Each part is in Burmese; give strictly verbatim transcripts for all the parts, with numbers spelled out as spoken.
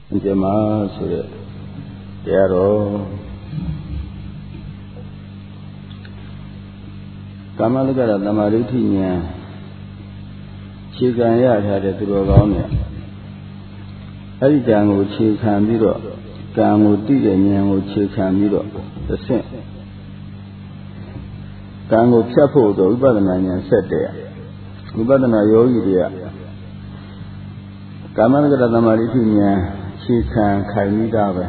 Jama Sura Yaro Kamalagara Tamaritinya Chikanya had a Turonia Arijango Chikan Miro Kamu Digan Chikan Miro the same Kango Chapo, the Ubadana said there Ubadana Yogi Kamalagara Tamaritinya Chikan Kaimidava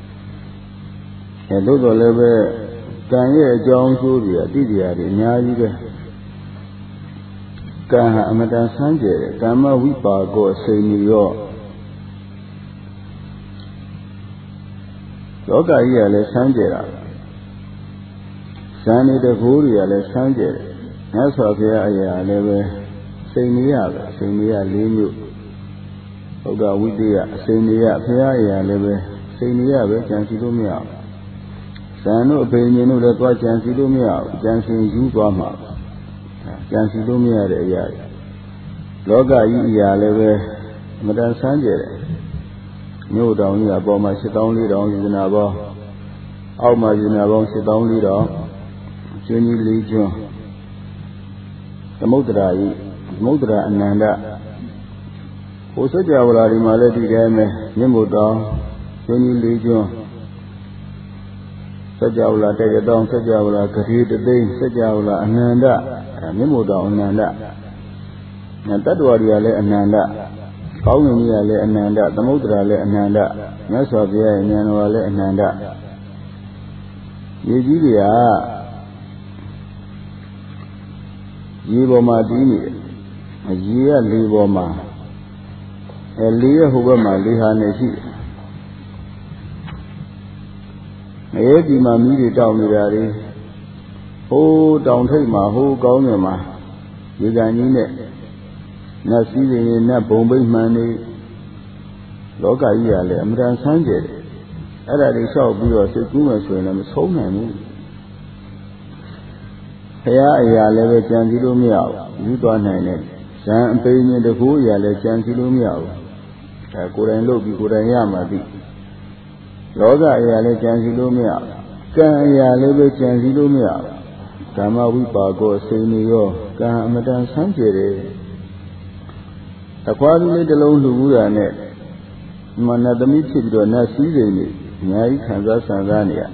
a little level Kanye John Julia Didia Nyayiga Kaha Amadan Sanje Kama Wipa go say New York Yoga Yale Sanjera Sani the Huria Le Sanje Nasofia Leve say Nia say Nia Linu Oga Widia, Senia, Pia, Leve, Senia, Jansilumia. Sano opinion of the Twa Jansilumia, Jansin Jubama, Jansilumia, the Yard. Loga Ia Leve, Madame Sanjere. No down here about my sit only down in the Nabo. Out my Zinabo sit only down. Juni Legion. The Mudra, Mudra and Nanda. Osajawala Malati Game, Nimuda, Jenny Legion, Sajawla, take it down, Sajawla, Kati the day, Sajawla, Ananda, Nimuda, Ananda. And that was Yale Ananda, Kauni Yale Ananda, the Mudra Le Ananda, Nasavia, Yanuale Ananda. Yegilia Yiboma Dini, a year Liboma. Elia Hubama Liha Nesi Edi Mamidi down the Ho down take my whole Gaunama Yiganine Nasi na Bombay Mani Loga Yale Amran Sanje Ada de Shaw Bureau Segumas when I'm so many Hea Yale Janzilo Miao, you don't know. San Payne the Hu Yale Janzilo Miao. Koran Loki Koran Yamadi Loga Yale Janzilumia Kan Yale Janzilumia Kama Wipa go say New York Kan Amadan Sanjere A quality the low Lugura net Manadami Chibdo Nasi Nyai Kanza Sanzania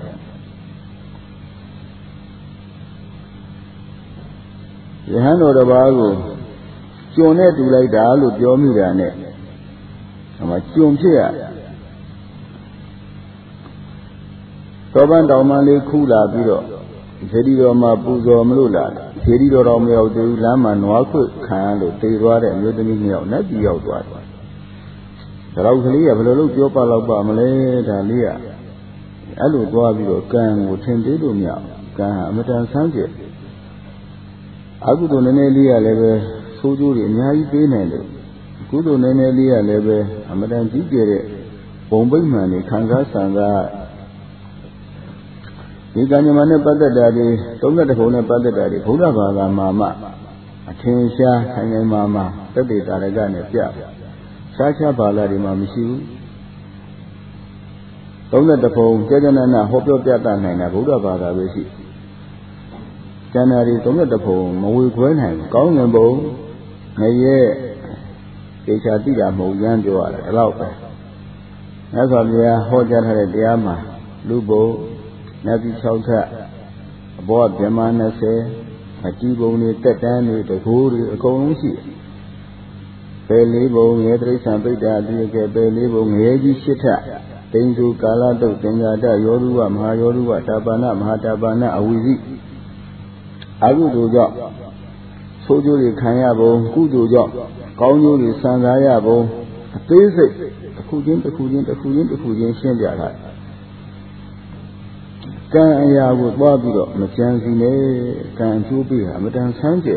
Yahano the Bago Jonet like the Alu Yomira I'm a Jum here. Toban Domani Kula Biro, Zedido Mabuzo Mlula, Zedido Romeo de Lama, Noaku, Kano, Tewara, and Yudimio, not the outward. The Laukalia, Velo, Jopa Laba, Malay, Dalia, Alu Guavio, Kan, would tend to do me out, Kan, Metan Sanjay. I would on an Elia level, Soju in Yai Benelli. Kudo Nenelia Leve, Amadan Jigere, Bombay Mani, Kanga Sanga. Yiganamana Badadadi, Tonga the Hona Badadadi, Hudavaga Mama, Atensha, Hanging Mama, the Beta Ragana Pia, Sacha Baladi Mamishu. Tonga the phone, Jaganana, Hopo Piatan, and Hudavaga Vishi. Janari Tonga the phone, Mawi Gwenham, Gong and Bow, Maye. Keshadira Moyan Joa, Laupa. Nazavia, Hojan Diama, Lubo, Nazi Chauta, Bob Yamana say, a Tiboni, Tatani, the Huri, a Konsi. Belibo, Yedri Sampita, Belibo, Yegi Shita, Tenju Kalado, Tengada, Yorua, Mayorua, Tabana, Mahatabana, Awizi. Agudo, Sojuri Kayabo, Kudo Job. Kaunu Sangayabo, a basic, a Kujin, the Kujin, the Kujin, the Kujin, Shendia. Kan ya would Babido, Machanzine, Kan Tubi, Amadan Sanje.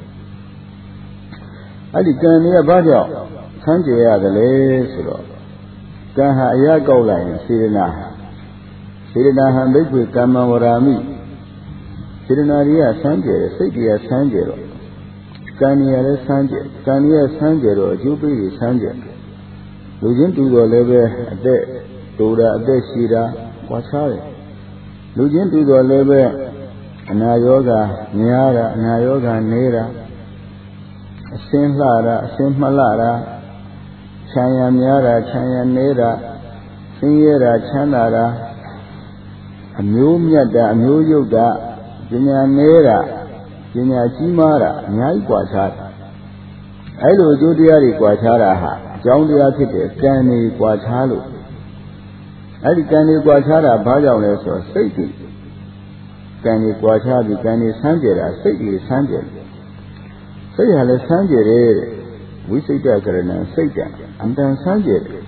I began near Baja, Sanje, the Lesro. Kan Hayago line, Sirena. Sirena Hamid with Kamawarami. Sirenaria Sanje, Sidia Sanjero. Kania Sanje, Kania Sanjero, Jubilee Sanje. လူချင်းတူတော်လည်းပဲအသက်တူတာအသက်ရှိတာကွာခြားတယ်လူချင်းတူတော်လည်းပဲအနာရောဂါများတာအနာရောဂါနေတာအစင်းလှတာအစင်းမလှတာခြံရံများတာခြံရံနေတာဆင်းရဲတာချမ်းသာတာအမျိုးမြတ်တာအမျိုးယုတ်တာပညာနေတာပညာကြီးမားတာအများကြီးကွာခြားတယ်အဲ့လိုအကျိုးတရားတွေကွာခြားတာဟာအကြောင်းတရားဖြစ်တဲ့ကံတွေကွာခြားလို့အဲ့ဒီကံတွေကွာခြားတာဘာကြောင့်လဲဆိုတော့စိတ်တွေကံတွေကွာခြားပြီးကံတွေဆန်းကြယ်တာစိတ်တွေဆန်းကြယ်စိတ်ဟာလည်းဆန်းကြယ်တယ်ဝိစိတ်တကရဏစိတ်ကအမတန်ဆန်းကြယ်တယ်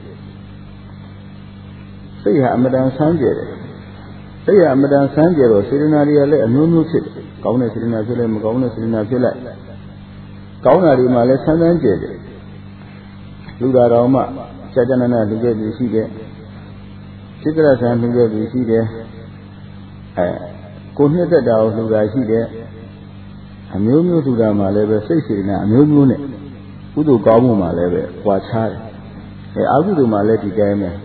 စိတ်ဟာအမတန်ဆန်းကြယ်တယ်စိတ်ဟာအမတန်ဆန်းကြယ်တော့စေတနာတွေကလည်းအမျိုးမျိုးဖြစ်တယ်ကောင်းတဲ့စေတနာဖြစ်လိုက်မကောင်းတဲ့စေတနာဖြစ်လိုက်ကောင်းတာတွေမှလည်းဆန်းဆန်းကြယ်တယ်လူသားတော်မှစัจ nana လူခဲ့ပြီးရှိတယ်စိတ္တရဆံလူခဲ့ပြီးရှိတယ်အဲကိုနှစ်သက်တာကိုလူတာရှိတယ်အမျိုးမျိုးလူတာမှလည်းပဲစိတ်စေတနာအမျိုးမျိုးနဲ့ကုသိုလ်ကောင်းမှုမှလည်းပဲကြွားချတယ်အဲအကုသိုလ်မှလည်းဒီတိုင်းပဲ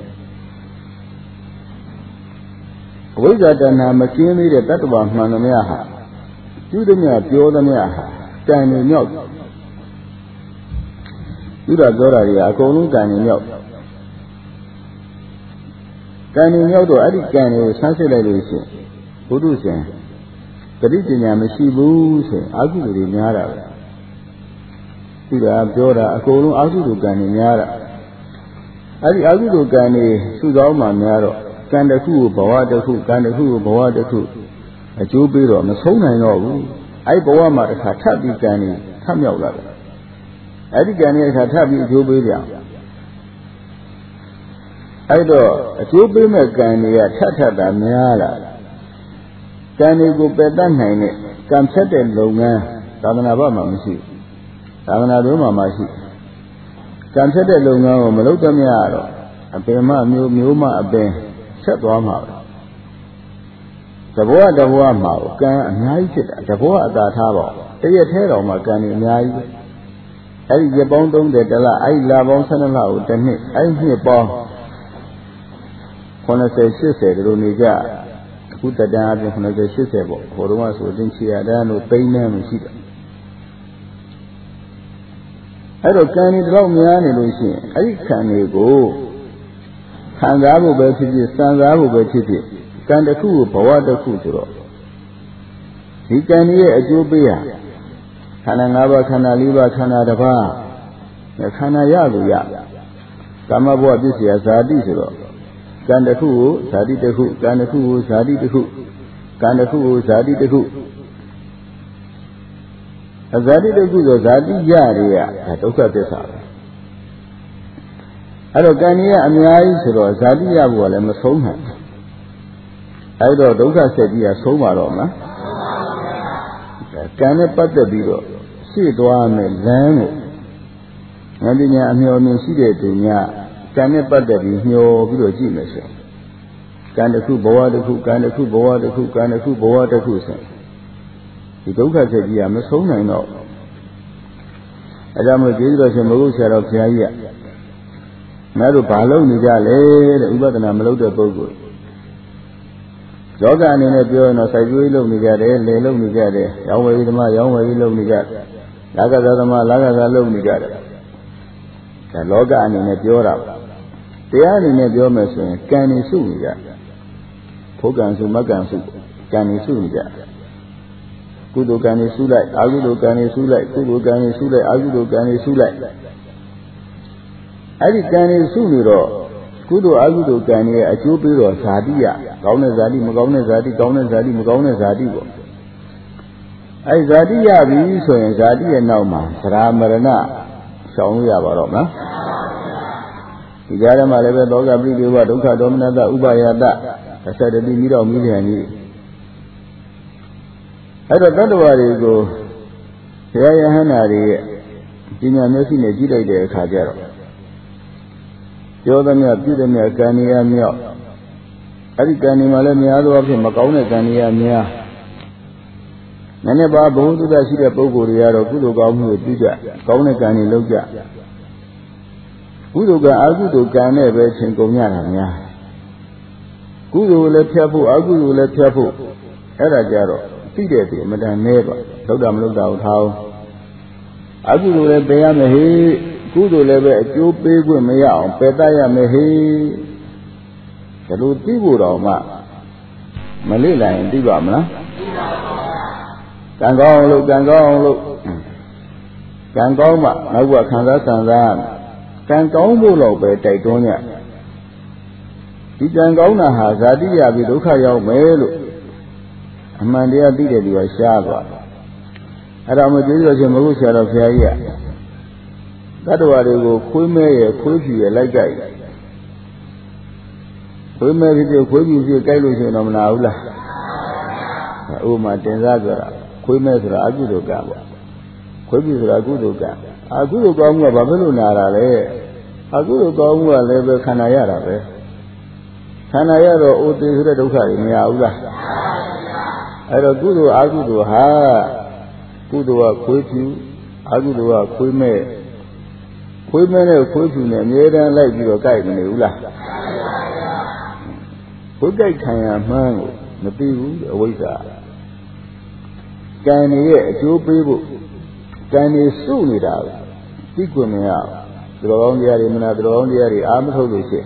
အဝိဇ္ဇာတဏှာမကျင်းသေးတဲ့တတ္တဝါမှန်သမျှဟာပြုသမျှပြောသမျှဟာကံနေမြောက်ပြုတာပြောတာတွေကအကုန်လုံးကံနေမြောက်ကံနေမြောက်တော့အဲ့ဒီကံတွေကိုဆန်းစစ်လိုက်လို့ရှိရင်ဘုဒ္ဓဆင်တတိပညာမရှိဘူးဆိုရင်အကုသိုလ်တွေများတာပဲပြုတာပြောတာအကုန်လုံးအကုသိုလ်ကံတွေများတာအဲ့ဒီအကုသိုလ်ကံတွေစုဆောင်းမှများတော့ကံတစ်ခုကိုဘဝတစ်ခုကံတစ်ခုကိုဘဝတစ်ခုအကျိုးပေးတော့မဆုံးနိုင်တော့ဘူးအဲ့ဘဝမှာတစ်ခါထပ်ပြီးကံတွေထပ်မြောက်လာတယ်အဲ့ဒီကံတွေတစ်ခါထပ်ပြီးအကျိုးပေးကြအဲ့တော့အကျိုးပေးမဲ့ကံတွေကထပ်ထပ်တာများလာကံတွေကိုပယ်တတ်နိုင်တဲ့ကံဖြတ်တဲ့လုပ်ငန်းသာသနာ့ဘမှာမရှိဘူးသာသနာ့ဘမှာမရှိကံဖြတ်တဲ့လုပ်ငန်းကိုမလုပ်တတ်မြတ်တော့အပင်မမျိုးမျိုးမအပင်ဆက်သွားမှာပဲတဘောတဘောမှာကံအများကြီးဖြစ်တာတဘောအသာထားပါတရက်ထဲတော်မှာကံတွေအများကြီးအဲ့ဒီရပေါင်းသုံးဆယ်တလအဲ့ဒီလပေါင်းဆယ်နှစ်လကိုတစ်နှစ်အဲ့ဒီနှစ်ပေါင်းခုနှစ်ဆယ်ရှစ်ဆယ်တို့နေကြအခုတတန်းအပြင်ခုနှစ်ဆယ်ရှစ်ဆယ်ပေါ့ဟိုတုန်းကဆိုတင်ချီရတန်းတို့သိန်းနဲ့မရှိတယ်အဲ့တော့ကံတွေတော့များနေလို့ရှိရင်အဲ့ဒီကံတွေကိုခံစားဖို့ပဲဖြစ်ဖြစ်စံစားဖို့ပဲဖြစ်ဖြစ်ကံတစ်ခုကိုဘဝတစ်ခုဆိုတော့ဒီကံရဲ့အကျိုးပေးရခန္ဓာ၅ပါးခန္ဓာ၄ပါးခန္ဓာတစ်ပါးခန္ဓာရလို့ရကာမဘဝပစ္စယဇာတိဆိုတော့ကံတစ်ခုကိုဇာတိတစ်ခုကံတစ်ခုကိုဇာတိတစ်ခုကံတစ်ခုကိုဇာတိတစ်ခုအဇာတိတစ်ခုဆိုဇာတိရတွေကဒုက္ခသစ္စာပဲအဲ့တော့ကံကြီးကအများကြီးဆိုတော့ဇာတိရဖို့ကလည်းမဆုံးနိုင်အဲ့တော့ဒုက္ခဆက်ကြီးကဆုံးပါတော့မလားကံနဲ့ပတ်သက်ပြီးတော့ရှေ့သွားမယ်လမ်းကိုဉာဏ်ပညာအမျှော်မြင်ရှိတဲ့သူများကံနဲ့ပတ်သက်ပြီးမျှော်ပြီးတော့ကြည့်မယ်ဆိုကံတစ်ခုဘဝတစ်ခုကံတစ်ခုဘဝတစ်ခုကံတစ်ခုဘဝတစ်ခုဆိုဒီဒုက္ခဆက်ကြီးကမဆုံးနိုင်တော့အဲဒါမှကျေးဇူးတော်ရှင်မဟုတ်ဆရာတော်ဘုရားကြီးကငါတို့ဘာလုပ်နေကြလဲတဲ့ဥပဒနာမလုပ်တဲ့ပုဂ္ဂိုလ်ယောဂအနေနဲ့ပြောရင်တော့စိုက်ပျိုးရေးလုပ်နေကြတယ်လယ်လုပ်နေကြတယ်ရောင်းဝယ်ရေးသမားရောင်းဝယ်ရေးလုပ်နေကြတယ်လာကစားသမားလာကစားလုပ်နေကြတယ်ဒါလောကအနေနဲ့ပြောတာပါတရားအနေနဲ့ပြောမယ်ဆိုရင်ကံနေစုနေကြဘုကံစုမကံစုကံနေစုနေကြကုသိုလ်ကံနေစုလိုက်အကုသိုလ်ကံနေစုလိုက်ကုသိုလ်ကံနေစုလိုက်အကုသိုလ်ကံနေစုလိုက်အဲ့ဒီကံတွေစုနေတော့ကုသိုလ်အကုသိုလ်ကံတွေရဲ့အကျိုးပေးတော့ဇာတိရကောင်းတဲ့ဇာတိမကောင်းတဲ့ဇာတိကောင်းတဲ့ဇာတိမကောင်းတဲ့ဇာတိပေါ့အဲ့ဇာတိရပြီဆိုရင်ဇာတိရဲ့နောက်မှာသရမရဏရှောင်လို့ရပါတော့မလားဒီကြားထဲမှာလည်းပဲသောကပရိဒေဝဒုက္ခဒေါမနတဥပါယတသစ္စာတတိမိတော်မိပြန်ကြီးအဲ့တော့တတ္တဝါတွေကိုဘုရားယဟန္တာတွေရဲ့ပညာမျက်စိနဲ့ကြည့်လိုက်တဲ့အခါကျတော့ပြောသမျှပြုသမျှကံနေရမြောက်အဲ့ဒီကံနေမှာလည်းများသောအားဖြင့်မကောင်းတဲ့ကံနေရများနည်းနည်းပါဘုဟုတ္တရှိတဲ့ပုဂ္ဂိုလ်တွေကတော့ကုသိုလ်ကောင်းမှုတွေပြုကြကောင်းတဲ့ကံတွေလုပ်ကြကုသိုလ်ကအကုသိုလ်ကံနဲ့ပဲချင်းကုန်ရတာများကုသိုလ်လည်းဖြတ်ဖို့အကုသိုလ်လည်းဖြတ်ဖို့အဲ့ဒါကြတော့သိတဲ့သူအမတန်နဲပါလောက်တာမလောက်တာကိုထားအောင်အကုသိုလ်လည်းပယ်ရမယ်ဟေ့ကုသိုလ်လည်းပဲအကျိုးပေးခွင့်မရအောင်ပယ်တတ်ရမယ်ဟေ့ဒါလိုသိဖို့တော့မှမလေ့လာရင်သိပါမလားကံကောင်းလို့ကံကောင်းလို့ကံကောင်းမှနောက်ကခံစားဆံစားကံကောင်းဖို့တော့ပဲတိုက်တွန်းရဒီကံကောင်းတာဟာဇာတိရပြီးဒုက္ခရောက်မယ်လို့အမှန်တရားသိတဲ့သူကရှားသွားအဲ့ဒါမှကျေးဇူးတော်ရှင်မဟုတ်ဆရာတော်ဘုရားကြီးကတတ္တဝါတွေကိုခွေးမဲရခွေးဖြူရလိုက်ကြိုက်ခွေးမဲဖြစ်ဖြစ်ခွေးဖြူဖြစ်ကြိုက်လို့ရှိရင်တော့မနာဘူးလားဥပမာတင်စားဆိုတာခွေးမဲဆိုတာအကုသိုလ်ကံပေါ့ခွေးဖြူဆိုတာအကုသိုလ်ကံအကုသိုလ်ကောင်းမှုကဘာဖြစ်လို့နာတာလဲအကုသိုလ်ကောင်းမှုကလည်းပဲခန္ဓာရတာပဲခန္ဓာရတော့အိုသေးဆိုတဲ့ဒုက္ခတွေမရဘူးလားအဲ့တော့ကုသိုလ်အကုသိုလ်ဟာကုသိုလ်ကခွေးဖြူအကုသိုလ်ကခွေးမဲခွေးမဲနဲ့ခွေးဖြူနဲ့အမြဲတမ်းလိုက်ပြီးတော့ကြိုက်မနေဘူးလားခွေးကြိုက်ခံရမှန်းကိုမသိဘူးအဝိဇ္ဇာကံရဲ့အကျိုးပေးဖို့ကံနေစုနေတာသိခွင့်မရဘူးတော်ကောင်းတရားတွေမနာတော်ကောင်းတရားတွေအာမထုတ်လို့ရှိရင်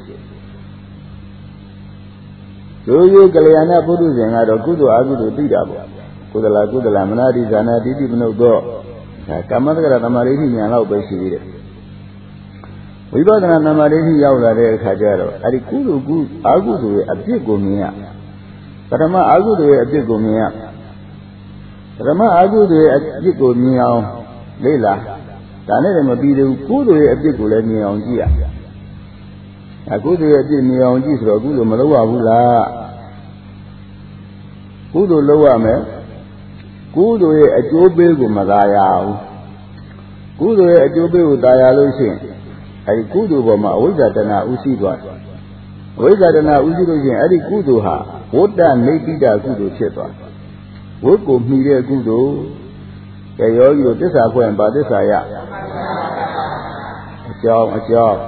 ရိုးရိုးကလျာဏပုထုဇဉ်ကတော့ကုသိုလ်အကုသိုလ်သိတာပေါ့ကုသလကုသလမနာတိဇာနာတိတိမနုဿောဒါကမ္မတက္ကရာသမာဓိဉာဏ်လောက်ပဲရှိသေးတယ်ဝိပဿနာသမာဓိရောက်လာတဲ့အခါကျတော့အဲ့ဒီကုသိုလ်ကုအကုသိုလ်ရဲ့အပြစ်ကိုမြင်ရပထမအကုသိုလ်ရဲ့အပြစ်ကိုမြင်ရပထမအကုသိုလ်ရဲ့အပြစ်ကိုမြင်အောင်လေ့လာဒါနဲ့လည်းမပြီးသေးဘူးကုသိုလ်ရဲ့အပြစ်ကိုလည်းမြင်အောင်ကြည့်ရအကုသိုလ်ရဲ့အပြစ်မြင်အောင်ကြည့်ဆိုတော့ကုသိုလ်မလုပ်ရဘူးလားကုသိုလ်လုပ်ရမယ်ကုသိုလ်ရဲ့အကျိုးပေးကိုမသာရဘူးကုသိုလ်ရဲ့အကျိုးပေးကိုသာရလို့ရှိရင်အဲဒီကုသိုလ်ပေါ်မှာအဝိဇ္ဇာတဏှာဥသိသွားတယ်အဝိဇ္ဇာတဏှာဥသိလို့ရှိရင်အဲဒီကုသိုလ်ဟာဝတ္တနိတိတကုသိုလ်ဖြစ်သွားဝတ်ကိုမှီတဲ့ကုသိုလ်ရဲ့ယောဂီတို့သစ္စာဖွင့်ပါသစ္စာရအကြောင်းအကြောင်း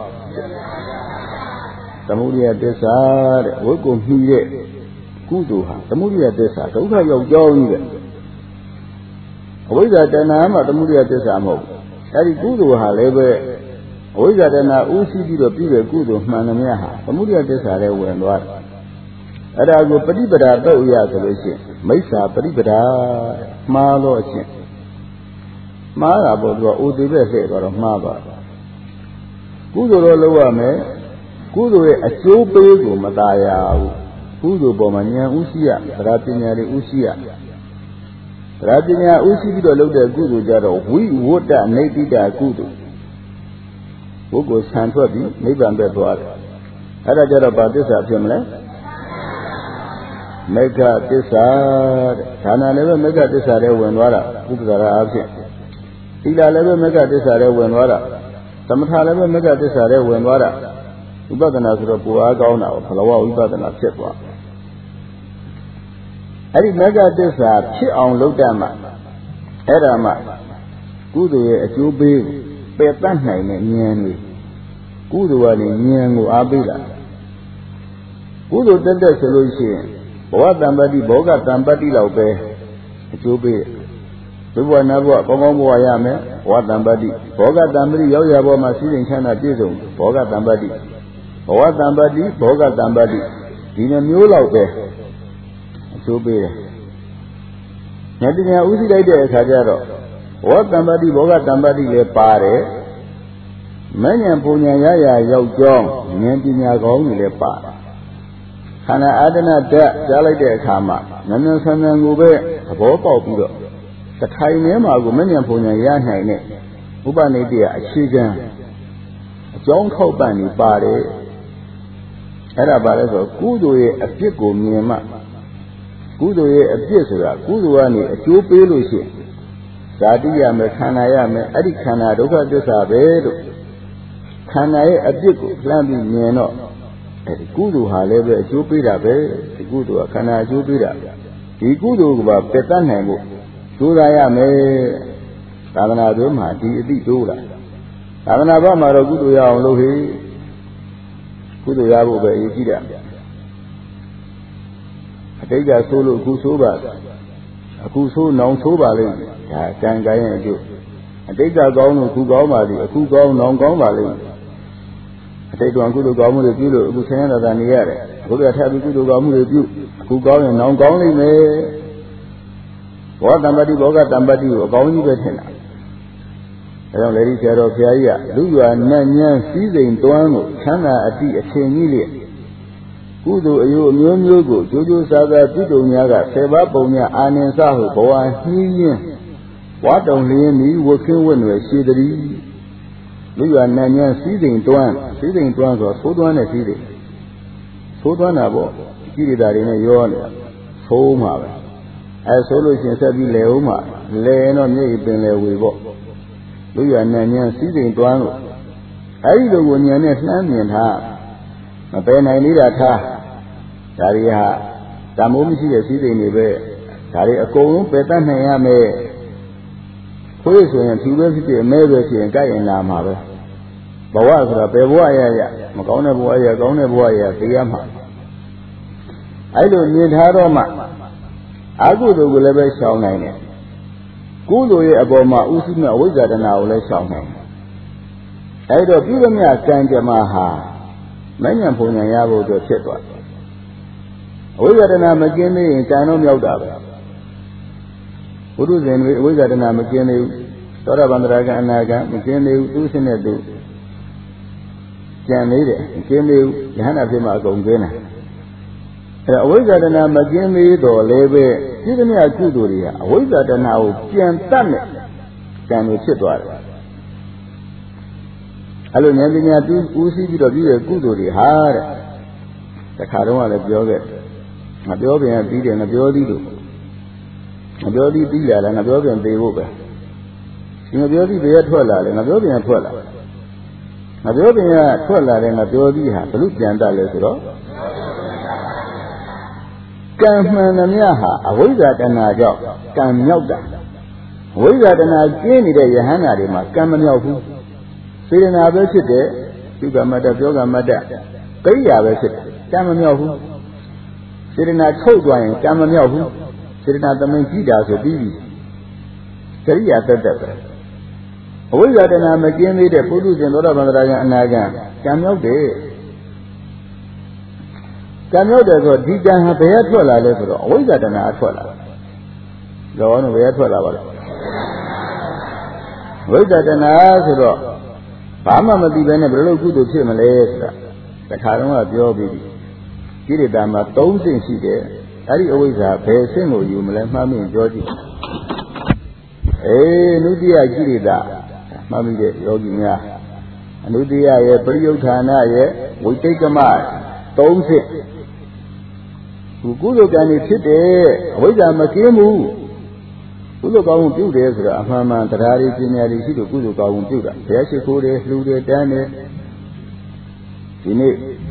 သမုဒိယသစ္စာတဲ့ဝတ်ကိုမှီတဲ့ကုသိုလ်ဟာသမုဒိယသစ္စာဒုက္ခရောက်ကြောင်းကြီးပဲအဝိဇ္ဇာတဏှာမှာသမုဒိယသစ္စာမဟုတ်ဘူးအဲဒီကုသိုလ်ဟာလည်းပဲအဝိဇ္ဇာတဏှာဥသိပြီးတော့ပြီးတဲ့ကုသိုလ်မှန်သမျှဟာသမုဒိယသစ္စာလည်းဝင်သွားတယ်အဲ့ဒါကိုပฏิပဒါတော့ရဆိုလို့ရှိရင်မိစ္ဆာပฏิပဒါမှားလို့ချင်းမှားတာပေါ့သူကအိုသေးပဲလှည့်သွားတော့မှားပါကုသိုလ်တော့လုပ်ရမယ်ကုသိုလ်ရဲ့အကျိုးပေးကိုမตายရဘူးကုသိုလ်ပေါ်မှာဉာဏ်ဥရှိရသရပညာတွေဥရှိရသရပညာဥရှိပြီးတော့လုပ်တဲ့ကုသိုလ်ကြတော့ဝိဝတ္တနိတိတကုသိုလ်ဘုကိုဆံထွက်ပြီးနိဗ္ဗာန်ပဲသွားတယ်အဲ့ဒါကြတော့ဘာသစ္စာဖြစ်မလဲမေဃသစ္စာတဲ့ဌာနလည်းပဲမေဃသစ္စာတွေဝင်သွားတာဥပ္ပဒါရအဖြစ်သီလလည်းပဲမေဃသစ္စာတွေဝင်သွားတာသမထလည်းပဲမေဃသစ္စာတွေဝင်သွားတာဝိပဿနာဆိုတော့ပူအားကောင်းတာဘလဝဝိပဿနာဖြစ်သွားအဲ့ဒီမေဃသစ္စာဖြစ်အောင်လုပ်တတ်မှအဲ့ဒါမှကုသိုလ်ရဲ့အကျိုးပေးပယ်တတ်နိုင်တဲ့ဉာဏ်တွေကုသိုလ်ကနေဉာဏ်ကိုအားပေးတာကုသိုလ်တက်တဲ့ဆိုလို့ရှိရင်ဘဝတံပတ္တိဘောဂတံပတ္တိလောက်ပဲအကျိုးပေးတယ်ဘဝနာဘဝကောင်းကောင်းဘဝရမယ်ဘဝတံပတ္တိဘောဂတံပတ္တိရောက်ရဘဝမှာစီးစိမ်ချမ်းသာပြည့်စုံဘောဂတံပတ္တိဘဝတံပတ္တိဘောဂတံပတ္တိဒီနှမျိုးလောက်ပဲအကျိုးပေးတယ်ဉာဏ်ပညာဥသိလိုက်တဲ့အခါကျတော့ဘောတံပတ္တိဘောဂတံပတ္တိလည်းပါတယ်မဉ္ဇဉ်ပူဉ္ဇဉ်ရရရောက်ကြောင်းဉာဏ်ပညာကောင်းတွေလည်းပါတယ်ခန္ဓာအာဒနာဓာတ်ကြားလိုက်တဲ့အခါမှာဉာဏ်ဉာဏ်ဆန်းဆန်းကိုပဲသဘောပေါက်ပြီးတော့တထိုင်ထဲမှာကိုမဉ္ဇဉ်ပူဉ္ဇဉ်ရနိုင်တဲ့ဥပနိဒေယအခြေခံအကြောင်းထောက်ပံ့နေပါတယ်အဲ့ဒါပါလဲဆိုကုသိုလ်ရဲ့အပြစ်ကိုမြင်မှကုသိုလ်ရဲ့အပြစ်ဆိုတာကုသိုလ်ကနေအကျိုးပေးလို့ရှိရင်ဇာတိရမယ်ခန္ဓာရမယ်အဲ့ဒီခန္ဓာဒုက္ခသစ္စာပဲလို့ခန္ဓာရဲ့အပြစ်ကိုလှမ်းပြီးမြင်တော့အဲ့ဒီကုသိုလ်ဟာလည်းပဲအကျိုးပေးတာပဲဒီကုသိုလ်ကခန္ဓာအကျိုးပေးတာဒီကုသိုလ်ကပါပယ်တတ်နိုင်ဖို့ကြိုးစားရမယ်သာသနာ့တွင်မှာဒီအတိတိုးလာသာသနာ့ဘမှာတော့ကုသိုလ်ရအောင်လုပ်ဟိကုသိုလ်ရဖို့ပဲအရေးကြီးတယ်အတိတ်ကဆိုးလို့အခုဆိုးပါအခုဆိုးနောင်ဆိုးပါလိမ့်မယ်ဒါကံကံရဲ့အကျိုးအတိတ်ကကောင်းလို့အခုကောင်းပါလိမ့်အခုကောင်းနောင်ကောင်းပါလိမ့်မယ်အတိတ်ကကုသိုလ်ကောင်းမှုတွေပြုလို့အခုဆင်းရဲတာနေရတယ်အခုကထပ်ပြီးကုသိုလ်ကောင်းမှုတွေပြုအခုကောင်းရင်နောင်ကောင်းလိမ့်မယ်ဘောတမ္ပတိဘောကတမ္ပတိကိုအကောင်းကြီးပဲထင်တာအဲကြောင့်လေဒီဆရာတော်ဘုရားကြီးကလူရွာနတ်ညမ်းစည်းစိမ်တွန်းကိုချမ်းသာအတိအထင်ကြီးလေကုသိုလ်အယုအမျိုးမျိုးကိုကြိုးကြိုးစားစားပြုတုံများကဆယ်ပါးပုံများအာနင်စဟုဘဝနှီးရင်းဝါတုံလျင်းဤဝခင်းဝတ်ွယ်ရှိသည်လူရွာနတ်ညမ်းစည်းစိမ်တွန်းစည်းစိမ်တွန်းဆိုသိုးတွန်းတဲ့စည်းစိမ်သိုးတွန်းတာပေါ့ကြည့်ရတာတွေနဲ့ရောနေတာသိုးမှာပဲအဲဆိုလို့ရှိရင်ဆက်ပြီးလဲဦးမှာလဲတော့မျက်ရည်ပင်လဲဝေပေါ့လူရနန်းညံစည်းစိမ်တွန်းလို့အဲဒီလိုကိုညံနဲ့လှမ်းမြင်ထားမပယ်နိုင်သေးတာထားဒါတွေဟာတမိုးမရှိတဲ့စည်းစိမ်တွေပဲဒါတွေအကုန်လုံးပယ်တတ်နိုင်ရမယ်ခွေးဆိုရင်ဖြူပဲဖြစ်ဖြစ်အမဲပဲဖြစ်ရင်ကြိုက်ရင်လာမှာပဲဘဝဆိုတာပယ်ဘဝရရမကောင်းတဲ့ဘဝရကောင်းတဲ့ဘဝရသိရမှာအဲဒီလိုမြင်ထားတော့မှအကုသိုလ်ကိုလည်းပဲရှောင်နိုင်တယ်ကုသိုလ်ရဲ့အပေါ်မှာဥသိမဲ့အဝိဇ္ဇာတဏှာကိုလည်းရှောင်နိုင်တယ်အဲဒီတော့ပြုရမြကံကြမ္မာဟာမဉ္ဇဉ်ပုံညာရဖို့အတွက်ဖြစ်သွားတယ်အဝိဇ္ဇာတဏှာမကျင်းသေးရင်ကံတော့မြောက်တာပဲဘုရုဇဉ်တွေအဝိဇ္ဇာတဏှာမကျင်းသေးဘူးသောတာပန်တရာကံအနာကံမကျင်းသေးဘူးသူစနဲ့သူကျန်သေးတယ်မကျင်းသေးဘူးယဟန္တာဖြစ်မှအကုန်ကျင်းတယ်အဲအဝိဇ္ဇာတဏှာမကျင်းသေးတော့လည်းပဲပြည့်စုံတဲ့ကုသိုလ်တွေဟာအဝိဇ္ဇာတဏှာကိုပြန်တတ်တဲ့ကံတွေဖြစ်သွားတယ်အဲလိုဉာဏ်ပညာတူးဦးစီးပြီးတော့ပြုတဲ့ကုသိုလ်တွေဟာတဲ့တခါတော့လည်းပြောခဲ့ငါပြောပြန်ပြီးတယ်ငါပြောသည်လို့ငါပြောသည်ပြီးလာတယ်ငါပြောပြန်သေးဖို့ပဲဒီငါပြောသည်ဘယ်ထွက်လာလဲငါပြောပြန်ထွက်လာငါပြောပြန်ထွက်လာတယ်ငါပြောသည်ဟာဘလို့ပြန်တတ်လဲဆိုတော့ကံမှန်သမျှဟာအဝိဇ္ဇာတဏှာကြောင့်ကံမြောက်တာအဝိဇ္ဇာတဏှာကျင်းနေတဲ့ယဟန္တာတွေမှာကံမမြောက်ဘူးစေတနာပဲဖြစ်တဲ့ပြုကမတ္တပြောကမတ္တကိရိယာပဲဖြစ်တယ်ကံမမြောက်ဘူးစေတနာထုတ်သွားရင်ကံမမြောက်ဘူးစေတနာသမိန်ကြည့်တာဆိုပြီးပြီကိရိယာတက်တက်ပဲအဝိဇ္ဇာတဏှာမကျင်းသေးတဲ့ပုထုဇဉ်သောတာပန်တရာဂံအနာဂံကံမြောက်တယ်ကံမြောက်တယ်ဆိုဒီကံဟာဘယ်ထွက်လာလဲဆိုတော့အဝိဇ္ဇာတဏှာထွက်လာတယ်။လောကဘယ်ထွက်လာပါလဲ။ဝိဇ္ဇာတဏှာဆိုတော့ဘာမှမသိဘဲနဲ့ဘယ်လိုကုသိုလ်ဖြစ်မလဲဆိုတာတခါတော့ကပြောပြီးပြီ။ကိရိတာမှာ၃ဆင့်ရှိတယ်။အဲ့ဒီအဝိဇ္ဇာဘယ်ဆင့်ကိုယူမလဲမှတ်မိရင်ပြောကြည့်။အေးအနုတ္တိယကိရိတာမှတ်မိတဲ့ယောဂီများအနုတ္တိယရဲ့ပရိယုဌာဏရဲ့ဝိတိတ်ကမသုံးဆင့်ကုသိုလ်ကံတွေဖြစ်တယ်အဝိဇ္ဇာမကင်းဘူးကုသိုလ်ကောင်းမှုပြုတယ်ဆိုတာအမှန်မှန်တရားတွေပညာတွေရှိလို့ကုသိုလ်ကောင်းမှုပြုတာဘုရားရှိခိုးတယ်လှူတယ်တန်းတယ်ဒီနေ့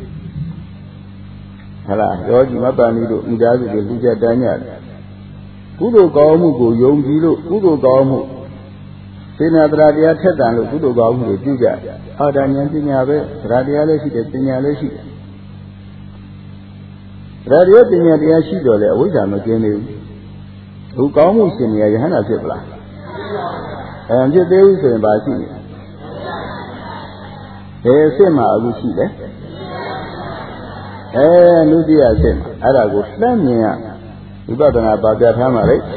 ဟာလားရောကြည်မပန်ပြီးတို့မိသားစုတွေလှူကြတန်းကြတယ်ကုသိုလ်ကောင်းမှုကိုယုံကြည်လို့ကုသိုလ်ကောင်းမှုစေနာတရားတရားထက်တန်လို့ကုသိုလ်ကောင်းမှုတွေပြုကြအာဒါဉာဏ်ပညာပဲတရားတရားလည်းရှိတယ်ပညာလည်းရှိတယ်တရားတရားပညာတရားရှိတော့လေအဝိဇ္ဇာမကျင်းသေးဘူး။ဘုကောင်းမှုရှင်နေရယဟန္တာဖြစ်ပလား။အဲဖြစ်သေးဘူးဆိုရင်ဘာရှိလဲ။ဘယ်အစ်မှာအခုရှိလဲ။အဲနုတ္တိယအစ်မှာအဲ့ဒါကိုလှမ်းမြင်ရဝိပဿနာပါပြထားမှာလေ။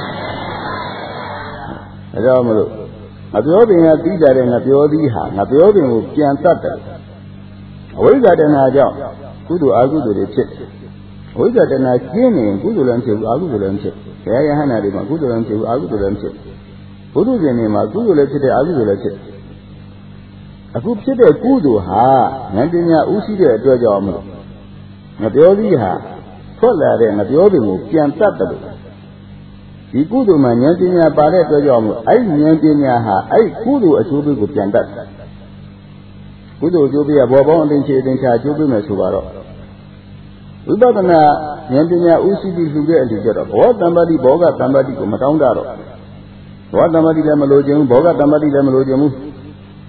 ဒါကြောင့်မလို့ငါပြောပင်ကပြီးကြတယ်ငါပြောသည်ဟာငါပြောပင်ကိုပြန်တတ်တယ်။အဝိဇ္ဇာတဏှာကြောင့်ကုသိုလ်အကုသိုလ်တွေဖြစ်တယ်ဝိဇ္ဇာတဏှာကျင်းနေကုသိုလ်လည်းဖြစ်ဘူးအကုသိုလ်လည်းဖြစ်ဘုရားယဟန္တာတွေမှာကုသိုလ်လည်းဖြစ်ဘူးအကုသိုလ်လည်းဖြစ်ဘုဒ္ဓဇင်တွေမှာကုသိုလ်လည်းဖြစ်တယ်အကုသိုလ်လည်းဖြစ်အခုဖြစ်တဲ့ကုသိုလ်ဟာဉာဏ်ပညာဥရှိတဲ့အတွက်ကြောင့်မလို့ငါပြောသည်ဟာထွက်လာတဲ့ငါပြောသည်ကိုပြန်တတ်တယ်လို့ဒီကုသိုလ်မှာဉာဏ်ပညာပါတဲ့အတွက်ကြောင့်မလို့အဲ့ဉာဏ်ပညာဟာအဲ့ကုသိုလ်အကျိုးပေးကိုပြန်တတ်တယ်ကုသိုလ်အကျိုးပေးကဘောပေါင်းအသိချေအသိချာအကျိုးပေးမယ်ဆိုပါတော့ဝိပဿနာဉာဏ်ပညာဥရှိပြီးလှူတဲ့အလူကြတော့ဘောတမ္ပတိဘောဂတမ္ပတိကိုမတောင်းတတော့ဘောတမ္ပတိလည်းမလိုချင်ဘူးဘောဂတမ္ပတိလည်းမလိုချင်ဘူး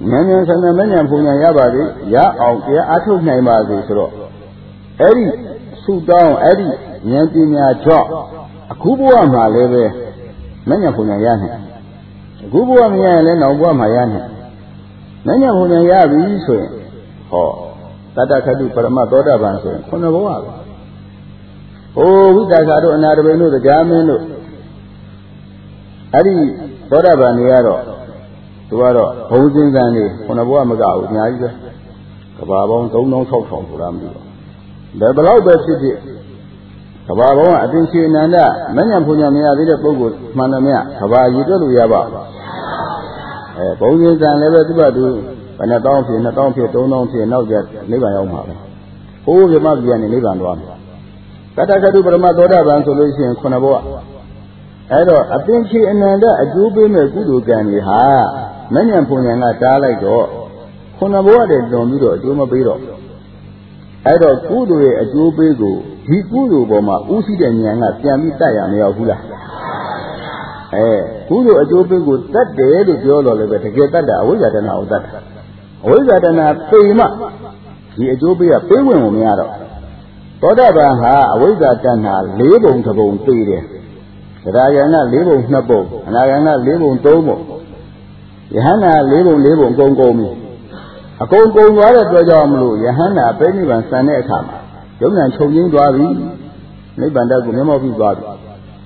ဉာဏ်ဉာဏ်ဆန္ဒမဉာဏ်ဘုံဉာဏ်ရပါစေရအောင်တရားအထုတ်နိုင်ပါစေဆိုတော့အဲ့ဒီဆုတောင်းအဲ့ဒီဉာဏ်ပညာကြောင့်အခုဘဝမှာလည်းပဲမဉာဏ်ဘုံဉာဏ်ရနိုင်အခုဘဝမရရင်လည်းနောက်ဘဝမှာရနိုင်မဉာဏ်ဘုံဉာဏ်ရပြီဆိုရင်ဟောတတ္တခတုပရမသောတာပန်ဆိုရင်ခုနဘဝပဲဟိုဝိတ္တကာတို့အနာတပိန်တို့တရားမင်းတို့အဲ့ဒီသောတာပန်တွေကတော့သူကတော့ဘုံစင်ကံနေခုနဘဝမကဘူးအများကြီးပဲကဘာပေါင်းသုံးသောင်း၆ထောင်ဆိုတာမသိဘူးဘယ်ဘလောက်ပဲဖြစ်ဖြစ်ကဘာပေါင်းကအတင်ရှိအနန္တမဉ္ဇဉ်ဘုံညာမရသေးတဲ့ပုဂ္ဂိုလ်မှန်တယ်မြကဘာရည်တွက်လို့ရပါအဲဘုံစင်ကံလည်းပဲသူ့ဘသူဘယ်နဲ့တောင်းဖြစ်နှစ်တောင်းဖြစ်သုံးတောင်းဖြစ်နောက်ကျနိဗ္ဗာန်ရောက်မှာပဲဟိုးပြမပြန်နေနိဗ္ဗာန်သွားမှာတတ္တကတုပရမသောတာပန်ဆိုလို့ရှိရင်ခုနဘဝအဲ့တော့အပင်ချေအနန္တအကျိုးပေးမဲ့ကုသိုလ်ကံတွေဟာမဉ္ဇဉ်ဘုံညာကတားလိုက်တော့ခုနဘဝတည်းလွန်ပြီးတော့အကျိုးမပေးတော့အဲ့တော့ကုသိုလ်ရဲ့အကျိုးပေးကိုဒီကုသိုလ်ပေါ်မှာဥသိတဲ့ဉာဏ်ကပြန်ပြီးတတ်ရမရောက်ဘူးလားအဲကုသိုလ်အကျိုးပေးကိုတတ်တယ်လို့ပြောတော့လည်းပဲတကယ်တတ်တာအဝိဇ္ဇာတဏှာကိုတတ်တာအဝိဇ္ဇာတဏှာပိမှဒီအကျိုးပေးကပေးဝင်ကိုမရတော့သောတာပန်ဟာအဝိဇ္ဇာတဏှာလေးပုံတစ်ပုံသိတယ်သရယနာလေးပုံနှစ်ပုံအနာယနာလေးပုံသုံးပုံယဟန္တာလေးပုံလေးပုံအကုန်ကုန်ပြီအကုန်ကုန်သွားတဲ့အတွက်ကြောင့်မလို့ယဟန္တာပြိဋိဘံဆန်တဲ့အခါမှာယုံဉာဏ်ချုပ်ငင်းသွားပြီနိဗ္ဗာန်တက်ကိုမျက်မှောက်ပြုသွားပြီ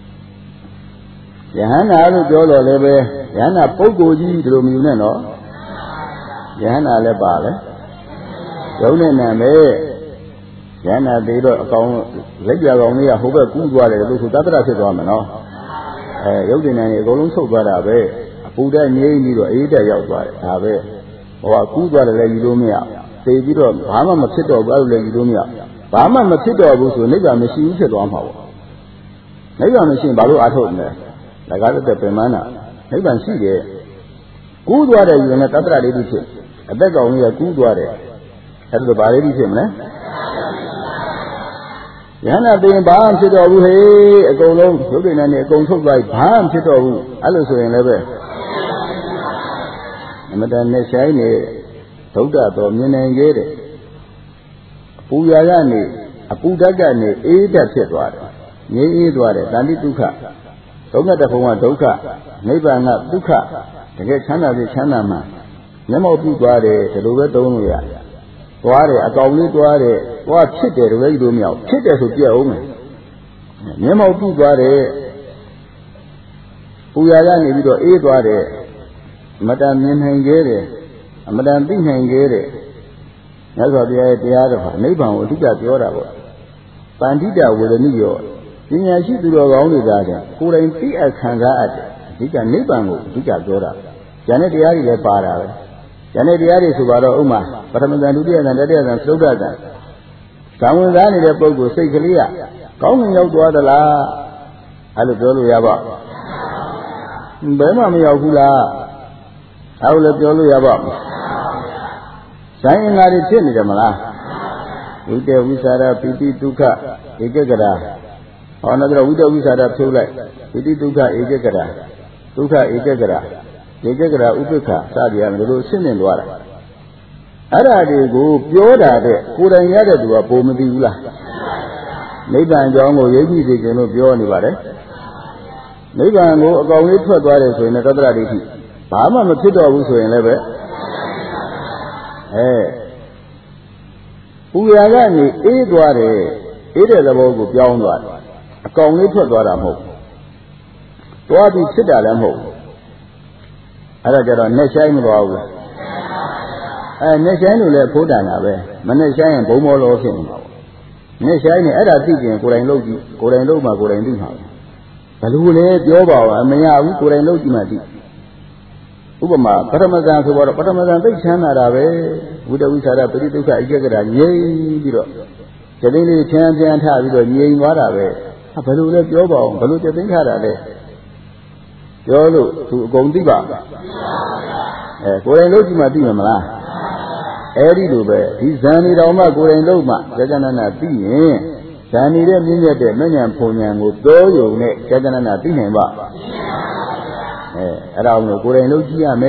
ယဟန္တာလို့ပြောတော့လည်းပဲယဟန္တာပုဂ္ဂိုလ်ကြီးဒီလိုမြင်နဲ့နော်ယဟန္တာလည်းပါပဲယုံနဲ့နာမယ်ယဟန္တာသေးတော့အကောင်လက်ပြကောင်လေးကဟိုဘက်ကူးသွားတယ်လို့ဆိုတတ္တရဖြစ်သွားမှာနော်အဲယုတ်တင်နေအကုန်လုံးဆုတ်သွားတာပဲအပူတက်ငြိမ်းပြီးတော့အေးတက်ရောက်သွားတယ်ဒါပဲဟိုကကူးသွားတယ်လည်းယူလို့မရသိပြီးတော့ဘာမှမဖြစ်တော့ဘူးအဲ့လိုလည်းယူလို့မရဘာမှမဖြစ်တော့ဘူးဆိုနိဗ္ဗာန်မရှိဘူးဖြစ်သွားမှာပေါ့နိဗ္ဗာန်မရှိရင်ဘာလို့အားထုတ်မလဲလကားတက်ပင်မနာနိဗ္ဗာန်ရှိတယ်ကူးသွားတယ်ယူရင်တတ္တရလေးတိဖြစ်အသက်ကောင်ကြီးကကူးသွားတယ်အဲ့ဒါဘာလေးတိဖြစ်မလဲယန္တာသိရင်ဘာမှဖြစ်တော့ဘူးဟေးအကုန်လုံးရုပ်တည်နေအကုန်ထုတ်သွားပြီဘာမှဖြစ်တော့ဘူးအဲ့လိုဆိုရင်လည်းပဲအမတန်နဲ့ဆိုင်နေဒုက္ခတော်မြင်နိုင်ခဲ့တယ်အပူရာကနေအပူဓာတ်ကနေအေးဓာတ်ဖြစ်သွားတယ်ငြိမ်းအေးသွားတယ်တဏှိဒုက္ခဒုက္ခတဖုံကဒုက္ခနိဗ္ဗာန်ကဒုက္ခတကယ်ချမ်းသာပြီးချမ်းသာမှမျက်မှောက်ပြုသွားတယ်ဒီလိုပဲသုံးလို့ရတယ်သွားတယ်အကောင်လေးသွားတယ်သွားဖြစ်တယ်တကယ်လို့မရဘူးဖြစ်တယ်ဆိုပြည့်အောင်မယ်မျက်မှောက်ပြုသွားတယ်ပူရာကနေပြီးတော့အေးသွားတယ်အမတန်မြင်နိုင်ခဲ့တယ်အမတန်သိနိုင်ခဲ့တယ်မြတ်စွာဘုရားရဲ့တရားတော်ဟာနိဗ္ဗာန်ကိုအဓိကပြောတာပေါ့ပန္တိတဝေဒနိယောပညာရှိသူတော်ကောင်းတွေကလည်းကိုယ်တိုင်သိအပ်ခံစားအပ်တယ်အဓိကနိဗ္ဗာန်ကိုအဓိကပြောတာဉာဏ်နဲ့တရားတွေလည်းပါတာပဲဉာဏ်နဲ့တရားတွေဆိုပါတော့ဥမာပထမဇန်ဒုတိယဇန်တတိယဇန်သုဒ္ဓဇန်ဇံဝင်စားနေတဲ့ပုဂ္ဂိုလ်စိတ်ကလေးကကောင်းငင်ရောက်သွားသလားအဲ့လိုပြောလို့ရပါဘယ်မှမရောက်ဘူးလားအဲ့လိုလည်းပြောလို့ရပါ့မလားဇာယင်္ဂါတွေဖြစ်နေတယ်မလားဝိတ္တဝိသရာပိတိဒုက္ခဧကဂရာဟောနောက်တော့ဝိတ္တဝိသရာဖြုတ်လိုက်ပိတိဒုက္ခဧကဂရာဒုက္ခဧကဂရာဧကဂရာဥပ္ပခစသည်အရလို့ရှင်းနေသွားတာအဲ့ဒါတွေကိုပြောတာတဲ့ကိုယ်တိုင်ရတဲ့သူကပုံမသိဘူးလားနိဗ္ဗာန်အကြောင်းကိုရိပ်ကြည့်စေခြင်းလို့ပြောနေပါတယ်နိဗ္ဗာန်ကိုအကောင်လေးထွက်သွားတယ်ဆိုရင်သတ္တရဒိဋ္ဌိဘာမှမဖြစ်တော့ဘူးဆိုရင်လည်းပဲအဲပူရာကနေအေးသွားတယ်အေးတဲ့သဘောကိုပြောင်းသွားတယ်အကောင်လေးထွက်သွားတာမဟုတ်ဘူးတွားပြီးဖြစ်တာလည်းမဟုတ်ဘူးအဲ့ဒါကြတော့နဲ့ဆိုင်မသွားဘူးအဲနဲ့ဆိုင်လို့လည်းဖိုးတန်တာပဲမနဲ့ဆိုင်ရင်ဘုံမောလောဖြစ်နေမှာပေါ့နဲ့ဆိုင်နေအဲ့ဒါသိကျင်ကိုယ်တိုင်လုပ်ကြည့်ကိုယ်တိုင်လုပ်မှကိုယ်တိုင်သိမှာဘယ်လိုလဲပြောပါဦးအမရဘူးကိုယ်တိုင်လုပ်ကြည့်မှသိဥပမာပထမဇန်ဆိုတော့ပထမဇန်သိချမ်းသာတာပဲဝိတ္တဝိသရာပရိဒုက္ခဧကဂရာငြိမ်ပြီးတော့ကျသိန်းလေးချမ်းပြန်ထပြီးတော့ငြိမ်သွားတာပဲဘယ်လိုလဲပြောပါဦးဘယ်လိုကျသိန်းထားတာလဲပြောလို့သူအကုန်သိပါအဲကိုယ်တိုင်လုပ်ကြည့်မှသိမှာမလားအဲ့ဒီလိုပဲဒီဇန်နေတော်မှကိုယ်တိုင်လုပ်မှကြာကြာနာနာသိရင်ဇန်နေတဲ့မြင့်မြတ်တဲ့မဉ္ဇဉ်ဖုန်ဉဏ်ကိုတောယုံနဲ့ကြာကြာနာနာသိနိုင်ပါအဲအဲ့ဒါကိုကိုယ်တိုင်လုပ်ကြည့်ရမယ်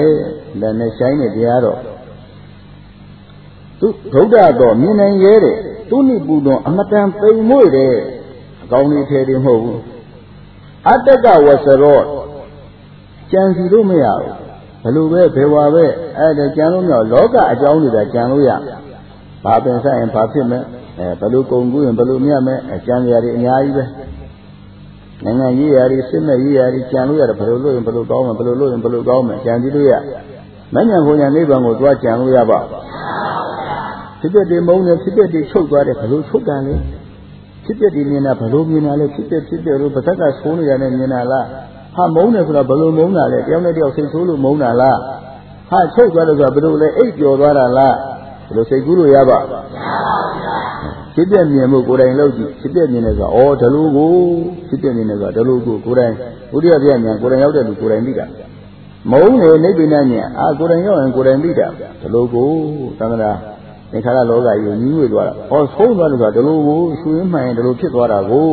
လက်နဲ့ဆိုင်တဲ့တရားတော့သူဗုဒ္ဓတော်မြင်နိုင်ရဲ့တဲ့သူနိပူတော်အမတန်ပိန်မွေ့တဲ့အကောင်းကြီးထဲတယ်မဟုတ်ဘူးအတ္တကဝဆရောကြံစီလို့မရဘူးဘယ်လိုပဲဘယ်ဝါပဲအဲ့ဒါကြံလို့မရလောကအကြောင်းတွေကကြံလို့ရဘာပင်ဆိုင်ရင်ဘာဖြစ်မယ်အဲဘယ်လိုကုန်ကူးရင်ဘယ်လိုမြတ်မယ်အကြံရည်အများကြီးပဲနိုင်ငံရေးရာတွေစစ်မဲ့ရေးရာတွေကြံလို့ရတယ်ဘယ်လိုလုပ်ရင်ဘယ်လိုကောင်းမယ်ဘယ်လိုလုပ်ရင်ဘယ်လိုကောင်းမယ်ကြံပြီးလို့ရမဉ္ဇဉ်ဘုံညာနိဗ္ဗာန်ကိုသွားကြံလို့ရပါဖြစ်တဲ့ဒီမုံနဲ့ဖြစ်တဲ့ဒီချုပ်သွားတယ်ဘယ်လိုချုပ်တယ်လဲဖြစ်တဲ့ဒီမြင်တာဘယ်လိုမြင်တာလဲဖြစ်တဲ့ဖြစ်တဲ့လို့ပါဇက်ကဆိုးနေရတယ်မြင်တာလားဟာမုံတယ်ဆိုတော့ဘယ်လိုမုံတာလဲတယောက်နဲ့တယောက်စိတ်ဆိုးလို့မုံတာလားဟာချုပ်သွားလို့ဆိုတော့ဘယ်လိုလဲအိပ်ပျော်သွားတာလားဘယ်လိုစိတ်ကူးလို့ရပါဖြစ်တဲ့မြင်မှုကိုယ်တိုင်လုပ်ကြည့်ဖြစ်တဲ့မြင်တယ်ဆိုတော့ဩဒလိုကိုဖြစ်တဲ့မြင်တယ်ဆိုတော့ဒလိုကိုကိုယ်တိုင်ဘုရားပြညာကိုယ်တိုင်ရောက်တဲ့လူကိုယ်တိုင်သိတာမုံနေနိဗ္ဗာန်ညာအာကိုယ်တိုင်ရောက်ရင်ကိုယ်တိုင်သိတာဒလိုကိုသံဃာသင်္ခါရလောကကြီးညီးဝေသွားတာဟောဆုံးသွားလို့ဆိုတော့ဒလိုကိုရှုရင်းမှန်ရင်ဒလိုဖြစ်သွားတာကို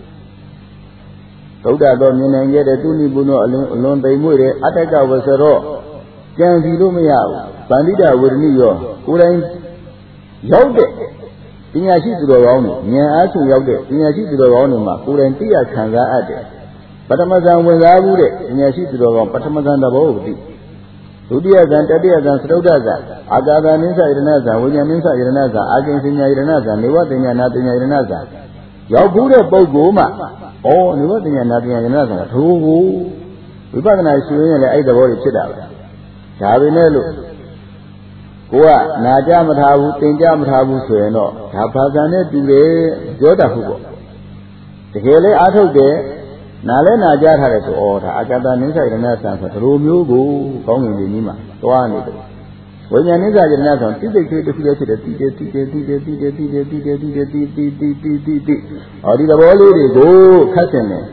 သုဒ္ဓတော်မြင်နိုင်ခဲ့တဲ့သူနိဗ္ဗာန်တော်အလွန်အလွန်သိမ်မွေ့တဲ့အတ္တကဝဆရောကြံစီလို့မရဘူးဗန္ဓိတဝေဒနိရောကိုယ်တိုင်ရောက်တဲ့ပညာရှိသူတော်ကောင်းတွေဉာဏ်အားဖြင့်ရောက်တဲ့ပညာရှိသူတော်ကောင်းတွေမှာကိုယ်တိုင်သိရခံစားအပ်တယ်ပထမဇန်ဝင်စားမှုတဲ့ပညာရှိသူတော်ကောင်းပထမဇန်သဘောကိုသိဒုတိယဇန်တတိယဇန်သတုဒ္ဒဇန်အာဂါသနိစ္စယရဏဇန်ဝိညာဉ်နိစ္စယရဏဇန်အာကိဉ္စညာယရဏဇန်နေဝတ္တညာနာတညာယရဏဇန်ရောက်ဘူးတဲ့ပုဂ္ဂိုလ်မှာဩနေဝတ္တညာနာတညာယရဏဇန်ကထိုးကိုဝိပဿနာရှုရင်းလည်းအဲ့သဘောတွေဖြစ်တာပဲဒါပဲနဲ့လို့ကိုကနာကြမထားဘူးသင်ကြမထားဘူးဆိုရင်တော့ဒါဘာသာနဲ့တူတယ်ပြောတတ်ဘူးပေါ့တကယ်လည်းအားထုတ်တယ်နာလဲနာကြထားတယ်ဆိုဩဒါအာကတနိစ္စယရဏဇန်ဆိုဒီလိုမျိုးကိုကောင်းငင်ကြီးမှာသွားနေတယ်ဝိညာဉ်နိစ္စယရဏဇန်တိတိတ်တိတစ်ခုလေးဖြစ်တယ်တိတိတိတိတိတိတိတိတိတိတိတိတိတိတိတိတိတိတိဟောဒီသဘောလေးတွေကိုခတ်စင်တယ်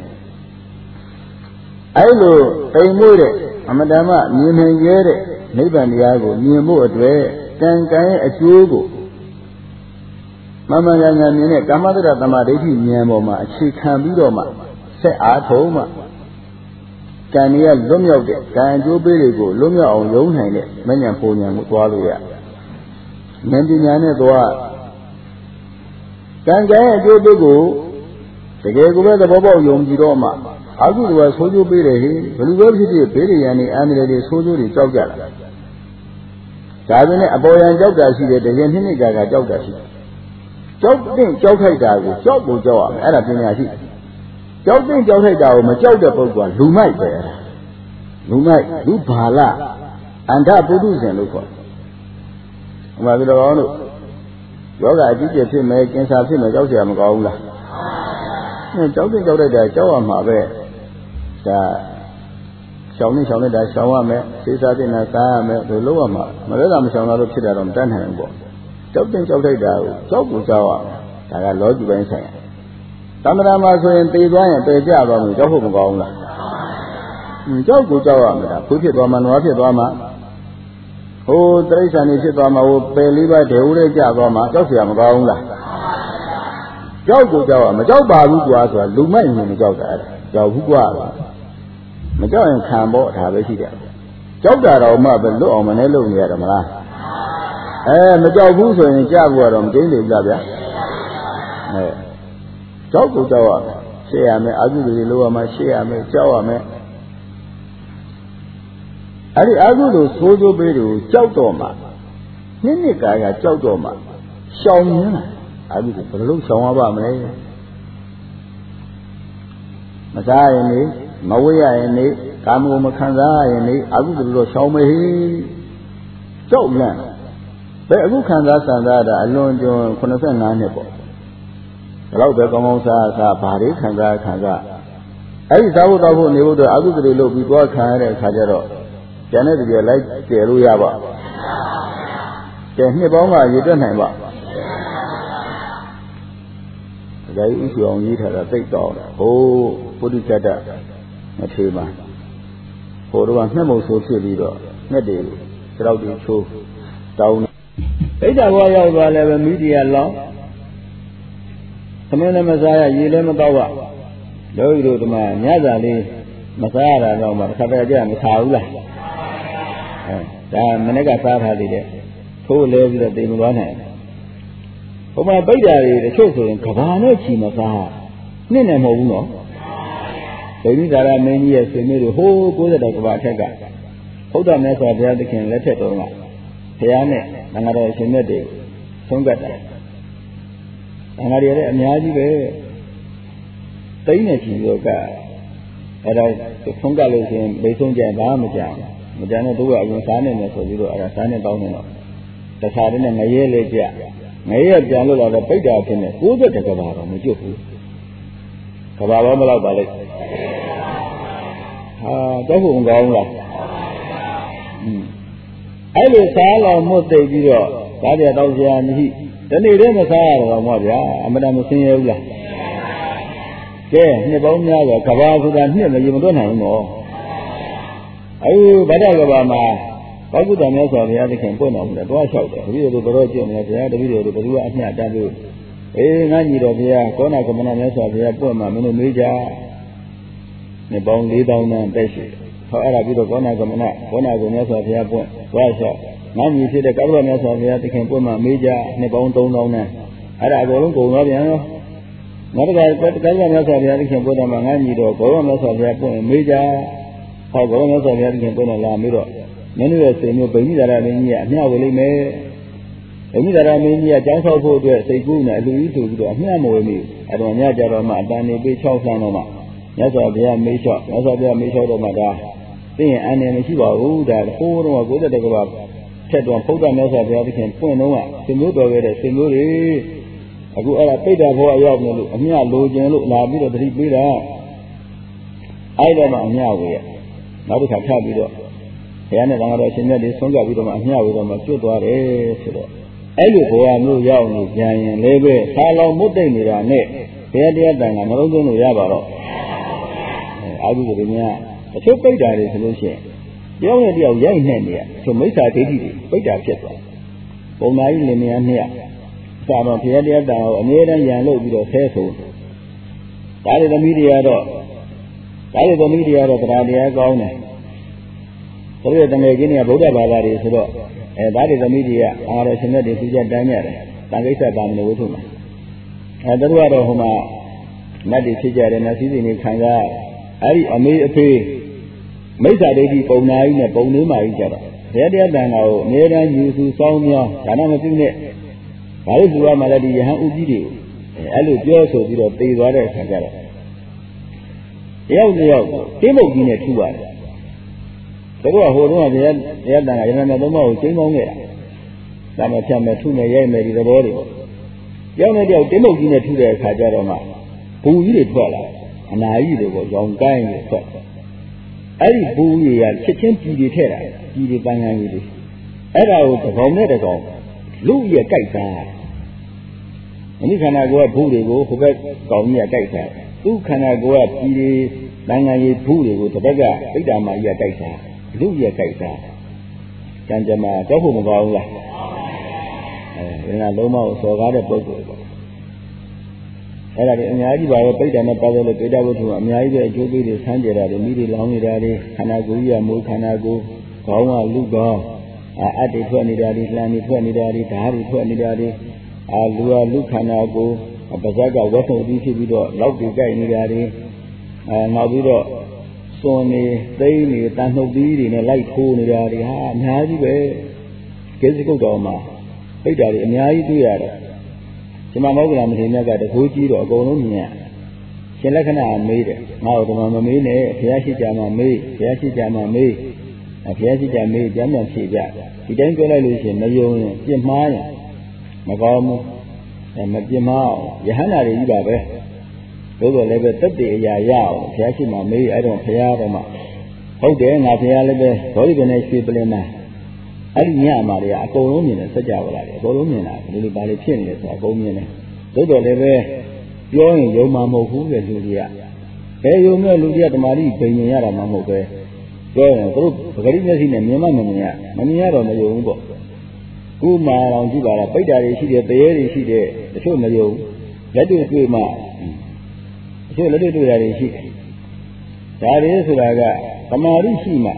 အဲ့လိုတိမ်မွေ့တဲ့အမတ္တမမြင်နိုင်ခဲ့တဲ့နိဗ္ဗာန်တရားကိုမြင်ဖို့အတွက်ကံကံရဲ့အကျိုးကိုမမှန်ကန်ကန်မြင်တဲ့ကာမတ္တရသမာဓိဋ္ဌိဉာဏ်ပေါ်မှာအခြေခံပြီးတော့မှဆက်အားထုတ်မှကံကြီးကလွတ်မြောက်တဲ့ကံအကျိုးပေးတွေကိုလွတ်မြောက်အောင်ယုံနိုင်တဲ့မဉ္ဇဉ်ပုံဉာဏ်ကိုသွားလို့ရဉာဏ်ပညာနဲ့သွားကံကံရဲ့အကျိုးပေးကိုတကယ်ကိုပဲသဘောပေါက်ယုံကြည်တော့မှအကုသိုလ်ကဆိုးကျိုးပေးတယ်ဟိဘယ်လိုပဲဖြစ်ဖြစ်ဘေးရန်နေအန္တရာယ်တွေဆိုးကျိုးတွေကြောက်ကြတာဒါပေမဲ့အပေါ်ယံကြောက်တာရှိတယ်တကယ်နှစ်နှစ်ကြာကကြောက်တာရှိတယ်ကြောက်တဲ့ကြောက်ထိုက်တာကိုကြောက်ကိုကြောက်ရမယ်အဲ့ဒါပညာရှိကြောက်တဲ့ကြောက်ထိုက်တာကိုမကြောက်တဲ့ပုဂ္ဂိုလ်ကလူမိုက်ပဲလူမိုက်လူဘာလအန္တပုထုဇဉ်လို့ခေါ်တယ်ဟိုမှာဒီလိုကောင်းလို့ယောဂအကြီးကျယ်ဖြစ်မယ်ကင်ဆာဖြစ်မယ်ကြောက်เสียမကောင်းဘူးလားအဲကြောက်တဲ့ကြောက်တဲ့တာကြောက်ရမှာပဲဒါရှောင်းနေရှောင်းနေတာရှောင်းရမယ်စေစားတင်တာစားရမယ်ဒီလိုလုပ်ရမှာမလဲတာမရှောင်းတာလို့ဖြစ်တာတော့မတတ်နိုင်ဘူးပေါ့ကြောက်တဲ့ကြောက်ထိုက်တာကိုကြောက်ကိုကြောက်ရမယ်ဒါကလောကီပိုင်းဆိုင်ရာသမဏမှာဆိုရင်သေသွားရင်ပယ်ကြသွားမယ်ကြောက်ဖို့မကောင်းဘူးလားကြောက်ကိုကြောက်ရမယ်ဒါဖူးဖြစ်သွားမှနွားဖြစ်သွားမှဟိုတိရစ္ဆာန်တွေဖြစ်သွားမှဟိုပယ်လေးပါးဒေဝရဲကြသွားမှကြောက်เสียမကောင်းဘူးလားကြောက်ကိုကြောက်ရမကြောက်ပါဘူးကွာဆိုတာလူမိုက်နေမကြောက်တာအဲ့ဒါကြောက်ဘူးကွာမကြောက်ရင်ခံဖို့ဒါပဲရှိတယ်ကြောက်တာတော့မှပဲလွတ်အောင်မနဲ့လုပ်နေရတယ်မလားအဲမကြောက်ဘူးဆိုရင်ကြဖို့ကတော့မတင်းနေဘူးလားဗျာအဲကြောက်ကိုကြောက်ရမယ်ရှေ့ရမယ်အာဟုတွေလိုရမယ်ရှေ့ရမယ်ကြောက်ရမယ်အဲ့ဒီအာဟုတို့သိုးသိုးပေးတွေကိုကြောက်တော့မှနှစ်နှစ်ကာကကြောက်တော့မှရှောင်ရင်းလာအာဟုတွေဘယ်လိုရှောင်ရပါမလဲမစားရင်နေမဝေးရရင်နေကာမဂုဏ်မခံစားရရင်နေအာဟုတွေတော့ရှောင်မေးကြောက်လန့်ဘယ်အခုခံစားစံစားတာအလွန်ကျွံခုနှစ်ဆယ့်ငါးနှစ်ပေါ့ဒါတော့ပဲကောင်းကောင်းစားစားဘာတွေခံစားခံစားအဲ့ဒီစားဖို့တော့ဖို့နေဖို့တော့အာဟုတွေလို့ပြီးသွားခံရတဲ့အခါကျတော့ကျန်တဲ့တကယ်လိုက်ကျယ်လို့ရပါကျယ်နှစ်ပေါင်းကရည်တွက်နိုင်ပါဒါကြီးဥစ္စာအောင်ရေးထားတာသိတော့တယ်ဟိုးပုရိသတ္တမထေပါဟိုတော့ငှက်မုံဆိုးဖြစ်ပြီးတော့ငှက်တွေကိုခြေထောက်တွေချိုးတောင်းပိဋကဘွားရောက်သွားလည်းပဲမိဒီယာလောင်းသမင်းလည်းမစားရရေလည်းမတော့ရလောကီတို့ဒီမှာညစာလေးမစားရတာတော့မှတစ်ခါတည်းကြမစားဘူးလားဟဒါမနေ့ကစားထားသေးတယ်ထိုးလဲပြီးတော့တိမ်မသွားနိုင်ဘုမပိတ်တာတွေတချို့ဆိုရင်ကဘာနဲ့ချီမစားနှစ်နဲ့မဟုတ်ဘူးနော်ဗိမိသာရမင်းကြီးရဲ့ဆွေမျိုးတွေဟိုးကိုးတဲ့ကဘာထက်ကဘုရားမြတ်စွာဘုရားသခင်လက်ထက်တော်ကဘုရားနဲ့ငါတော်ရှင်မြတ်တွေဆုံးကတ်တယ်ငါတွေလည်းအများကြီးပဲတိမ်နဲ့ချီလို့ကအဲ့ဒါဆုံးကတ်လို့ရှိရင်ဘိဆုံးကြဘာမှမကြဘူးမကြမ်းတော့သူကအရင်စားနေတယ်ဆိုပြီးတော့အဲ့ဒါစားနေတောင်းနေတော့တခါတည်းနဲ့ငရဲလေးကြငရဲပြန်လို့လာတော့ပိတ်တာဖြစ်နေကိုးသက်တကဘာတော့မကျွတ်ဘူးကဘာဘောမလောက်ပါလိမ့်ဟာတော့ဘုံကောင်းလားอืมအဲ့လိုစားလောင်မှုသိပြီးတော့ဒါပြတောင်းစရာမရှိဒီနေ့တည်းမစားရတော့မှဗျာအမတန်မစင်းရဘူးလားကဲနှစ်ပေါင်းများစွာကဘာဆိုတာနှစ်မရေမတွက်နိုင်ဘူးနော်အခုဗဒ္ဒကဘာမှာဘောဂုတ္တမြတ်စွာဘုရားသခင်ပွင့်တော်မူတယ်တွားလျှောက်တယ်တပည့်တို့တော်ကြည့်နေတယ်ဘုရားတပည့်တို့ဘယ်သူကအမျှတတ်လို့အေးငါညီတော်ဘုရားကောဏကမဏမြတ်စွာဘုရားပွင့်မှာမင်းတို့မေးကြနှစ်ပေါင်းလေးသောင်းနဲ့တက်ရှိဟောအဲ့ဒါပြီးတော့ကောဏကမဏကောဏကမြတ်စွာဘုရားပွင့်တွားလျှောက်ငါညီဖြစ်တဲ့ကောဏမြတ်စွာဘုရားသခင်ပွင့်မှာမေးကြနှစ်ပေါင်းသုံးသောင်းနဲ့အဲ့ဒါအကုန်လုံးကုန်သွားပြန်ရောနောက်တစ်ခါကောဏမြတ်စွာဘုရားသခင်ပွင့်တော်မှာငါညီတော်ကောဏမြတ်စွာဘုရားပွင့်မေးကြဟောကောဏမြတ်စွာဘုရားသခင်ပွင့်တော်လာမေးတော့မင်းတို့ရဲ့စိတ်မျိုးဗိမိသာရမင်းကြီးကအမျှဝေလိမ့်မယ်ဗိမိသာရမင်းကြီးကကြောင်းဆောက်ဖို့အတွက်စိတ်ကူးနဲ့အလူကြီးဆိုပြီးတော့အမျှမဝေမိအဲ့တော့ညကြတော့မှအတန်နေပေး၆ဆန်းတော့မှမြတ်စွာဘုရားမေးလျှော့မြတ်စွာဘုရားမေးလျှော့တော့မှဒါသိရင်အန်နေမရှိပါဘူးဒါဟိုးတော့ကိုယ်တက်ကဘာထက်တော့ဘုရားမြတ်စွာဘုရားသခင်ပွင့်တော့ကစိတ်မျိုးတော်ခဲ့တဲ့စိတ်မျိုးတွေအခုအဲ့ဒါပိဋကဘောအရောက်နေလို့အမျှလိုချင်လို့လာပြီးတော့တတိပေးတာအဲ့တော့မှအမျှဝေရနောက်တစ်ခါထပ်ပြီးတော့ဘုရားနဲ့တန်ခါတော်ရှင်မြတ်တွေဆုံးကြပြီးတော့မှအမျှဝေတော့မှကျွတ်သွားတယ်ဆိုတော့အဲ့လိုဘဝမျိုးရောက်နေကြရင်လည်းပဲသာလောင်မွတ်တိတ်နေတာနဲ့ဘုရားတရားတန်ခါနှလုံးသွင်းလို့ရပါတော့အာဟုတွေများအချို့ပိတ်တာတွေဆိုလို့ရှိရင်တယောက်နဲ့တယောက်ရိုက်နှက်နေရဆိုမိစ္ဆာဒိဋ္ဌိတွေပိတ်တာဖြစ်သွားပုံနာကြီးလင်မယားနှစ်ယောက်သာတော့ဘုရားတရားတန်ခါကိုအမြဲတမ်းရန်လို့ပြီးတော့ဆဲဆိုဒါတွေသမီးတွေကတော့ဒါတွေသမီးတွေကတော့တရားတရားကောင်းတယ်သူတို့တငယ်ချင်းတွေကဗုဒ္ဓဘာသာတွေဆိုတော့အဲဒါတွေသမီးတွေကအာရရှင်မြတ်တွေသူကြတန်းကြတယ်တန်ခိစ္စတာမဏေဝိထုမှာအဲသူတို့ကတော့ဟိုမှာမတ်တွေဖြစ်ကြတယ်နတ်စည်းစိမ်တွေခံကြအဲ့ဒီအမေအဖေမိစ္ဆာဒိဋ္ဌိပုံနာကြီးနဲ့ပုံလေးမာကြီးကြတော့ဘုရားတရားတန်ခါကိုအမြဲတမ်းယူစုစောင်းမြောင်းဒါနမပြုနဲ့ဘာလို့ဆိုရမှလဲဒီယဟန်ဥကြီးတွေအဲ့လိုပြောဆိုပြီးတော့တည်သွားတဲ့အခါကျတော့တယောက်တယောက်တင်းပုတ်ကြီးနဲ့ထူပါတယ်သူကဟိုတုန်းကဘုရားတရားတန်ခါရဟန်းတော်သုံးပါးကိုကျင်းပေါင်းခဲ့တာဒါမှဖြတ်မယ်ထုမယ်ရိုက်မယ်ဒီသဘောတွေပေါ့ကြောက်နေတယောက်တင်းပုတ်ကြီးနဲ့ထူတဲ့အခါကျတော့မှဘူကြီးတွေထွက်လာအနာကြီးတွေပေါ့ရောင်ကိုင်းတွေထွက်အဲ့ဒီဘူကြီးကချက်ချင်းပြည်တွေထဲတာပြည်တွေပန်းကန်းကြီးတွေအဲ့ဒါကိုတစ်ကောင်နဲ့တစ်ကောင်လူရဲ့ကြိုက်တာအနိခန္ဓာကိုယ်ကဘူတွေကိုဟိုဘက်ကောင်ကြီးကကြိုက်တာသူ့ခန္ဓာကိုယ်ကပြည်တွေပန်းကန်းကြီးဘူတွေကိုတစ်ဘက်ကပိဋ္ဌာမကြီးကကြိုက်တာလူရဲ့ကြိုက်တာကံကြမ္မာတော့ဖို့မကောင်းဘူးလားအဲဒီကလုံးမကိုစော်ကားတဲ့ပုဂ္ဂိုလ်ပေါ့အဲ့ဒါတွေအများကြီးပါပဲပိဋကနဲ့ပတ်သက်လို့ပိဋကဝတ္ထုကအများကြီးပဲအကျိုးပေးတွေဆန်းကြတာတွေမိတွေလောင်းနေတာတွေခန္ဓာကိုယ်ကြီးကမိုးခန္ဓာကိုယ်ခေါင်းကလူကောင်းအာအတ္တိထွက်နေတာတွေလှန်နေထွက်နေတာတွေဓာတ်တွေထွက်နေတာတွေအာလူကလူခန္ဓာကိုယ်ပါဇက်ကဝတ်ထုံပြီးဖြစ်ပြီးတော့လောက်တွေကြိုက်နေတာတွေအာနောက်ပြီးတော့စွန်နေသိမ်းနေတန်နှုတ်သီးတွေနဲ့လိုက်ထိုးနေတာတွေဟာအများကြီးပဲကိစ္စကုတ်တော်မှာပိဋကတွေအများကြီးတွေ့ရတယ်ဒီမှာမောက္ကလမထေရမြတ်ကတကူကြီးတော့အကုန်လုံးမြင်ရရှင်လက္ခဏာမေးတယ်ငါ့ကိုဒီမှာမမေးနဲ့ဘုရားရှိခိုးမှာမေးဘုရားရှိခိုးမှာမေးဘုရားရှိခိုးမေးကြမ်းပြန်ဖြေကြဒီတိုင်းပြောလိုက်လို့ရှိရင်မယုံရင်ပြစ်မှားရင်မကောင်းဘူးအဲမပြစ်မှားယဟန္တာတွေကြီးပါပဲသို့တော်လည်းပဲတက်တည်အရာရအောင်ဘုရားရှိခိုးမေးအဲ့တော့ဘုရားတော်မှာဟုတ်တယ်ငါဘုရားလည်းပဲဘောဓိပင်နဲ့ရွှေပလင်မှာအဲ့ဒီညမှာတွေကအကုန်လုံးမြင်တယ်စကြဝဠာတွေအကုန်လုံးမြင်တာဒီလိုပါလေဖြစ်နေတယ်ဆိုတာအကုန်မြင်တယ်သို့တော်လည်းပဲပြောရင်ယုံမှာမဟုတ်ဘူးတဲ့လူတွေကဘယ်ယုံမဲ့လူတွေကတမာတိဘိညာရတာမှမဟုတ်ပဲပြောရင်သူတို့ပဂရိမျက်စိနဲ့မြင်မှမမြင်ရမမြင်ရတော့မယုံဘူးပေါ့ခုမှအောင်ကြည့်ပါလားပိဋ္ဌာတွေရှိတယ်တရေတွေရှိတယ်တချို့မယုံလက်တွေ့တွေ့မှတချို့လက်တွေ့တွေ့တာတွေရှိတယ်ဒါတွေဆိုတာကတမာတိရှိမှ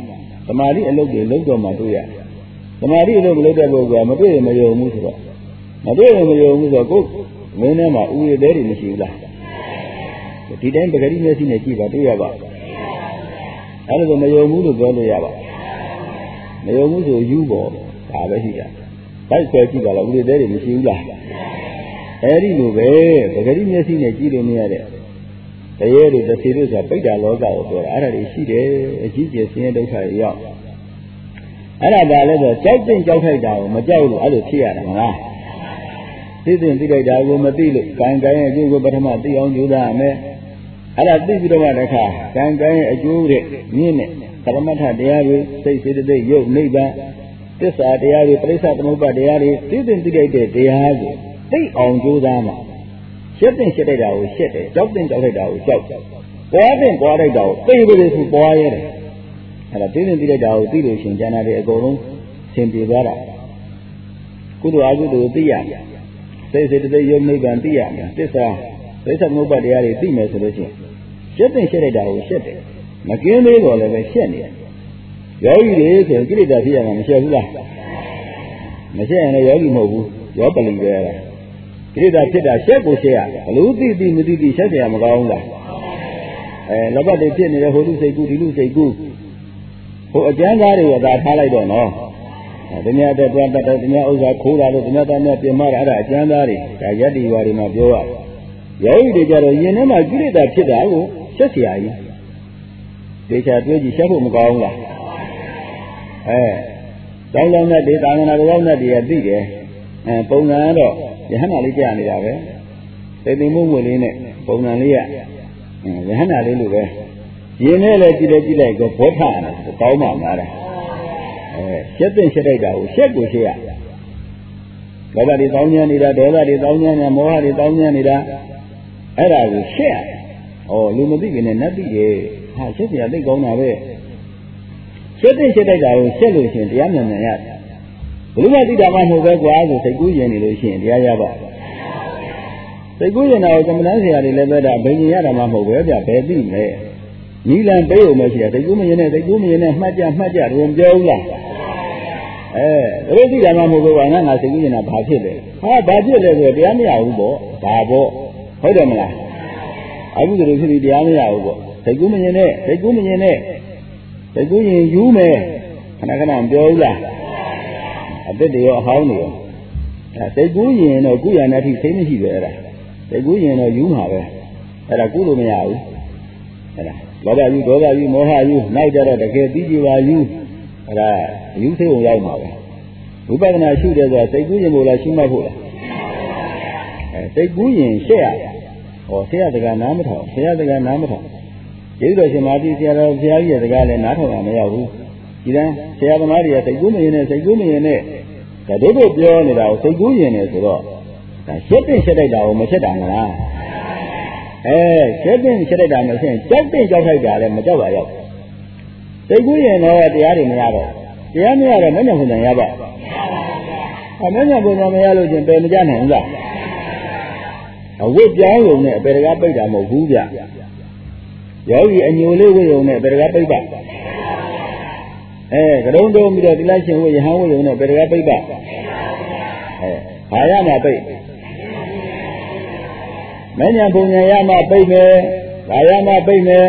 သမာဓိအလုပ်တွေလုပ်တော့မှတွေ့ရသမာဓိအလုပ်မလုပ်တဲ့ပုဂ္ဂိုလ်ကမတွေ့ရင်မယုံဘူးဆိုတော့မတွေ့ရင်မယုံဘူးဆိုတော့ကိုယ်မင်းထဲမှာဥရသေးတွေမရှိဘူးလားဒီတိုင်းပဂတိမျက်စိနဲ့ကြည့်ပါတွေ့ရပါအဲ့ဒါဆိုမယုံဘူးလို့ပြောလို့ရပါမယုံဘူးဆိုယူပေါ်ဒါပဲရှိတာဘိုက်ဆွဲကြည့်ပါလားဥရသေးတွေမရှိဘူးလားအဲ့ဒီလိုပဲပဂတိမျက်စိနဲ့ကြည့်လို့မရတဲ့တရေတို့တစ်စီတို့ဆိုတာပိဋကလောကကိုပြောတာအဲ့ဒါတွေရှိတယ်အကြီးကျယ်ဆင်းရဲဒုက္ခတွေရောက်အဲ့ဒါပါလဲဆိုကြောက်တင်ကြောက်ထိုက်တာကိုမကြောက်လို့အဲ့လိုဖြစ်ရတာမလားသိသိသိလိုက်တာကိုမသိလို့ကံကံရဲ့အကျိုးကိုပထမသိအောင်ကြိုးစားရမယ်အဲ့ဒါသိပြီးတော့မှတခါကံကံရဲ့အကျိုးတွေမြင့်တဲ့ပရမတ္ထတရားတွေစိတ်စေတသိက်ရုပ်နိဗ္ဗာန်သစ္စာတရားတွေပရိစ္ဆသမုပ္ပါတရားတွေသိသိသိလိုက်တဲ့တရားကိုသိအောင်ကြိုးစားမှာရှက်တင်ရှက်တိုက်တာကိုရှက်တယ်ကြောက်တင်ကြောက်လိုက်တာကိုကြောက်ပွားတင်ပွားလိုက်တာကိုသိပြီလေသူပွားရတယ်အဲ့ဒါသိသိသိလိုက်တာကိုသိလို့ရှင်ကျန်တာတွေအကုန်လုံးသင်ပြေသွားတာကုသိုလ်အကုသိုလ်သိရမယ်စိတ်စေတသိက်ယုံနိဗ္ဗာန်သိရမယ်သစ္စာပရိစ္ဆသမုပ္ပါတရားတွေသိမယ်ဆိုလို့ရှိရင်ရှက်တင်ရှက်လိုက်တာကိုရှက်တယ်မကင်းသေးတော့လည်းပဲရှက်နေတယ်ယောဂီတွေဆိုရင်ကိလေသာဖြစ်ရမှာမရှက်ဘူးလားမရှက်ရင်လည်းယောဂီမဟုတ်ဘူးယောပလင်ပဲရတာကိလေသာဖြစ်တာရှက်ကိုရှက်ရဘလို့သိသိမသိသိရှက်ကြရမကောင်းဘူးလားအဲလောဘတွေဖြစ်နေတဲ့ဟိုလူစိတ်ကူးဒီလူစိတ်ကူးဟိုအကျမ်းသားတွေကသာထားလိုက်တော့နော်တမယတဲ့တွားတတ်တယ်တမယဥစ္စာခိုးတာလို့တမယတမယပြင်မတာအဲ့ဒါအကျမ်းသားတွေဒါယတ္တိဝါတွေမှာပြောရတယ်ယောဂီတွေကြတော့ယင်ထဲမှာကိလေသာဖြစ်တာကိုရှက်เสียကြီးဒေချာတွေးကြည့်ရှက်ဖို့မကောင်းဘူးလားအဲတောင်းလောင်းတဲ့ဒေတာငနာတော်နဲ့တည်းရသိတယ်အဲပုံစံကတော့ယဟန္တာလေးကြာနေတာပဲသိသိမှုဝင်လေးနဲ့ပုံစံလေးရယဟန္တာလေးလိုပဲယင်နဲ့လည်းကြည့်တယ်ကြည့်လိုက်တော့ဘောထရတယ်ကောင်းမှမှားတယ်အဲရှက်တဲ့ရှက်လိုက်တာကိုရှက်ကိုရှက်ရလောဘတွေတောင်းညံနေတာဒေါသတွေတောင်းညံနေတာမောဟတွေတောင်းညံနေတာအဲ့ဒါကိုရှက်ရဩလူမသိခင်နဲ့နတ်သိတယ်ဟာရှက်เสียသိကောင်းတာပဲရှက်တဲ့ရှက်လိုက်တာကိုရှက်လို့ရှင်တရားမြန်မြန်ရတယ်ဘယ်လိုမှသိတာမှမဟုတ်ပဲကွာဆိုစိတ်ကူးရင်နေလို့ရှိရင်တရားရပါစိတ်ကူးရင်တော့သမဏဆရာတွေလည်းပဲဒါဘယ်ရင်ရတာမှမဟုတ်ပဲဗျဘယ်သိမလဲနီလန်ပေးုံမရှိတာစိတ်ကူးမရင်နဲ့စိတ်ကူးမရင်နဲ့မှတ်ကြမှတ်ကြတော့ပြောဘူးလားအဲဒါသိတာမှမဟုတ်ဘူးကွာငါငါစိတ်ကူးရင်တာဘာဖြစ်လဲဟာဘာဖြစ်လဲဆိုတရားမရဘူးပေါ့ဒါပေါ့ဟုတ်တယ်မလားအခုဒီလိုဖြစ်ပြီးတရားမရဘူးပေါ့စိတ်ကူးမရင်နဲ့စိတ်ကူးမရင်နဲ့စိတ်ကူးရင်ယူမယ်ခဏခဏပြောဘူးလားအသက်တွေရောအဟောင်းတွေရောအဲစိတ်ကူးရင်တော့ကုရဏတိသိမရှိပဲအဲ့ဒါစိတ်ကူးရင်တော့ယူမှာပဲအဲ့ဒါကုလို့မရဘူးအဲ့ဒါလောဘယူဒေါသယူမောဟယူနောက်ကြတော့တကယ်သိကြပါယူအဲ့ဒါယူသိုံရောက်မှာပဲဝိပဿနာရှုတယ်ဆိုတာစိတ်ကူးရင်မို့လားရှုမှတ်ဖို့လားအဲစိတ်ကူးရင်ရှက်ရဟောဆရာစကားနားမထောင်ဆရာစကားနားမထောင်ကျေးဇူးတော်ရှင်မာတိဆရာတော်ဘုရားကြီးရဲ့စကားလည်းနားထောင်ရမရဘူးဒီတန်းဆရာသမားတွေကစိတ်ကူးမရင်နဲ့စိတ်ကူးမရင်နဲ့ဒါတို့တို့ပြောနေတာကိုစိတ်ကူးရင်နဲ့ဆိုတော့ဒါရှက်တင်ရှက်တိုက်တာကိုမရှက်တာမလားအဲရှက်တင်ရှက်တိုက်တာမရှက်ကြောက်တင်ကြောက်ထိုက်တာလည်းမကြောက်ပါရောက်စိတ်ကူးရင်တော့တရားတွေမရတော့တရားမရတော့မညံ့ဖွယ်ရပါအမညံ့ဖွယ်မရလို့ချင်းပယ်မကြနိုင်ဘူးလားအဝတ်ပြောင်းုံနဲ့အပေတကားပိတ်တာမဟုတ်ဘူးဗျယောဂီအညိုလေးဝိယုံနဲ့ပေတကားပိတ်ပါအဲကရုံတုံးပြီးတော့သီလရှင်ဝိယဟန်ဝိယုံနဲ့ပေတကားပိတ်ပါအဲဘာရမှာပိတ်မဉ္ဇဉ်ပုံဉ္ဇဉ်ရမှာပိတ်မယ်ဘာရမှာပိတ်မယ်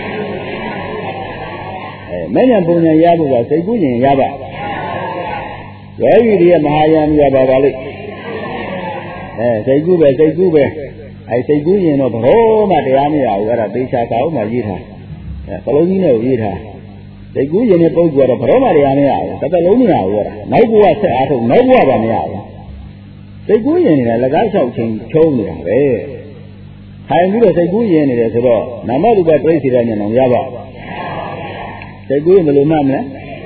အဲမဉ္ဇဉ်ပုံဉ္ဇဉ်ရဖို့ကစိတ်ကူးရင်ရပါယောဂီတွေမဟာယံရပါပါလိမ့်အဲစိတ်ကူးပဲစိတ်ကူးပဲအဲစိတ်ကူးရင်တော့ဘရောမှတရားမရဘူးအဲ့ဒါသေချာကောင်းမှရေးထားအဲကလုံးကြီးနဲ့ရေးထားစိတ်ကူးရင်တဲ့ပုံကတော့ဘရောမှတရားမရဘူးတစ်သက်လုံးမရဘူးအဲ့ဒါနောက်ဘဝဆက်အားထုတ်နောက်ဘဝပါမရဘူးစိတ်ကူးရင်လည်းလက်ကားလျှောက်ချင်းချုံးနေတာပဲထိုင်ပြီးတော့စိတ်ကူးရင်နေတယ်ဆိုတော့နာမရူပပြိစိရဉာဏ်အောင်ရပါစိတ်ကူးရင်ဘယ်လိုမှမလဲ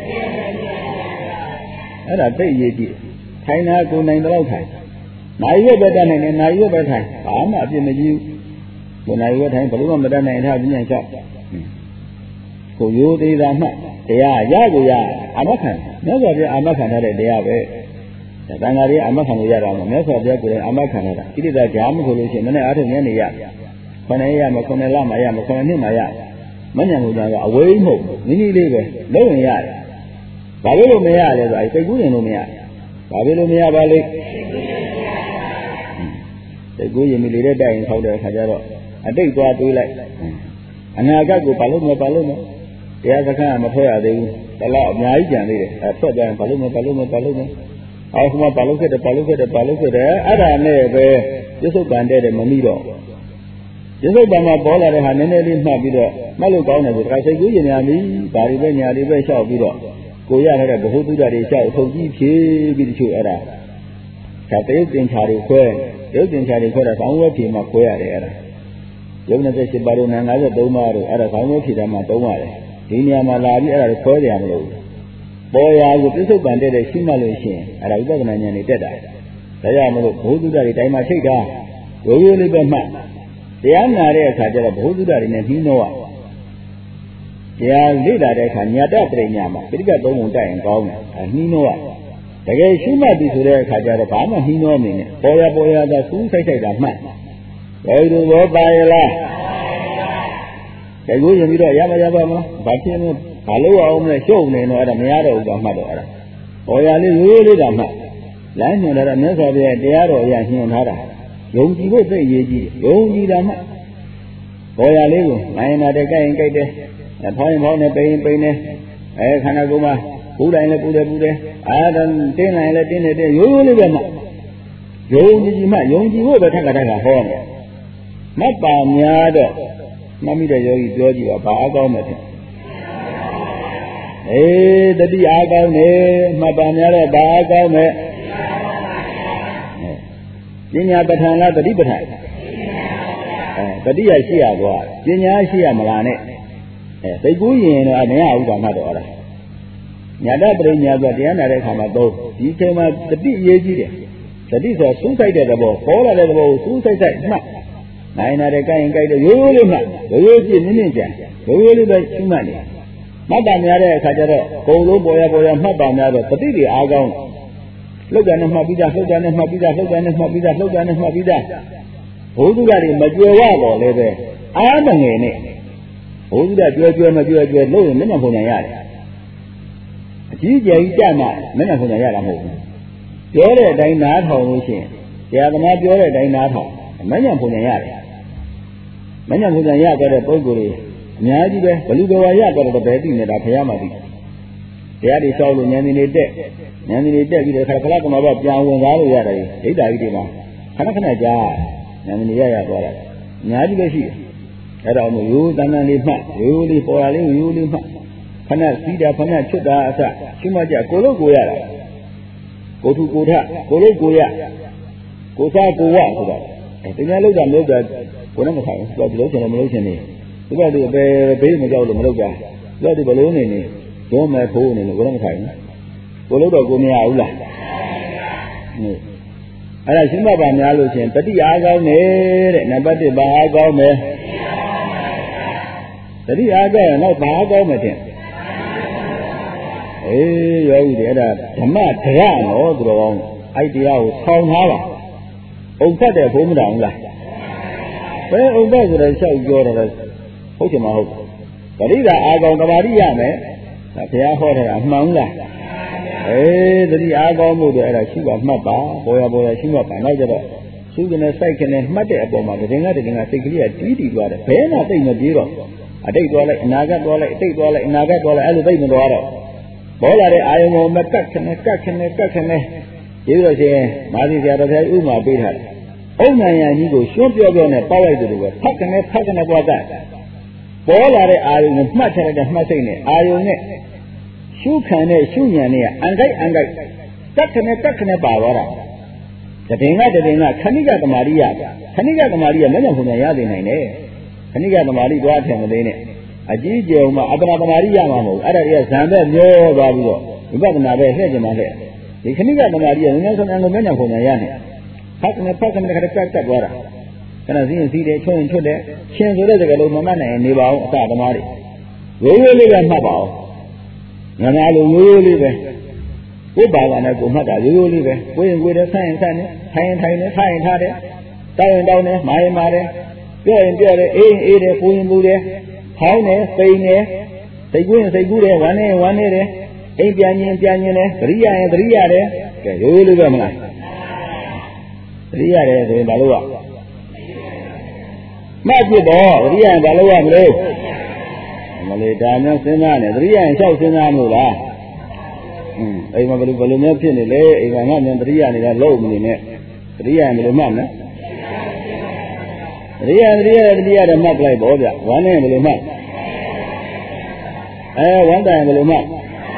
အဲ့ဒါသိအရေးကြီးထိုင်တာကိုနိုင်တော့ထိုင်နိုင်ရွက်ပဲတတ်နိုင်တယ်နိုင်ရွက်ပဲထိုင်ဘာမှအပြစ်မကြီးဘူးကိုနိုင်ရွက်ထိုင်ဘယ်လိုမှမတတ်နိုင်ထားပြညာလျှောက်ကိုရိုးသေးတာမှတရားရကိုရအာမခံမြတ်စွာဘုရားအာမခံထားတဲ့တရားပဲတန်ဃာတွေအာမခံလို့ရတာမဟုတ်မြတ်စွာဘုရားကိုယ်တိုင်အာမခံထားတာဣတိတကြားမဆိုလို့ရှိရင်မနေ့အားထုတ်ညနေရခဏရမခဏလမရမခဏနှစ်မရမညံလို့ကအဝေးမဟုတ်မိနည်းလေးပဲလုံးဝင်ရတယ်ဘာလို့မရလဲဆိုအဲစိတ်ကူးရင်လို့မရဘာဖြစ်လို့မရပါလဲစိတ်ကူးရင်မိလေတဲ့တိုင်ထောက်တဲ့အခါကျတော့အတိတ်သွားတွေးလိုက်အနာဂတ်ကိုဘာလို့မဘာလို့မတရားစခန်းကမထွက်ရသေးဘူးတလောက်အများကြီးကြံသေးတယ်အဲထွက်ကြရင်ဘာလို့မဘာလို့မဘာလို့မအောက်မှာဘာလို့ခဲ့တယ်ဘာလို့ခဲ့တယ်ဘာလို့ခဲ့တယ်အဲ့ဒါနဲ့ပဲပြစ္ဆုတ်ပန်တဲ့တယ်မမိတော့ပြစ္ဆုတ်ပန်မှာပေါ်လာတဲ့ဟာနည်းနည်းလေးမှတ်ပြီးတော့မှတ်လို့ကောင်းတယ်ဆိုတခါစိတ်ကူးရင်များပြီဘာတွေပဲညာတွေပဲလျှောက်ပြီးတော့ကိုရတဲ့ဗဟုသုတတွေလျှောက်ထုတ်ကြည့်ဖြေပြီးတချို့အဲ့ဒါဒါတရုပ်တင်ချာတွေခွဲရုပ်တင်ချာတွေခွဲတာဆောင်းဝဲဖြေမှာခွဲရတယ်အဲ့ဒါရုပ်နှစ်၈ပါးတို့နာ၅၃ပါးတို့အဲ့ဒါဆောင်းဝဲဖြေတာမှာသုံးရတယ်ဒီနေရာမှာလာပြီးအဲ့ဒါခွဲကြရမလို့ပေါ်ရာကိုပြစ္ဆုတ်ပန်တဲ့တဲ့ရှိမှလို့ရှိရင်အဲ့ဒါဝိပဿနာဉာဏ်တွေတက်တာဒါကြောင့်မလို့ဘုဟုသုတတွေတိုင်းမှာချိန်တာရိုးရိုးလေးပဲမှတ်တရားနာတဲ့အခါကျတော့ဘုဟုသုတတွေနဲ့နှီးနှောရတရားလေ့လာတဲ့အခါညာတပရိညာမှာပိဋကသုံးပုံတိုက်ရင်ကောင်းတယ်အဲနှီးနှောရတကယ်ရှိမှပြီဆိုတဲ့အခါကျတော့ဘာမှနှီးနှောနေနဲ့ပေါ်ရပေါ်ရသာစူးဆိုင်ဆိုင်တာမှတ်ဘယ်လိုရောပါရလားတကူရင်ပြီးတော့ရမရပါမလားဘာဖြစ်လို့ဘာလို့အောင်မလဲရှုပ်နေတော့အဲ့ဒါမရတော့ဘူးကမှတ်တော့အဲ့ဒါပေါ်ရလေးရိုးရိုးလေးကမှတ်လမ်းညွှန်တာမြတ်စွာဘုရားတရားတော်အရာညွှန်ထားတာယုံကြည်ဖို့သိအရေးကြီးယုံကြည်တာမှပေါ်ရလေးကိုနိုင်နာတဲ့ကြိုက်ရင်ကြိုက်တယ်ဖောင်းရင်ဖောင်းတယ်ပိန်ရင်ပိန်တယ်အဲခန္ဓာကိုယ်မှာပူတိုင်းလည်းပူတယ်ပူတယ်အာတန်တင်းလိုက်လည်းတင်းတယ်တင်းရိုးရိုးလေးပဲမှယုံကြည်မှယုံကြည်ဖို့ပဲထက်ကထက်ကဟောတယ်မတ်ပါများတော့မှတ်မိတဲ့ယောဂီပြောကြည့်ပါဘာအကောင်းမဲ့တယ်အေးတတိအားကောင်းတယ်မှတ်ပါများတော့ဘာအားကောင်းမဲ့ပညာပဋ္ဌာန်လားတတိပဋ္ဌာန်အဲတတိယရှိရသွားပညာရှိရမလားနဲ့အဲသိကူးရင်တော့မရဘူးကမှတ်တော့အဲ့ဒါညာတပရိညာဆိုတရားနာတဲ့အခါမှာသုံးဒီချိန်မှာတတိအရေးကြီးတယ်တတိဆိုစူးစိုက်တဲ့သဘောပေါ်လာတဲ့သဘောကိုစူးစိုက်စိုက်မှတ်နိုင်နာတဲ့ကိုင်းကိုင်းတဲ့ရိုးရိုးလေးမှရိုးရိုးကြည့်မြင့်မြင့်ကြံရိုးရိုးလေးပဲရှိမှနေမှတ်ပါများတဲ့အခါကျတော့ဘုံလုံးပေါ်ရပေါ်ရမှတ်ပါများတော့တတိတွေအားကောင်းလှုပ်တယ်နဲ့မှတ်ပြီးသားလှုပ်တယ်နဲ့မှတ်ပြီးသားလှုပ်တယ်နဲ့မှတ်ပြီးသားလှုပ်တယ်နဲ့မှတ်ပြီးသားဘုသူကတွေမကြွယ်ဝတော့လည်းပဲအားမငယ်နဲ့ဘုသူကကြွယ်ကြွယ်မကြွယ်ကြွယ်လို့ရင်မျက်နှာဖုံညာရတယ်အကြီးကျယ်ကြီးကြမှာမျက်နှာဖုံညာရတာမဟုတ်ဘူးပြောတဲ့အတိုင်းနားထောင်လို့ရှိရင်တရားသမားပြောတဲ့အတိုင်းနားထောင်မျက်နှာဖုံညာရတယ်မျက်နှာဖုံညာရကြတဲ့ပုဂ္ဂိုလ်တွေအများကြီးပဲဘလူတော်ရရကြတော့ပဲသိနေတာဘုရားမှသိတရားတွေလျှောက်လို့ဉာဏ်တွေတက်ဉာဏ်တွေတက်ပြီးတဲ့အခါကလကမဘပြန်ဝင်သားလို့ရတယ်ဒိဋ္ဌာကြီးတွေမှာခဏခဏကြာဉာဏ်တွေရရသွားတယ်အများကြီးပဲရှိတယ်အဲ့တော့မို့ရိုးတန်တန်လေးမှတ်ရိုးလေးပေါ်လာလေးရိုးလေးမှတ်ခဏစီးတာခဏချွတ်တာအစရှိမှကြကိုလို့ကိုရတာကိုထုကိုထကိုလို့ကိုရကိုစားကိုဝဆိုတာတရားလောက်တာမလို့တာကိုနဲ့မဆိုင်ဘူးသူကဒီလိုချင်တယ်မလို့ချင်နေသူကဒီပဲဘေးမကြောက်လို့မလုပ်တာသူကဒီဘလုံးနေနေရုံးမဲ့ဖိုးနေလို့ကိုလည်းမဆိုင်ဘူးကိုလို့တော့ကိုမရဘူးလားဟုတ်အဲ့ဒါရှင်းမပါများလို့ချင်းတတိအားကောင်းနေတဲ့နံပါတ်၁ဘာအားကောင်းမယ်တတိအားကောင်းရင်တော့ဘာအားကောင်းမယ်တဲ့အေးယောဂီတွေအဲ့ဒါဓမ္မဒရနော်သူတော်ကောင်းအဲ့တရားကိုဆောင်းထားပါဥပ္ပတ်တဲ့ဘုံမတော်ဘူးလားဘယ်ဥပ္ပတ်ဆိုတော့လျှောက်ပြောတော့ဟုတ်ချင်မဟုတ်ပရိဒါအာကောင်ကဘာရိရမယ်ဒါဘုရားဟောတာအမှန်ဘူးလားအေးတတိအားကောင်းမှုတွေအဲ့ဒါရှိပါမှတ်ပါပေါ်ရပေါ်ရရှိမှတ်ပါနောက်ကြတော့သူကနေစိုက်ကနေမှတ်တဲ့အပေါ်မှာတကယ်ကတကယ်ကစိတ်ကလေးကတီးတီးသွားတယ်ဘယ်မှသိမပြေတော့အတိတ်သွားလိုက်အနာဂတ်သွားလိုက်အတိတ်သွားလိုက်အနာဂတ်သွားလိုက်အဲ့လိုသိမသွားတော့ပေါ်လာတဲ့အာယုံကိုမကတ်ခနဲ့ကတ်ခနဲ့ကတ်ခနဲ့ပြီးတော့ရှင်မာသီဆရာတော်ဘုရားဥမာပေးထားတယ်အုံနိုင်ရကြီးကိုရှင်းပြောပြောနဲ့ပေါက်လိုက်တယ်လို့ပဲဖတ်ခနဲ့ဖတ်ခနဲ့ပွားတတ်ပေါ်လာတဲ့အာယုံကိုမှတ်ထားတဲ့မှတ်စိတ်နဲ့အာယုံနဲ့ရှုခံတဲ့ရှုဉဏ်နဲ့အန်ကိုက်အန်ကိုက်တက်ခနဲ့တက်ခနဲ့ပါသွားတာတည်ငါတည်ငါခဏိကသမารိယခဏိကသမารိယမညံဖုန်ရရနိုင်တယ်ခဏိကသမารိသွားထင်မသေးနဲ့အကြီးကျယ်မှာအပ္ပနာသမารိယမှာမဟုတ်အဲ့ဒါတွေကဇံပဲမျောသွားပြီးတော့ဝိပဿနာပဲလှည့်ကြမှာလှည့်ဒီခဏိကသမารိယငြင်းဆုံးအောင်မညံဖုန်ရရနိုင်ဖတ်ကနေဖတ်ကနေခဏတက်တက်သွားတာခဏစီးရင်စီးတယ်ချွတ်ရင်ချွတ်တယ်ရှင်ဆိုတဲ့စကားလုံးမမှတ်နိုင်နေပါအောင်အစသမားတွေရိုးရိုးလေးပဲမှတ်ပါအောင်ညာညာလိုရိုးရိုးလေးပဲကိုယ်ပါကနဲ့ကိုမှတ်တာရိုးရိုးလေးပဲကိုယ်ရင်ကိုယ်တယ်ဆိုင်ရင်ဆိုင်တယ်ထိုင်ရင်ထိုင်တယ်ထားရင်ထားတယ်တောင်းရင်တောင်းတယ်မာရင်မာတယ်ပြောရင်ပြောတယ်အေးရင်အေးတယ်ပူရင်ပူတယ်ဖောင်းတယ်ပိန်တယ်စိတ်ကူးရင်စိတ်ကူးတယ်ဝမ်းနေရင်ဝမ်းနေတယ်အိမ်ပြန်ရင်ပြန်ရင်လည်းသတိရရင်သတိရတယ်ကဲရိုးရိုးလေးပဲမလားသတိရတယ်ဆိုရင်ဘာလို့ရမှတ်ပြတော့သတိရရင်ဘာလို့ရမလို့မလေးဒါမျိုးစဉ်းစားနေသတိရရင်လျှောက်စဉ်းစားမလို့လားอืมအိမ်မှာဘယ်လိုဘယ်လိုမျိုးဖြစ်နေလဲအိမ်မှာငါမြန်သတိရနေတာလုံးမနေနဲ့သတိရရင်ဘယ်လိုမှတ်မလဲသတိရသတိရသတိရတယ်မှတ်လိုက်ပေါ့ဗျဝမ်းနေဘယ်လိုမှတ်အဲဝမ်းတိုင်ဘယ်လိုမှတ်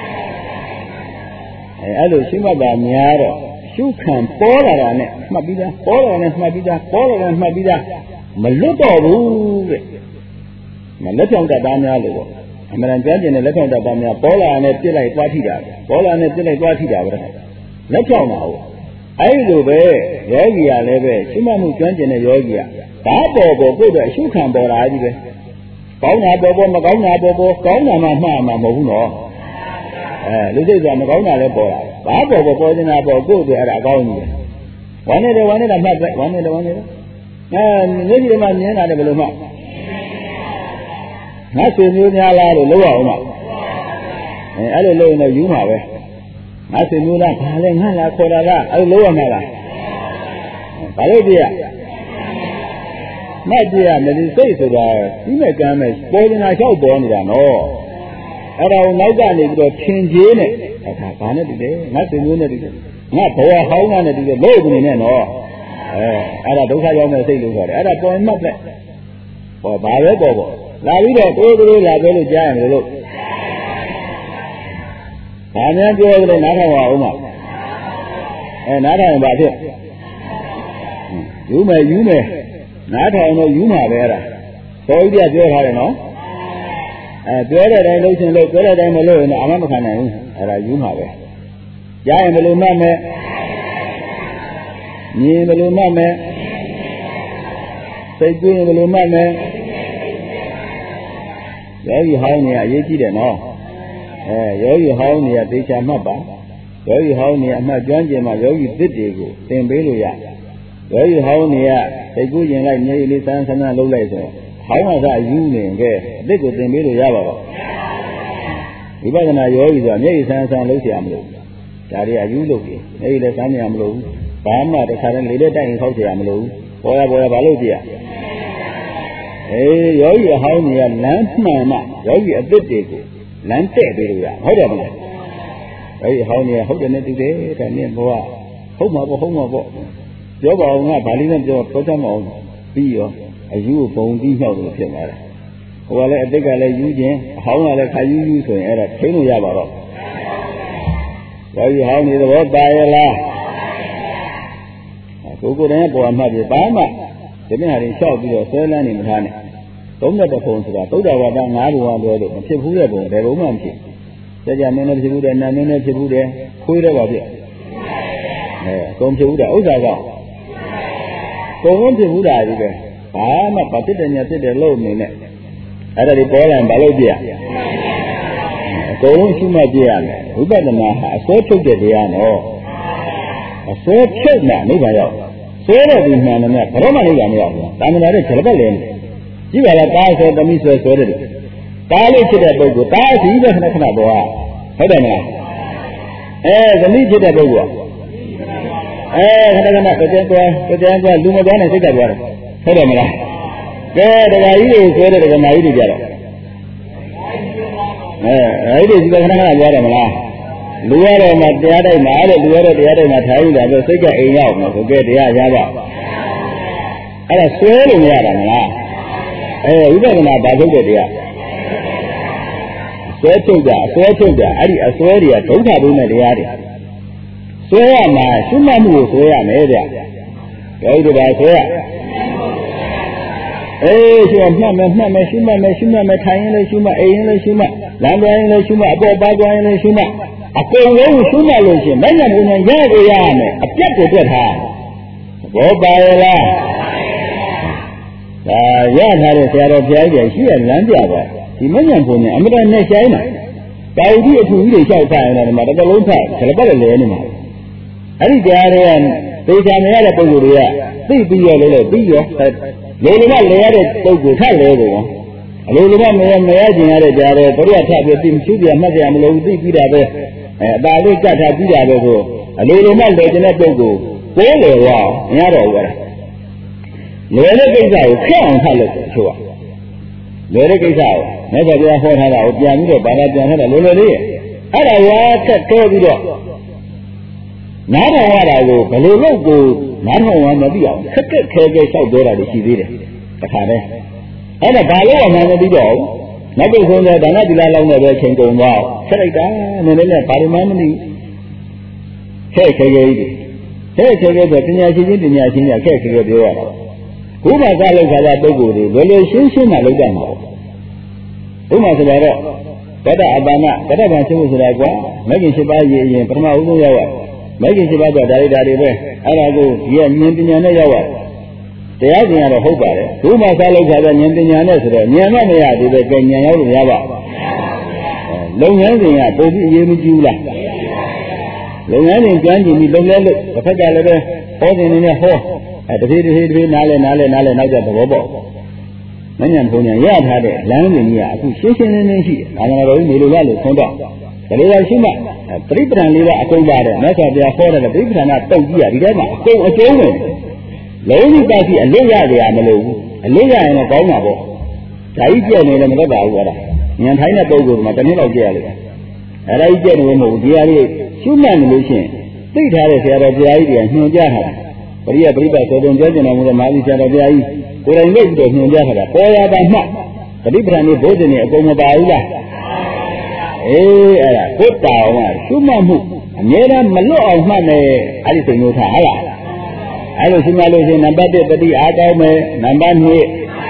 အဲအဲ့လိုရှုမှတ်တာများတော့ရှုခံပေါ်လာတာနဲ့မှတ်ပြီးသားပေါ်လာတာနဲ့မှတ်ပြီးသားပေါ်လာတာနဲ့မှတ်ပြီးသားမလွတ်တော့ဘူးတဲ့မလက်ဖြောင်းတတ်သားများလို့ပေါ့အမှန်တန်ကြမ်းကျင်တဲ့လက်ဖြောင်းတတ်သားများပေါ်လာနဲ့ပြစ်လိုက်သွားထိတာပေါ်လာနဲ့ပြစ်လိုက်သွားထိတာပဲလက်ဖြောင်းတာဟုတ်အဲ့လိုပဲယောဂီကလည်းပဲရှုမှတ်မှုကြမ်းကျင်တဲ့ယောဂီကဒါပေါ်ပေါ်ကိုယ်တော့ရှုခံပေါ်လာကြီးပဲကောင်းတာပေါ်ပေါ်မကောင်းတာပေါ်ပေါ်ကောင်းတာမှမှားမှာမဟုတ်ဘူးနော်အဲလူစိတ်ကမကောင်းတာလည်းပေါ်လာဘာပေါ်ပေါ်ပေါ်နေတာပေါ်ကိုယ်တော့အဲ့ဒါအကောင်းကြီးပဲဝမ်းနေတယ်ဝမ်းနေတာမှတ်ပဲဝမ်းနေတယ်ဝမ်းနေတယ်အဲမျက်စိထဲမှာမြင်တာလည်းဘယ်လိုမှငါဆွေမျိုးများလားလို့လောက်အောင်မှအဲအဲ့လိုလုပ်ရင်တော့ယူမှာပဲငါဆွေမျိုးလားဘာလဲငါလားခေါ်တာလားအဲ့လိုလုပ်ရမှာလားဘာလို့ပြရမှတ်ပြရမယ်ဒီစိတ်ဆိုတာဒီမဲ့ကမ်းမဲ့ပေါ်နေတာလျှောက်ပေါ်နေတာနော်အဲ့ဒါကိုနောက်ကနေပြီးတော့ထင်ကြီးနဲ့အဲ့ဒါဘာနဲ့တူလဲငါဆွေမျိုးနဲ့တူတယ်ငါဘဝဟောင်းနဲ့တူတယ်လို့နေနဲ့နော်အဲအဲ့ဒါဒုက္ခရောက်မဲ့စိတ်လို့ခေါ်တယ်အဲ့ဒါပေါ်မှတ်တဲ့ဟောဘာပဲပေါ်ပေါ်လာပြီးတော့တိုးတိုးလာပဲလို့ကြားရတယ်လို့ဘာများပြောကြလဲနားထောင်အောင်ပါအဲနားထောင်ပါဖြစ်ယူမယ်ယူမယ်နားထောင်တော့ယူမှာပဲအဲ့ဒါတော်ကြီးကပြောထားတယ်နော်အဲပြောတဲ့တိုင်းလို့ရှင်လို့ပြောတဲ့တိုင်းမလို့ရင်တော့အမှမခံနိုင်ဘူးအဲ့ဒါယူမှာပဲကြားရင်ဘယ်လိုမှတ်မယ်မြင်ဘယ်လိုမှတ်မယ်စိတ်ကူးရင်ဘယ်လိုမှတ်မယ်ယောဂီဟောင်းနေအရေးကြီးတယ်နော်အဲယောဂီဟောင်းနေကသေချာမှတ်ပါယောဂီဟောင်းနေအမှတ်ကျွမ်းကျင်မှယောဂီသစ်တွေကိုသင်ပေးလို့ရယောဂီဟောင်းနေကစိတ်ကူးရင်လိုက်မြေလေးစမ်းစမ်းလုပ်လိုက်ဆိုဟောင်းကစားယူနေခဲ့အသစ်ကိုသင်ပေးလို့ရပါတော့ဝိပဿနာယောဂီဆိုတာမြေစမ်းစမ်းလုပ်เสียမလို့ဒါတွေအယူလုပ်တယ်မြေလည်းစမ်းရမလို့ဘာမှတခါတည်းလေတဲ့တိုင်ခောက်เสียမလို့ပေါ်ရပေါ်ရဘာလို့ကြည့်ရအေးယောဂီအဟောင်းကြီးကလမ်းမှန်မှယောဂီအသစ်တွေကိုလမ်းတဲ့ပေးလို့ရဟုတ်တယ်မလားယောဂီအဟောင်းကြီးကဟုတ်တယ်နဲ့တူတယ်ဒါနဲ့ဘောကဟုတ်မှာပေါ့ဟုတ်မှာပေါ့ပြောပါအောင်ငါဗာလိနဲ့ပြောပြောတတ်မအောင်ပြီးရောအယူကိုပုံပြီးမြောက်လို့ဖြစ်သွားတယ်ဟိုကလည်းအသစ်ကလည်းယူခြင်းအဟောင်းကလည်းခါယူယူဆိုရင်အဲ့ဒါထိလို့ရပါတော့ယောဂီဟောင်းကြီးသဘောပါရဲ့လားကိုကိုယ်တိုင်ပေါ်မှပြပါမှဒီနေ့ဟာရင်လျှောက်ပြီးတော့ဆွဲလန်းနေမထားနဲ့သုံးတဲ့ပုံဆိုတာသုဒ္ဓဝါဒငါးဘဝပြောလို့မဖြစ်ဘူးတဲ့ပုံတယ်ဘုံမှမဖြစ်ကြကြမင်းလည်းဖြစ်ဘူးတယ်နာမင်းလည်းဖြစ်ဘူးတယ်ခွေးတော့ပါပြအဲအကုန်ဖြစ်ဘူးတာဥစ္စာကကုန်လုံးဖြစ်ဘူးတာကြီးပဲဘာမှဘာဖြစ်တယ်ညာဖြစ်တယ်လို့နေနဲ့အဲ့ဒါဒီပေါ်လာရင်ဘာလို့ပြရအကုန်လုံးရှိမှပြရမယ်ဝိပဿနာဟာအစွဲထုတ်တဲ့တရားနော်အစွဲထုတ်မှနိဗ္ဗာန်ရောက်ဆွဲတဲ့ဒီမှန်တယ်မြတ်ဘယ်တော့မှနိဗ္ဗာန်မရောက်ဘူး။တာမန်တဲ့ခြေလက်လဲနေ။ကြည့်ပါလားတားဆွဲသမီးဆွဲဆွဲတယ်။တားလေးဖြစ်တဲ့ပုဂ္ဂိုလ်တားစီပဲခဏခဏတော့ဟုတ်တယ်မလား။အဲသမီးဖြစ်တဲ့ပုဂ္ဂိုလ်အဲခဏခဏကြတဲ့ကွာကြတဲ့ကွာလူမသွားနဲ့စိတ်ကသွားတယ်ဟုတ်တယ်မလား။ကဲတရားကြီးကိုဆွဲတဲ့ဒကာမကြီးတွေကြတော့အဲအဲ့ဒီဒီခဏခဏသွားတယ်မလား။လူရတော့မှတရားတိုက်မှာတဲ့လူရတော့တရားတိုက်မှာထိုင်နေတာပဲစိတ်ကအိမ်ရောက်မှာဆိုကြတရားရပါအဲ့ဒါဆွဲလို့မရတာမလားအဲဝိပဿနာဘာထုတ်တဲ့တရားဆွဲထုတ်တာဆွဲထုတ်တာအဲ့ဒီအဆွဲတွေကဒုက္ခဘုံနဲ့တရားတွေဆွဲရမှာရှုမှတ်မှုကိုဆွဲရမယ်ဗျယောဂီတို့ကဆွဲရအေးရှုမှတ်မယ်မှတ်မယ်ရှုမှတ်မယ်ရှုမှတ်မယ်ထိုင်ရင်လည်းရှုမှတ်အိမ်ရင်လည်းရှုမှတ်လမ်းသွားရင်လည်းရှုမှတ်အပေါ်ပါသွားရင်လည်းရှုမှတ်အကုန်လုံးရှုမှတ်လို့ရှိရင်မဉ္ဇဉ်ဘုံနဲ့ရကိုရရမယ်အပြတ်ကိုတွက်ထားဘောပါရလားဒါရထားတဲ့ဆရာတော်ဘုရားကြီးရှိရလမ်းပြပါဒီမဉ္ဇဉ်ဘုံနဲ့အမတန်နဲ့ဆိုင်တာတာဝတိအထူကြီးတွေလျှောက်ထားရင်တော့ဒီမှာတစ်လုံးထားခလပတ်လည်းလဲနေမှာအဲ့ဒီကြားတွေကသေချာမရတဲ့ပုဂ္ဂိုလ်တွေကသိပြီးရလို့လေပြီးရောလေလေကလဲရတဲ့ပုဂ္ဂိုလ်ထက်လဲပေါ့အလိုလိုမမရကျင်ရတဲ့ကြားတော့ဘုရားထပ်ပြီးသိမရှိပြမှတ်ရမလို့သိပြီးတာပဲအဲအသာလေးကြက်ထားပြီးတာပဲဆိုအလိုလိုမှလေကျင်တဲ့ပုဂ္ဂိုလ်ကိုလေဝါမရတော့ဘူးလားလေတဲ့ကိစ္စကိုခက်အောင်ဖတ်လို့ဆိုရလေတဲ့ကိစ္စကိုမြတ်စွာဘုရားဟောထားတာကိုပြန်ပြီးတော့ဘာသာပြန်ထားတာလိုလိုလေးအဲ့ဒါဝါဆက်တော့ပြီးတော့နားထောင်ရတာကိုဘယ်လိုလုပ်ကိုနားထောင်ရမသိအောင်ခက်ခက်ခဲခဲလျှောက်ပြောတာတွေရှိသေးတယ်တခါတည်းအဲ့ဒါဘာလို့မှမသိတော့ဘူးနောက်တစ်ခုကဒါနသီလလောက်နဲ့ပဲချိန်ကုန်သွားဆက်လိုက်တာနည်းနည်းနဲ့ဘာလို့မှမသိခဲခဲခဲကြီးခဲခဲခဲဆိုပညာရှိချင်းပညာရှိညာခဲခဲခဲပြောရတာဘုရားကလောက်ခါတာပုဂ္ဂိုလ်တွေဘယ်လိုရှင်းရှင်းမှလောက်တတ်မှာဘုရားဆိုတော့ဗဒ္ဒအပါဏဗဒ္ဒဗံရှိမှုဆိုတာကွာမဂ္ဂင်၈ပါးရည်ရင်ပထမဦးဆုံးရောက်ရမဂ္ဂင်၈ပါးကဒါရီဒါတွေပဲအဲ့ဒါကိုဒီကဉာဏ်ပညာနဲ့ရောက်ရတရားကျင်ရတော့ဟုတ်ပါတယ်ဘုရားစားလောက်ခါတဲ့ဉာဏ်ပညာနဲ့ဆိုတော့ဉာဏ်မမရသေးပဲဉာဏ်ရောက်လို့ရပါလုပ်ငန်းစဉ်ကပုံပြီးအရေးမကြီးဘူးလားလုပ်ငန်းစဉ်ကြမ်းကြည့်ပြီးလုပ်လဲလို့တစ်ဖက်ကလည်းပဲဟောတင်နေနဲ့ဟောအဲတဖြည်းတဖြည်းတဖြည်းနားလဲနားလဲနားလဲနောက်ကျသဘောပေါက်မဉဏ်ဘုံဉဏ်ရထားတဲ့လမ်းစဉ်ကြီးကအခုရှင်းရှင်းလင်းလင်းရှိတယ်။ဒါကြောင့်တော်ကြီးနေလို့ရလို့ဆုံးတော့ဒါလေးပါရှိမှပရိပဒံလေးကအကုန်ပါတယ်မြတ်စွာဘုရားဟောတဲ့ပရိပဒံကတုတ်ကြည့်ရဒီထဲမှာအကုန်အကျုံးတယ်လုံးဝပါစီအလေးရကြရမလို့ဘူးအလေးရရင်တော့ကောင်းမှာပေါ့ဒါကြီးပြည့်နေတယ်မတော့ပါဘူးကွာဉာဏ်ထိုင်းတဲ့ပုဂ္ဂိုလ်ကမှတစ်နည်းလောက်ကြည့်ရလိမ့်မယ်အဲဒါကြီးပြည့်နေမဟုတ်ဘူးဒီဟာလေးရှုမှတ်နေလို့ရှိရင်သိထားတဲ့ဆရာတော်ဘုရားကြီးတွေကညွှန်ကြားထားတာပရိယပရိပတ်ဆိုတဲ့ပြောကျင်တော်မူတဲ့မာသီဆရာတော်ဘုရားကြီးကိုယ်တိုင်လုပ်ပြီးတော့ညွှန်ကြားထားတာပေါ်ရတာမှပရိပဒံนี่ဘုဒ္ဓနေအကုန်မပါဘူးလားအေးအဲ့ဒါကိုတာအောင်ရှုမှတ်မှုအများအားမလွတ်အောင်မှတ်နေအဲ့ဒီစိတ်မျိုးထားဟုတ်လားအဲ့လိုရှုမှတ်လို့ရှိရင်နံပါတ်တစ်ပฏิအားကောင်းမယ်နံပါတ်နှစ်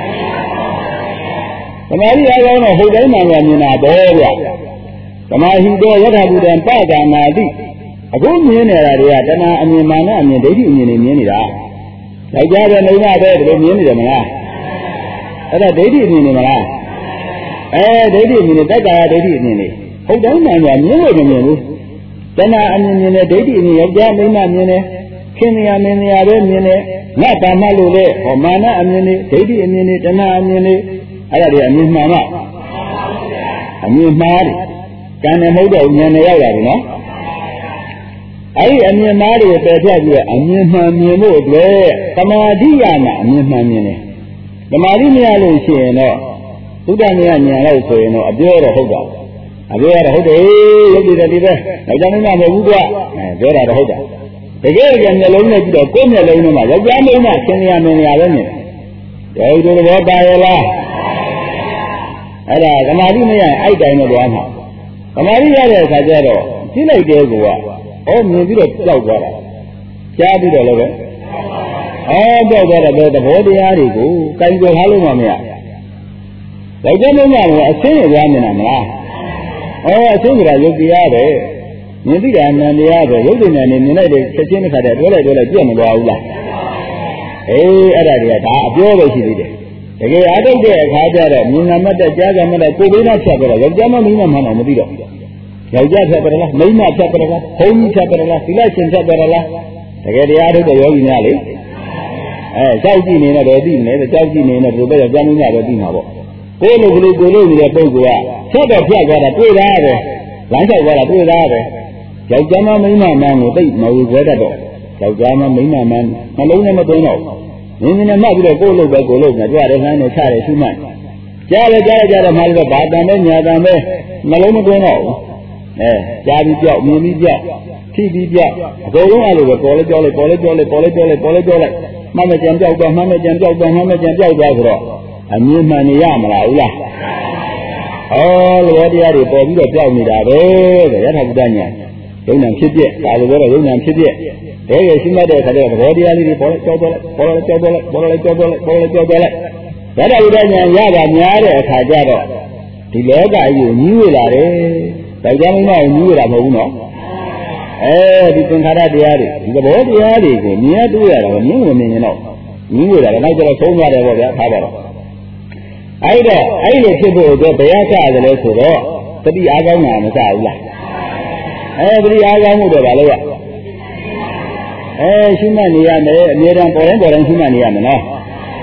သမာဓိအားကောင်းတော့ဟုတ်တိုင်းမှန်မြင်တာပေါ့ဗျသမာဟိတောယထာဘူတံပဒနာတိအခုမြင်နေတာတွေကတဏှာအမြင်မာနအမြင်ဒိဋ္ဌိအမြင်တွေမြင်နေတာယောက်ျားပဲမိန်းမပဲဒီလိုမြင်နေတယ်မလားအဲ့ဒါဒိဋ္ဌိအမြင်နေမလားအဲဒိဋ္ဌိအမြင်နဲ့တက္ကာယဒိဋ္ဌိအမြင်တွေဟုတ်တိုင်းမှန်မြင်လို့မမြင်ဘူးတဏှာအမြင်မြင်နဲ့ဒိဋ္ဌိအမြင်ယောက်ျားမိန်းမမြင်တယ်ခင်ဗျာမင်းများပဲမြင်တယ်ငါကာမလို့လေဟောမာနအမြင်တွေဒိဋ္ဌိအမြင်တွေတဏှာအမြင်တွေအဲ့ဒါတွေအမြင်မှန်မှအမြင်မှားတယ်ကံနဲ့မဟုတ်တော့ဉာဏ်နဲ့ရောက်ရတယ်နော်အဲ့ဒီအမြင်မှားတွေပယ်ဖြတ်ပြီးအမြင်မှန်မြင်ဖို့အတွက်သမာဓိရမှာအမြင်မှန်မြင်တယ်သမာဓိမရလို့ရှိရင်တော့သုဒ္ဓမြတ်ဉာဏ်လို့ဆိုရင်တော့အပြောတော့ဟုတ်တာအပြောရတော့ဟုတ်တယ်ရုပ်တည်တယ်ဒီပဲယောက်ျားမင်းမမဟုတ်ဘူးကွာအဲပြောတာတော့ဟုတ်တာတကယ်ကြမျက်လုံးနဲ့ကြည့်တော့ကိုယ်မျက်လုံးထဲမှာယောက်ျားမင်းမဆင်းရဲမင်းရပဲမြင်တယ်ဒီလိုတော့ပါရလားအဲ့ဒါသမာဓိမရရင်အဲ့တိုင်းတော့သွားမှာသမာဓိရတဲ့အခါကျတော့ကြည့်လိုက်တဲ့ကောဩမြင်ပြီးတော့ကြောက်သွားတာကြားပြီးတော့လည်းပဲဩကြောက်သွားတဲ့သဘောတရားတွေကိုကြိုင်ကြော်ထားလို့မှမရယောက်ျားမင်းကအဆင်းရသွားမြင်တာမလားဩအဆင်းကရုပ်တရားပဲမြင်သိတာနံတရားပဲရုပ်တည်နေမြင်လိုက်တဲ့ချက်ချင်းတစ်ခါတည်းတွဲလိုက်တွဲလိုက်ပြတ်မသွားဘူးလားအေးအဲ့ဒါတွေကဒါအပြောပဲရှိသေးတယ်တကယ်အားထုတ်တဲ့အခါကျတော့မြင်နာမှတ်တဲ့ကြားကမှတ်တဲ့ကိုယ်လေးနဲ့ဖြတ်ကြတော့ယောက်ျားမမိန်းမမှန်းတော့မသိတော့ယောက်ျားဖြတ်ကြလားမိန်းမဖြတ်ကြလားဘုန်းကြီးဖြတ်ကြလားသီလရှင်ဖြတ်ကြလားတကယ်တရားထုတ်တဲ့ယောဂီများလေအဲကြောက်ကြည့်နေတော့သိနေတယ်ကြောက်ကြည့်နေတော့ဒီဘက်ယောက်ျားမင်းများပဲသိမှာပေါ့ကိုယ်လိုကလေးကိုယ်လိုနေတဲ့ပုဂ္ဂိုလ်ကဖြတ်တော့ဖြတ်သွားတာတွေ့တာပဲလမ်းလျှောက်သွားတာတွေ့တာပဲယောက်ျားမမိန်းမမှန်းကိုသိမဝေခွဲတတ်တော့ယောက်ျားမမိန်းမမှန်းနှလုံးနဲ့မသွင်းတော့နင်းနေမှတ်ပြီးတော့ကိုယ်လိုပဲကိုယ်လိုပဲကြွတယ်နှမ်းနဲ့ချတယ်ရှုမှတ်ကြားတယ်ကြားတယ်ကြားတယ်မှလည်းဘာတန်ပဲညာတန်ပဲနှလုံးမသွင်းတော့ဘူးအဲကြားပြီးကြောက်မြင်ပြီးကြောက်ထိပြီးကြောက်အကုန်လုံးအဲ့လိုပဲပေါ်လဲကြောက်လိုက်ပေါ်လဲကြောက်လိုက်ပေါ်လဲကြောက်လိုက်ပေါ်လဲကြောက်လိုက်မှမကြံကြောက်တော့မှမကြံကြောက်တော့မှမကြံကြောက်သွားဆိုတော့အမြင်မှန်နေရမလားဟုတ်လားဩလောတရားတွေပေါ်ပြီးတော့ကြောက်နေတာပဲတဲ့ရထဘုဒ္ဓညာယုံနာဖြစ်ပြဒါလိုပြောတော့ယုံနာဖြစ်ပြတကယ်ရှိမှတဲ့အခါကျတော့ဘောတရားလေးတွေပေါ်လဲကြောက်တော့လဲပေါ်လဲကြောက်တော့လဲပေါ်လဲကြောက်တော့လဲပေါ်လဲကြောက်တော့လဲရထဘုဒ္ဓညာရတာများတဲ့အခါကျတော့ဒီလောကကြီးကိုညှိဝေလာတယ်ဒါကြောင့်မင်းကညှိဝေတာမဟုတ်ဘူးနော်အဲဒီသင်္ခါရတရားတွေဒီသဘောတရားတွေကိုမြင်ရတွေ့ရတာကမြင်ဝင်မြင်ရင်တော့ညှိဝေတာလည်းနောက်ကျတော့ဆုံးသွားတယ်ပေါ့ဗျာထားပါတော့အဲ့တော့အဲ့လိုဖြစ်ဖို့အတွက်ဘယ်ရကတယ်လဲဆိုတော့တတိအားကောင်းတာမစဘူးလားအဲတတိအားကောင်းမှုတော့ဗာလို့ရအဲရှုမှတ်နေရမယ်အမြဲတမ်းပေါ်ရင်ပေါ်ရင်ရှုမှတ်နေရမယ်နော်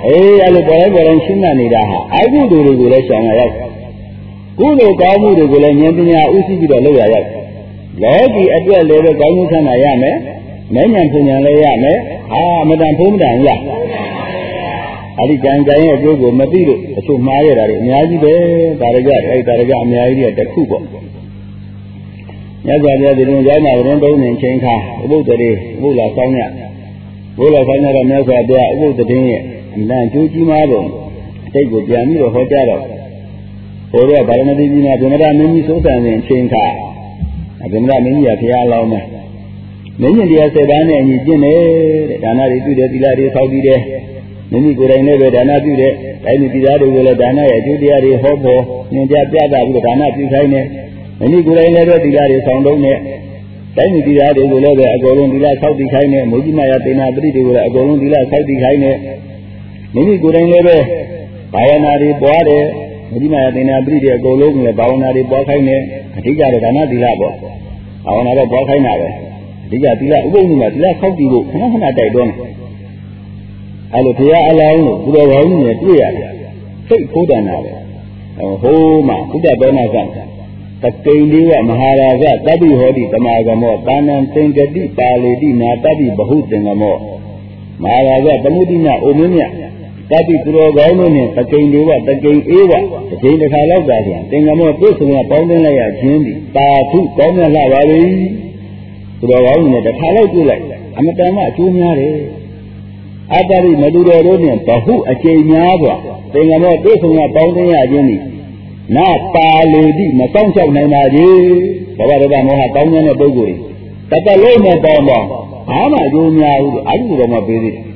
အေးအဲ့လိုပေါ်လိုက်ပေါ်လိုက်ရှင်းမှတ်နေတာဟာအကုသိုလ်တွေကိုလည်းရှောင်ရရောက်ကုသိုလ်ကောင်းမှုတွေကိုလည်းဉာဏ်ပညာဥသိပြီးတော့လုပ်ရရောက်လောကီအတွက်လည်းပဲကောင်းကျိုးချမ်းသာရမယ်။မဲ့ဉာဏ်ပညာလည်းရမယ်။ဟာမတန်ဖုံးမတန်လား။အဲ့ဒီကြံကြံရဲ့အကျိုးကိုမသိလို့အချို့မှားရတာတွေအများကြီးပဲ။ဒါရကြအဲ့ဒါရကြအများကြီးတွေတခုပေါ့။ညဇာပြဒီလိုရောက်မှာရင်သုံးနေချင်းခါဥပုသ္တေဘုလားဆောင်းရဘုလားဆောင်းရတော့မြတ်စွာဘုရားဥပုသ္တေရဲ့အလံကျိုးကြီးမားပုံအတိတ်ကိုပြန်ပြီးတော့ဟောကြားတော့ဘုရားဗာရဏသီကြီးမှာဗုဒ္ဓမင်းကြီးစိုးစံနေချင်းခါဗုဒ္ဓမင်းကြီးကဘုရားလောင်းမယ်မင်းကြီးတရားစေတန်းနဲ့အညီကျင့်တယ်တဲ့ဒါနတွေပြုတယ်သီလတွေဆောက်တည်တယ်မင်းကြီးကိုယ်တိုင်လည်းပဲဒါနပြုတယ်တိုင်းလူပြည်သားတွေကိုလည်းဒါနရဲ့အကျိုးတရားတွေဟောဖို့ညွှန်ကြားပြသပြီးတော့ဒါနပြုခိုင်းတယ်မင်းကြီးကိုယ်တိုင်လည်းပဲသီလတွေဆောင်တုံးတယ်တိုင်းလူပြည်သားတွေကိုလည်းပဲအကုန်လုံးသီလဆောက်တည်ခိုင်းတယ်မုကြီးမယသေနာပရိတွေကိုလည်းအကုန်လုံးသီလဆောက်တည်ခိုင်းတယ်မင်းကြီးကိုယ်တိုင်လည်းပဲဘာဝနာတွေပွားတယ်မုကြီးမယသေနာပရိတွေအကုန်လုံးလည်းဘာဝနာတွေပွားခိုင်းတယ်အဓိကတော့ဒါနသီလပေါ့ဘာဝနာတော့ပွားခိုင်းတာပဲအဓိကသီလဥပုသ်နေ့မှာသီလဆောက်တည်ဖို့ခဏခဏတိုက်တွန်းတယ်အဲလိုဘုရားအလောင်းကိုဘုရားကောင်းကြီးနဲ့တွေ့ရတယ်စိတ်ဖိုးတန်တာပဲဟိုးမှာဘုဒ္ဓဘောနာကတကိန်လေးကမဟာရာဇတပိဟောတိတမဂမောတာဏံသင်္ကတိပါဠိတိနာတပိဘဟုသင်္ကမောမဟာရာဇသမုဒိနာအိုမင်းမြတ်တပိသူတော်ကောင်းတို့နဲ့တကိန်လေးကတကိန်အေးကတစ်ချိန်တစ်ခါလောက်သာပြန်သင်္ကမောပြည့်စုံရပေါင်းတင်လိုက်ရခြင်းသည်တာထုကောင်းမြတ်လာပါလေသူတော်ကောင်းနဲ့တစ်ခါလောက်တွေ့လိုက်အမတန်မှအကျိုးများတယ်အတ္တရိမတူတော်တို့နဲ့ဘဟုအကျိန်များစွာသင်္ကမောပြည့်စုံရပေါင်းတင်ရခြင်းသည်နာပါဠိတိမဆောင်ချောက်နိုင်ပါကြီးဘဝရတမောဟကောင်းမြတ်တဲ့ပုဂ္ဂိုလ်တွေတတလုံးနဲ့ပေါင်းပေါင်းဘာမှအကျိုးများဘူးအကျိုးတော်မှပေးသေးတယ်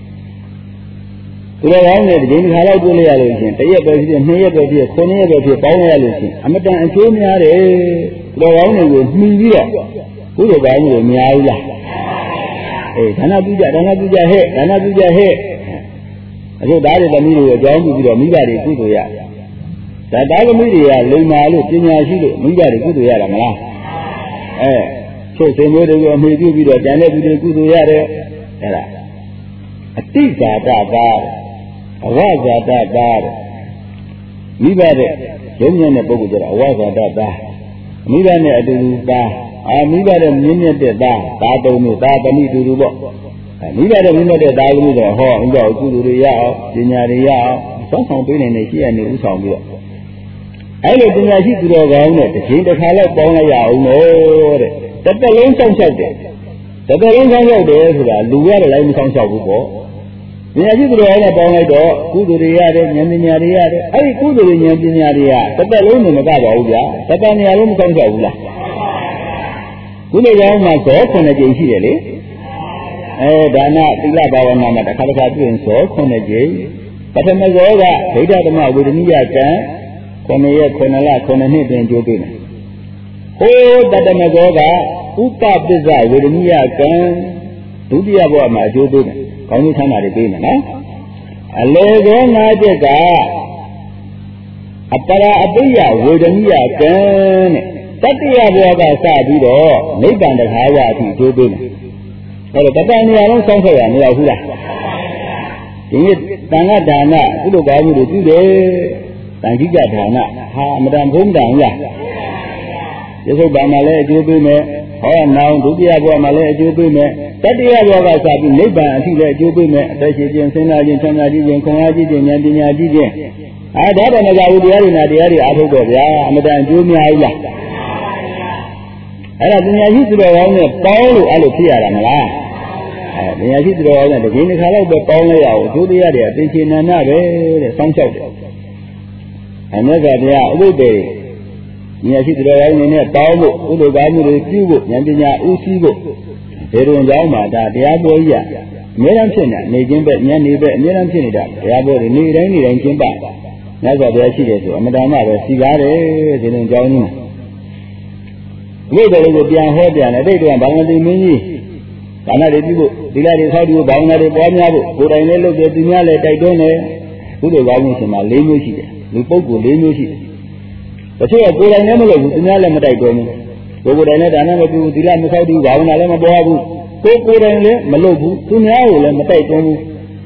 သူတော်ကောင်းနဲ့ဒီခါလောက်တွေ့လိုက်ရလို့ရှင်တရက်ပဲဖြစ်နှစ်ရက်ပဲဖြစ်ခုနှစ်ရက်ပဲဖြစ်ပေါင်းရလို့ရှင်အမတန်အကျိုးများတယ်သူတော်ကောင်းတွေကိုမှီပြီးတော့ဘုရားကောင်းတွေများဘူးလားအေးဒါနပြုကြဒါနပြုကြဟဲ့ဒါနပြုကြဟဲ့အခုသားတွေသမီးတွေအကြောင်းပြုပြီးတော့မိဘတွေကုသိုလ်ရဒါသားသမီးတွေကလိမ္မာလို့ပညာရှိလို့မိဘတွေကုသိုလ်ရတာမလားအဲချုပ်စင်မျိုးတွေကိုအမေပြုပြီးတော့ကျန်တဲ့သူတွေကုသိုလ်ရတယ်အဲ့ဒါအတိဇာတကားအဝဇာတကားမိဘတဲ့ရုံးမြတ်တဲ့ပုဂ္ဂိုလ်ကျတော့အဝဇာတကားမိဘနဲ့အတူတူသားအာမိဘတဲ့မြင့်မြတ်တဲ့သားသားသုံးမျိုးသားသမီးတူတူပေါ့အဲမိဘတဲ့မြင့်မြတ်တဲ့သားသမီးတော့ဟောဥပ္ပကုသိုလ်တွေရအောင်ပညာတွေရအောင်စောင့်ဆောင်ပေးနေနေရှိရနေဥဆောင်ပြီးတော့အဲ့လိုပညာရှိသူတော်ကောင်းနဲ့တစ်ချိန်တစ်ခါလောက်ပေါင်းလိုက်ရအောင်လို့တဲ့တစ်သက်လုံးစောင့်ရှောက်တယ်တစ်သက်လုံးစောင့်ရှောက်တယ်ဆိုတာလူရတယ်လည်းမစောင့်ရှောက်ဘူးပေါ့ပညာရှိသူတော်ကောင်းနဲ့ပေါင်းလိုက်တော့ကုသိုလ်တွေရတယ်ဉာဏ်ပညာတွေရတယ်အဲ့ဒီကုသိုလ်တွေဉာဏ်ပညာတွေကတစ်သက်လုံးနဲ့မကပါဘူးဗျာတစ်သက်နေရာလုံးမစောင့်ရှောက်ဘူးလားကုသိုလ်ကောင်းမှာဇောခုနှစ်ကြိမ်ရှိတယ်လေအဲဒါနသီလဘာဝနာမှာတစ်ခါတစ်ခါပြုရင်ဇောခုနှစ်ကြိမ်ပထမဇောကဒိဋ္ဌဓမ္မဝေဒနိယကံခုနှစ်ရက်ခုနှစ်လခုနှစ်နှစ်တွင်ကျိုးပေးတယ်ဟိုတတမဇောကဥပပစ္စဝေဒနိယကံဒုတိယဘဝမှာအကျိုးပေးတယ်ကောင်းကျိုးချမ်းသာတွေပေးမယ်နော်အလေကောငါးချက်ကအပရာအပိယဝေဒနိယကံတဲ့တတိယဘဝကစပြီးတော့နိဗ္ဗာန်တခါဝအထိကျိုးပေးမယ်အဲ့တော့တတန်နေရာလုံးစောင့်ခဲ့ရမရဘူးလားဒီနေ့တန်ခါဒါနကုသိုလ်ကောင်းမှုတွေပြုတယ်တန်ကြီးကြဒါနဟာအမတန်ဘုံတန်လားဒီသုတ်ပါမှာလည်းအကျိုးပေးမယ်ဟောနောင်ဒုတိယဘဝမှာလည်းအကျိုးပေးမယ်တတိယဘဝကစပြီးနိဗ္ဗာန်အထိလည်းအကျိုးပေးမယ်အသက်ရှင်ခြင်းဆင်းရဲခြင်းချမ်းသာခြင်းခွန်အားကြီးခြင်းဉာဏ်ပညာကြီးခြင်းအဲဒါတော့မကြဘူးတရားတွေနဲ့တရားတွေအားထုတ်တော့ဗျာအမတန်အကျိုးများဘူးလားအဲ့ဒါပညာရှိသူတော်ကောင်းနဲ့ပေါင်းလို့အဲ့လိုဖြစ်ရတာမလားအဲပညာရှိသူတော်ကောင်းနဲ့တစ်ချိန်တစ်ခါလောက်ပဲပေါင်းလိုက်ရအောင်အကျိုးတရားတွေအသိချေနန္ဒပဲတဲ့စောင့်ရှောက်တယ်အမြတ်စွာဘုရားဥပုဒ်တွေဉာဏ်ရှိသူတော်ကောင်းနဲ့ပေါင်းဖို့ဥဒ္ဒကာမှုတွေပြုဖို့ဉာဏ်ပညာဥသိဖို့ဒေရုံကြောင်းမှာဒါတရားပေါ်ကြီးအများအားဖြင့်နေခြင်းပဲဉာဏ်နေပဲအများအားဖြင့်နေတာတရားပေါ်တွေနေတိုင်းနေတိုင်းကျင့်ပါမြတ်စွာဘုရားရှိတယ်ဆိုအမတန်မှပဲစီကားတယ်ဒေရုံကြောင်းကြီးမှာဒီလိုတွေကိုပြန်ဟောပြန်တယ်တိတ်တော့ဘာဝတိမင်းကြီးဒါနတွေပြုဖို့သီလတွေဆောက်တည်ဖို့ဘာဝနာတွေပွားများဖို့ကိုယ်တိုင်လည်းလုပ်တယ်သူများလည်းတိုက်တွန်းတယ်ကုသိုလ်ကောင်းမှုရှင်မှာ၄မျိုးရှိတယ်လူပုဂ္ဂိုလ်၄မျိုးရှိတယ်တချို့ကကိုယ်တိုင်လည်းမလုပ်ဘူးသူများလည်းမတိုက်တွန်းဘူးကိုယ်ကိုယ်တိုင်လည်းဒါနမပြုဘူးသီလမဆောက်တည်ဘာဝနာလည်းမပွားဘူးကိုယ်ကိုယ်တိုင်လည်းမလုပ်ဘူးသူများကိုလည်းမတိုက်တွန်းဘူး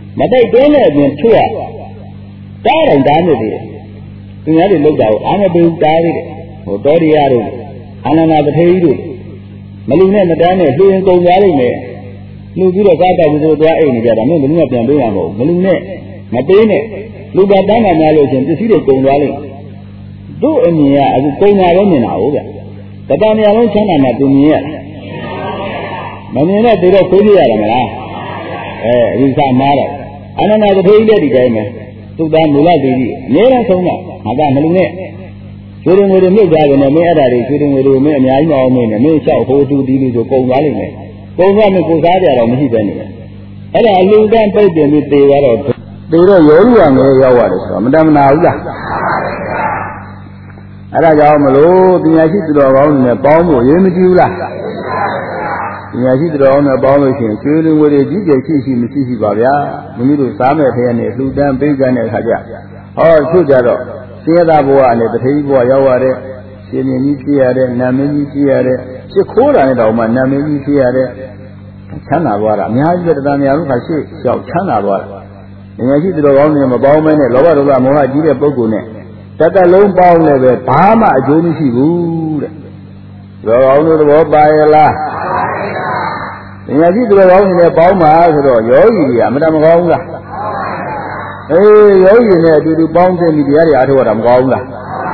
မတိုက်တွန်းတဲ့အပြင်ချွတ်ရတားတယ်တားနေတယ်သူများတွေလောက်တာကိုအားမပေးတားသေးတယ်ဟိုတော်ရီယာတို့အာနန္ဒပထေကြီးတို့မလူနဲ့မတန်းနဲ့လှူရင်ကုန်သွားလိမ့်မယ်လှူပြီးတော့ကားတောက်ပြီးတော့သွားအိမ်နေကြတာမင်းဘယ်နည်းပြန်ပေးရမှာမဟုတ်မလူနဲ့မပေးနဲ့လူပါတန်းတာများလို့ရှင်ပစ္စည်းတွေကုန်သွားလိမ့်တို့အမြင်ကအခုကုန်တာပဲမြင်တာဟုတ်ဗျတတနေရာလုံးချမ်းသာမှသူမြင်ရမမြင်တဲ့သူတော့ခိုးပြရတယ်မလားအဲအယူဆမှားတယ်အာနန္ဒပထေကြီးလည်းဒီတိုင်းပဲသူသားမူလတိကြီးအများအားဆုံးတော့ငါကမလူနဲ့ကျွေးတယ်ငွေတွေမြုပ်သွားတယ်နဲ့မင်းအဲ့ဒါတွေကျွေးတယ်ငွေတွေမင်းအများကြီးမအောင်မင်းနဲ့မင်းလျှောက်ဟိုသူဒီလိုဆိုကုန်သွားလိမ့်မယ်ကုန်သွားမယ်ကိုစားကြတော့မရှိပဲနေတယ်အဲ့ဒါအလူတန်းပိတ်တယ်ပြီးသေသွားတော့သေတော့ရောလူရငယ်ရောက်ရတယ်ဆိုတော့မတမနာဘူးလားအဲ့ဒါကြောင့်မလို့ပညာရှိသူတော်ကောင်းတွေနဲ့ပေါင်းဖို့ရေးမကြည့်ဘူးလားပညာရှိသူတော်ကောင်းနဲ့ပေါင်းလို့ရှိရင်ကျွေးတယ်ငွေတွေကြီးကျယ်ရှိရှိမရှိရှိပါဗျာမိမိတို့စားမဲ့ဖရဲနဲ့လှူဒန်းပေးကမ်းတဲ့အခါကျဟောသူကြတော့ဆင်းရဲသားဘဝနဲ့တထေးဘဝရောက်ရတဲ့ရှင်မြင်းကြီးဖြစ်ရတဲ့နာမည်ကြီးဖြစ်ရတဲ့ရှစ်ခိုးတာနဲ့တောင်မှနာမည်ကြီးဖြစ်ရတဲ့ချမ်းသာသွားတာအများကြီးပဲတရားများလို့ခါရှေ့လျှောက်ချမ်းသာသွားတာဉာဏ်ရှိသူတော်ကောင်းတွေမပေါင်းမဲနဲ့လောဘဒေါသမောဟကြီးတဲ့ပုဂ္ဂိုလ်နဲ့တသက်လုံးပေါင်းလည်းပဲဘာမှအကျိုးမရှိဘူးတဲ့တော်ကောင်းတို့သဘောပါရဲ့လားဉာဏ်ရှိသူတော်ကောင်းတွေနဲ့ပေါင်းပါဆိုတော့ယောဂီတွေကအမတမကောင်းဘူးလားအေးယောဂီနဲ့အတူတူပေါင်းတဲ့မိတရားတွေအားထုတ်ရတာမကောင်းဘူးလား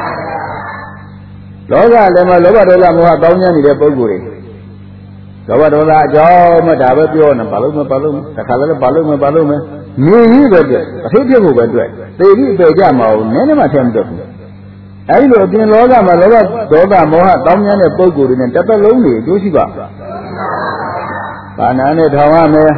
လောကလည်းမလောဘဒေါသမောဟတောင်းကျမ်းနေတဲ့ပုဂ္ဂိုလ်တွေလောဘဒေါသအကြောင်းမှဒါပဲပြောနေဘာလို့မဘာလို့တခါလည်းဘာလို့မဘာလို့မနေကြီးပဲတွေ့အထိတ်ဖြစ်ဖို့ပဲတွေ့သေပြီးအပေကြမအောင်နည်းနည်းမှထင်မတတ်ဘူးအဲဒီလိုအပြင်လောကမှာလောဘဒေါသမောဟတောင်းကျမ်းတဲ့ပုဂ္ဂိုလ်တွေနဲ့တစ်သက်လုံးနေကျိုးရှိပါဘာနာနဲ့ထောင်ရမယ်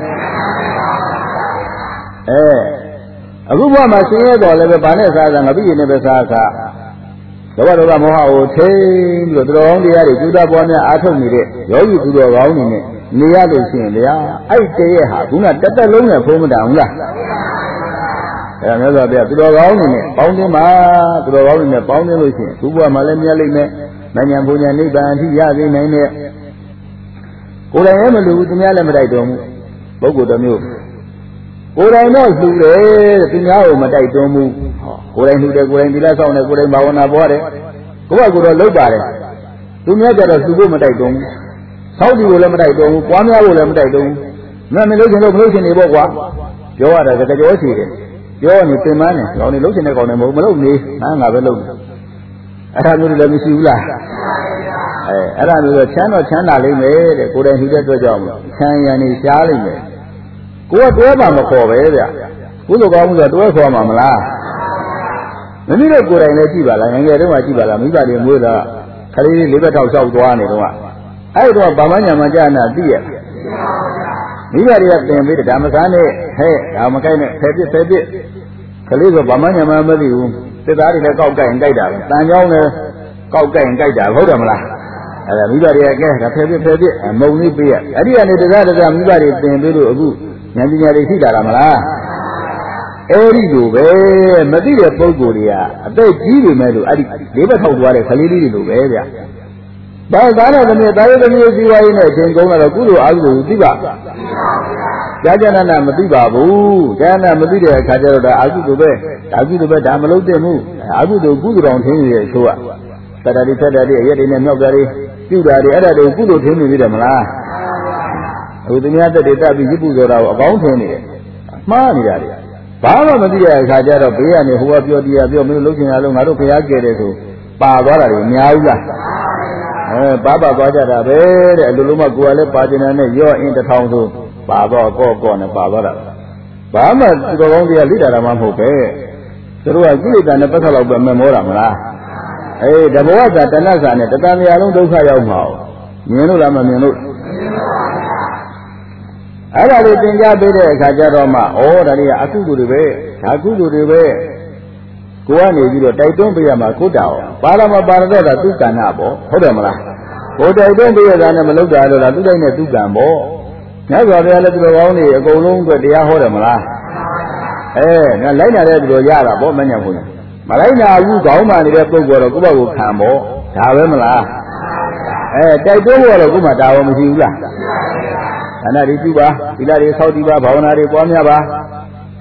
အဲအခုဘဝမှာဆင်းရဲတော်လည်းပဲဘာနဲ့စားစားငါပြည့်နေပဲစားစားလောဘဒေါသမောဟကိုထိန်းပြီးတော့သူတော်ကောင်းတရားတွေကျူးတာပွားများအားထုတ်နေတဲ့ယောဂီသူတော်ကောင်းတွေနဲ့နေရလို့ရှိရင်ဗျာအဲ့တည်းရဲ့ဟာခုနတက်တက်လုံးနဲ့ဖုံးမတောင်ဘူးလားအဲမြတ်စွာဘုရားသူတော်ကောင်းတွေနဲ့ပေါင်းတင်ပါသူတော်ကောင်းတွေနဲ့ပေါင်းတင်လို့ရှိရင်သူ့ဘဝမှာလည်းမြတ်လိမ့်မယ်မဉ္ဇဉ်ဘုံညာနိဗ္ဗာန်အထိရသိနိုင်တဲ့ကိုယ်တိုင်လည်းမလူဘူးသူများလည်းမတိုက်တော်ဘူးပုဂ္ဂိုလ်တစ်မျိုးကိုယ်တိုင်တော့လှူတယ်သူများကိုမတိုက်တွန်းဘူးကိုယ်တိုင်လှူတယ်ကိုယ်တိုင်သီလဆောင်တယ်ကိုယ်တိုင်ဘာဝနာပွားတယ်ကိုယ့်ဘက်ကတော့လုပ်ပါတယ်သူများကြတော့လှူဖို့မတိုက်တွန်းဘူးဆောက်တည်ကိုလည်းမတိုက်တွန်းဘူးပွားများဖို့လည်းမတိုက်တွန်းဘူးနာမည်လို့ရှင်လို့မလို့ရှင်နေပေါ့ကွာပြောရတာကကြောရှိတယ်ပြောနေပင်မနဲ့ကောင်းနေလို့ရှင်တဲ့ကောင်းနေမဟုတ်မလို့နေငါငါပဲလုပ်တယ်အဲ့ဒါမျိုးလည်းမရှိဘူးလားအဲအဲ့ဒါမျိုးတော့ချမ်းတော့ချမ်းသာလိမ့်မယ်တဲ့ကိုယ်တိုင်လှူတဲ့အတွက်ကြောင့်ချမ်းရံနေရှားလိမ့်မယ်ကိုယ်ကတွဲပါမခေါ်ပဲဗျကုသိုလ်ကောင်းမှုဆိုတွဲခေါ်မှာမလားမင်းတို့ကိုယ်တိုင်လည်းကြည့်ပါလားငယ်ငယ်တုန်းကကြည့်ပါလားမိဘတွေမွေးတာခလေးလေးလေးဘက်ထောက်လျှောက်သွားနေတော့အဲ့တော့ဗမာညာမှာကြာနာသိရမိဘတွေကသင်ပေးတယ်ဒါမစားနဲ့ဟဲ့ဒါမကိုက်နဲ့ဖယ်ပစ်ဖယ်ပစ်ခလေးဆိုဗမာညာမှာမသိဘူးစစ်သားတွေလည်းကောက်ကြိုက်ရင်ကြိုက်တာပဲတန်ကြောင်းလည်းကောက်ကြိုက်ရင်ကြိုက်တာဟုတ်တယ်မလားအဲ့ဒါမိဘတွေကကဲဒါဖယ်ပစ်ဖယ်ပစ်မုံလေးပေးရအဲ့ဒီကနေတရားတရားမိဘတွေသင်ပေးလို့အခုဉာဏ်ပညာတွေရှိလာတာမလားအဲ့ဒီလိုပဲမသိတဲ့ပုဂ္ဂိုလ်တွေကအသက်ကြီးနေမဲ့လို့အဲ့ဒီလေးဘက်ထောက်သွားတဲ့ခလေးလေးတွေလိုပဲဗျဘာသာနဲ့တည်းတာရသမီးစီဝါရေးနဲ့အချိန်ကုန်တော့ကုသိုလ်အားကုသိုလ်သိပါကြာကြာနာနာမသိပါဘူးကြာနာမသိတဲ့အခါကျတော့ဒါအာကုသိုလ်ပဲဒါကုသိုလ်ပဲဒါမလုပ်သင့်ဘူးအာကုသိုလ်ကုသိုလ်တော်ထင်းနေတဲ့အချို့ကသတ္တတိသတ္တတိအရက်တွေနဲ့မြောက်တာတွေပြုတာတွေအဲ့ဒါတွေကုသိုလ်ထင်းနေပြီတယ်မလားအခုသူများတက်တွေတက်ပြီးရစ်ပူဆိုတာကိုအကောင်းထင်းနေတယ်မှားနေတာတွေဘာမှမသိတဲ့အခါကျတော့ဘေးကနေဟိုကပြောတရားပြောမင်းတို့လုပ်ချင်တာလို့ငါတို့ဖျားကြဲတယ်ဆိုပါသွားတာတွေအများကြီးလားအဲပါပါသွားကြတာပဲတဲ့အလိုလိုမှကိုယ်ကလည်းပါကျင်တယ်နဲ့ရော့အင်းတစ်ထောင်ဆိုပါတော့ကော့ကော့နဲ့ပါသွားတာဘာမှသူတော်ကောင်းတရားလိတာမှမဟုတ်ပဲသူတို့ကကိလေသာနဲ့ပတ်သက်တော့ပဲမမောတာမလားအေးတဘောသာတဏှစာနဲ့တတန်မြာလုံးဒုက္ခရောက်မှာမြင်လို့လားမမြင်လို့အဲ့ဒါလေးသင်ကြားပေးတဲ့အခါကျတော့မှဩဒါတွေကအကုသိုလ်တွေပဲဒါကုသိုလ်တွေပဲကိုကနေပြီးတော့တိုက်တွန်းပေးရမှာကိုတာအောင်ပါရမပါရတော့တာသူကဏ္ဍပေါ့ဟုတ်တယ်မလားကိုတိုက်တွန်းပေးရတာနဲ့မလုပ်တာလို့လားသူတိုင်းနဲ့သူကံပေါ့ညဇော်တရားလည်းသူတော်ကောင်းတွေအကုန်လုံးအတွက်တရားဟောတယ်မလားအဲငါလိုက်လာတဲ့သူတော်ရတာပေါ့မညံဘူးမလိုက်နာဘူးခေါင်းမာနေတဲ့ပုဂ္ဂိုလ်တော့ကိုယ့်ဘက်ကိုခံပေါ့ဒါပဲမလားအဲတိုက်တွန်းဖို့တော့ကိုယ်မှတာဝန်မရှိဘူးလားဒါနတွေပြုပါသီလတွေဆောက်တည်ပါဘာဝနာတွေပွားများပါ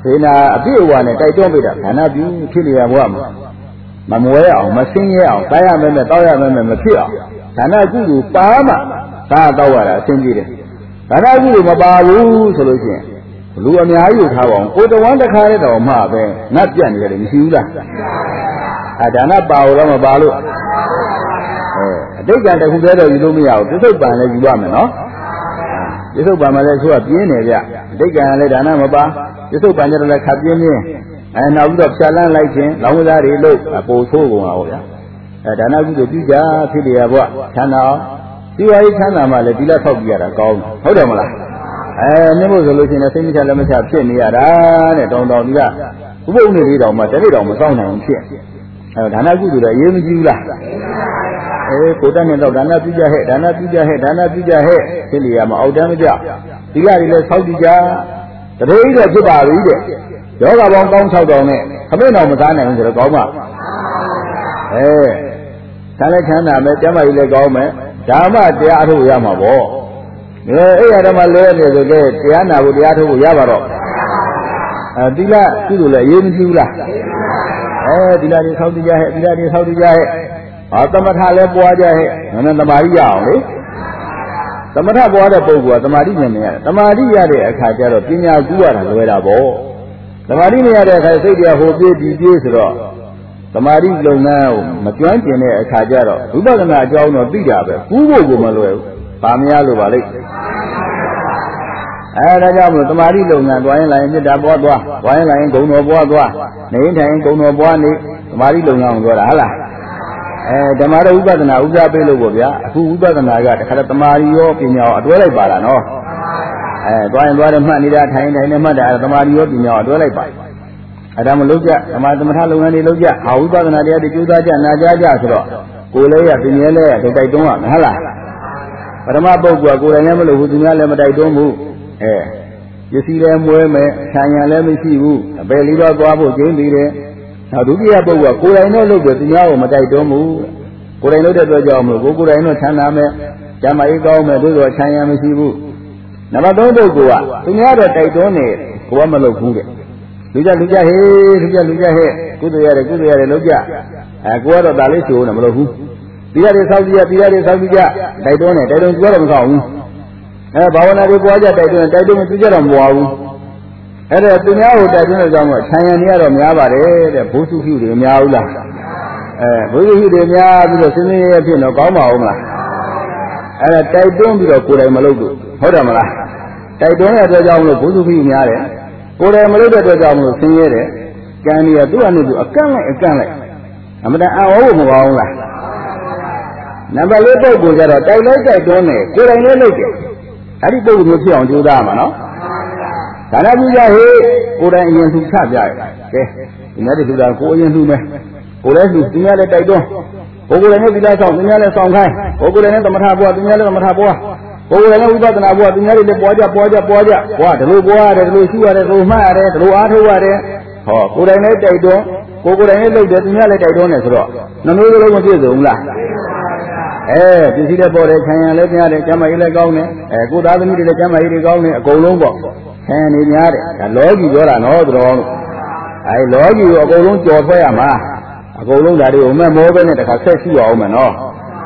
ဒီနာအပြည့်အဝနဲ့တိုက်တွန်းပေးတာဒါနပြုဖြစ်နေရဘဝမှာမမွဲအောင်မဆင်းရဲအောင်စားရမယ်နဲ့တောက်ရမယ်နဲ့မဖြစ်အောင်ဒါနကုသိုလ်ပါမှသာတော့ရတာအဆင်ပြေတယ်ဒါနကုသိုလ်မပါဘူးဆိုလို့ရှိရင်လူအများကြီးထားပါအောင်ကိုတဝမ်းတစ်ခါနဲ့တော့မှပဲငတ်ပြတ်နေတယ်မရှိဘူးလားအဲဒါနပါတော့မပါလို့အဲအတိတ်ကတခုတည်းတော့ယူလို့မရဘူးပြစ္ဆုတ်ပံလည်းယူရမယ်နော်ပြစ္ဆုတ်ပံမှာလည်းသူကပြင်းနေကြအတိတ်ကလည်းဒါနမပါပြစ္ဆုတ်ပံကြတော့လည်းခပ်ပြင်းပြင်းအဲနောက်ပြီးတော့ဖြာလန်းလိုက်ခြင်းလောင်းကစားတွေလို့ပိုဆိုးကုန်ပါဗျာအဲဒါနကုသိုလ်ပြုကြဖြစ်တယ်ဘုရားချမ်းသာအောင်ဒီဝါရေးချမ်းသာမှလည်းဒီလက်ဆောက်ပြရတာကောင်းဟုတ်တယ်မလားအဲမြင်ဖို့ဆိုလို့ရှိရင်စိတ်မချလက်မချဖြစ်နေရတာတဲ့တောင်းတောင်းဒီကဥပုပ်နေလေးတောင်မှတနေ့တောင်မစောင့်နိုင်ဘူးဖြစ်အဲဒါနကုသိုလ်လည်းအရေးမကြီးဘူးလားအဲကိုတတ်နေတော့ဒါနပြုကြဟဲ့ဒါနပြုကြဟဲ့ဒါနပြုကြဟဲ့ဖြစ်လျာမအောက်တန်းမကြဒီကတွေလည်းဆောက်ကြည့်ကြတတိယတော့ဖြစ်ပါပြီတဲ့ယောဂပေါင်းကောင်း၆တောင်နဲ့ခမင်းတော်မစားနိုင်ဘူးဆိုတော့ကောင်းပါအဲဆန်းလည်းချမ်းသာမယ်ကျမ်းမာရေးလည်းကောင်းမယ်ဒါမှတရားအထုတ်ရမှာပေါ့အဲအဲ့ရဓမ္မလဲနေဆိုကြတရားနာဖို့တရားထုတ်ဖို့ရပါတော့အဲသီလကုသိုလ်လည်းအရေးမကြီးဘူးလားအဲသီလတွေဆောက်တည်ကြဟဲ့သီလတွေဆောက်တည်ကြဟဲ့ဟာသမထလည်းပွားကြဟဲ့နည်းနည်းသမာဓိရအောင်လေသမထပွားတဲ့ပုဂ္ဂိုလ်ကသမာဓိဉာဏ်နဲ့ရတယ်သမာဓိရတဲ့အခါကျတော့ပညာကူးရတာလွယ်တာပေါ့သမာဓိမရတဲ့အခါစိတ်တရားဟိုပြေးဒီပြေးဆိုတော့သမာဓိလုပ်ငန်းကိုမကျွမ်းကျင်တဲ့အခါကျတော့ဝိပဿနာအကြောင်းတော့သိတာပဲကူးဖို့ကိုမလွယ်ဘူး။ဗာမရလို့ပါလိမ့်။အဲဒါကြောင့်မို့သမာဓိလုပ်ငန်းတွားရင်လိုက်မေတ္တာပွားသွား၊တွားရင်လိုက်ဂုဏ်တော်ပွားသွား၊နေထိုင်ဂုဏ်တော်ပွားနေသမာဓိလုပ်ငန်းကိုပြောတာဟုတ်လား။အဲဓမ္မရဥပဒနာဥပဒါပေးလို့ပေါ့ဗျာ။အခုဥပဒနာကတခါတည်းသမာဓိရောပညာရောအတွဲလိုက်ပါလားနော်။အဲတွားရင်တွားတယ်မှတ်နေတာထိုင်ထိုင်နေမှတ်တာသမာဓိရောပညာရောအတွဲလိုက်ပါအဲဒါမလုပ်ကြသမာသမထလုပ်ငန်းတွေလုပ်ကြဟာဝိပဿနာတရားတွေကြိုးစားကြနာကြကြဆိုတော့ကိုယ်လည်းရပြင်းရဲလည်းရတိုက်တွန်းရမယ်ဟုတ်လားပထမပုဂ္ဂိုလ်ကကိုယ်တိုင်လည်းမလုပ်ဘူးသူများလည်းမတိုက်တွန်းဘူးအဲပစ္စည်းလည်းမွဲမယ်ဆံရံလည်းမရှိဘူးအပယ်လေးပါးသွားဖို့ကျင်းပြီးတယ်နောက်ဒုတိယပုဂ္ဂိုလ်ကကိုယ်တိုင်တော့လုပ်တယ်သူများကိုမတိုက်တွန်းဘူးကိုယ်တိုင်လုပ်တဲ့အတွက်ကြောင့်မလို့ကိုယ်ကိုယ်တိုင်တော့ချမ်းသာမယ်ကျမ်းမာရေးကောင်းမယ်တို့တော့ဆံရံမရှိဘူးနံပါတ်သုံးပုဂ္ဂိုလ်ကသူများတော့တိုက်တွန်းနေကိုယ်ကမလုပ်ဘူးတဲ့လူကြလူကြဟေးလူကြလူကြဟဲ့ကုသိုလ်ရတယ်ကုသိုလ်ရတယ်လုပ်ကြအဲကိုကတော့ဒါလေးချိုးနေမလို့ဘူးဒီရတွေဆောက်ကြည့်ရဒီရတွေဆောက်ကြည့်ကြတိုက်တွန်းနေတိုက်တွန်းကြတော့မဆောက်ဘူးအဲဘာဝနာတွေပွားကြတိုက်တွန်းတိုက်တွန်းကြည့်ကြတော့မပွားဘူးအဲ့ဒါသူများကိုတိုက်တွန်းတဲ့ကြောင့်ကခြံရံနေရတော့များပါတယ်တဲ့ဘုစုစုတွေများဘူးလားအဲဘုစုစုတွေများပြီးတော့စင်းစင်းရဲဖြစ်တော့ကောင်းပါဦးမလားအဲ့ဒါတိုက်တွန်းပြီးတော့ကိုယ်တိုင်မလုပ်ဘူးဟုတ်တယ်မလားတိုက်တွန်းတဲ့အတွက်ကြောင့်လို့ဘုစုစုများတယ်ကိုယ်တိုင်မလုပ်တဲ့အတွက်ကြောင့်မလို့ဆင်းရဲတယ်ကံကြီးကသူ့အနေနဲ့သူအကန့်လိုက်အကန့်လိုက်အမှန်တန်အဝဖို့မပါဘူးလားနံပါတ်လေးပုဂ္ဂိုလ်ကျတော့တိုက်လိုက်တိုက်တွန်းနေကိုယ်တိုင်လည်းလုပ်တယ်အဲ့ဒီပုဂ္ဂိုလ်မျိုးဖြစ်အောင်ကြိုးစားမှာနော်ဒါနပြုကြဟေးကိုယ်တိုင်အရင်သူချပြရတယ်ကဲဒီနေ့ဒီလိုကိုယ်အရင်သူမယ်ကိုယ်လည်းသူသူများလည်းတိုက်တွန်းကိုယ်ကိုယ်လည်းနဲ့ဒီလားဆောင်သူများလည်းဆောင်ခိုင်းကိုယ်ကိုယ်လည်းနဲ့သမထဘွားသူများလည်းသမထဘွားကိုယ်ကိုယ်လည်းဝိပဿနာဘွားသူများလည်းပွားကြပွားကြပွားကြဘွားဒီလိုပွားရတယ်ဒီလိုရှိရတယ်ဒီလိုမှတ်ရတယ်ဒီလိုအားထုတ်ရတယ်ဟောကိုယ်တိုင်လည်းတိုက်တွန်းကိုယ်ကိုယ်တိုင်လည်းလုပ်တယ်သူများလည်းတိုက်တွန်းတယ်ဆိုတော့နှမျိုးလုံးမပြည့်စုံဘူးလားအဲပစ္စည်းလည်းပေါ်တယ်ခံရလည်းများတယ်ကျမ်းမာရေးလည်းကောင်းတယ်အဲကိုယ်သားသမီးတွေလည်းကျမ်းမာရေးတွေကောင်းတယ်အကုန်လုံးပေါ့ခံရနေများတယ်ဒါလောကီပြောတာနော်သူတော်အဲလောကီကိုအကုန်လုံးကြော်ထွက်ရမှာအကုန်လုံးဒါတွေကိုမဲ့မောပဲနဲ့တခါဆက်ရှိအောင်မယ်နော်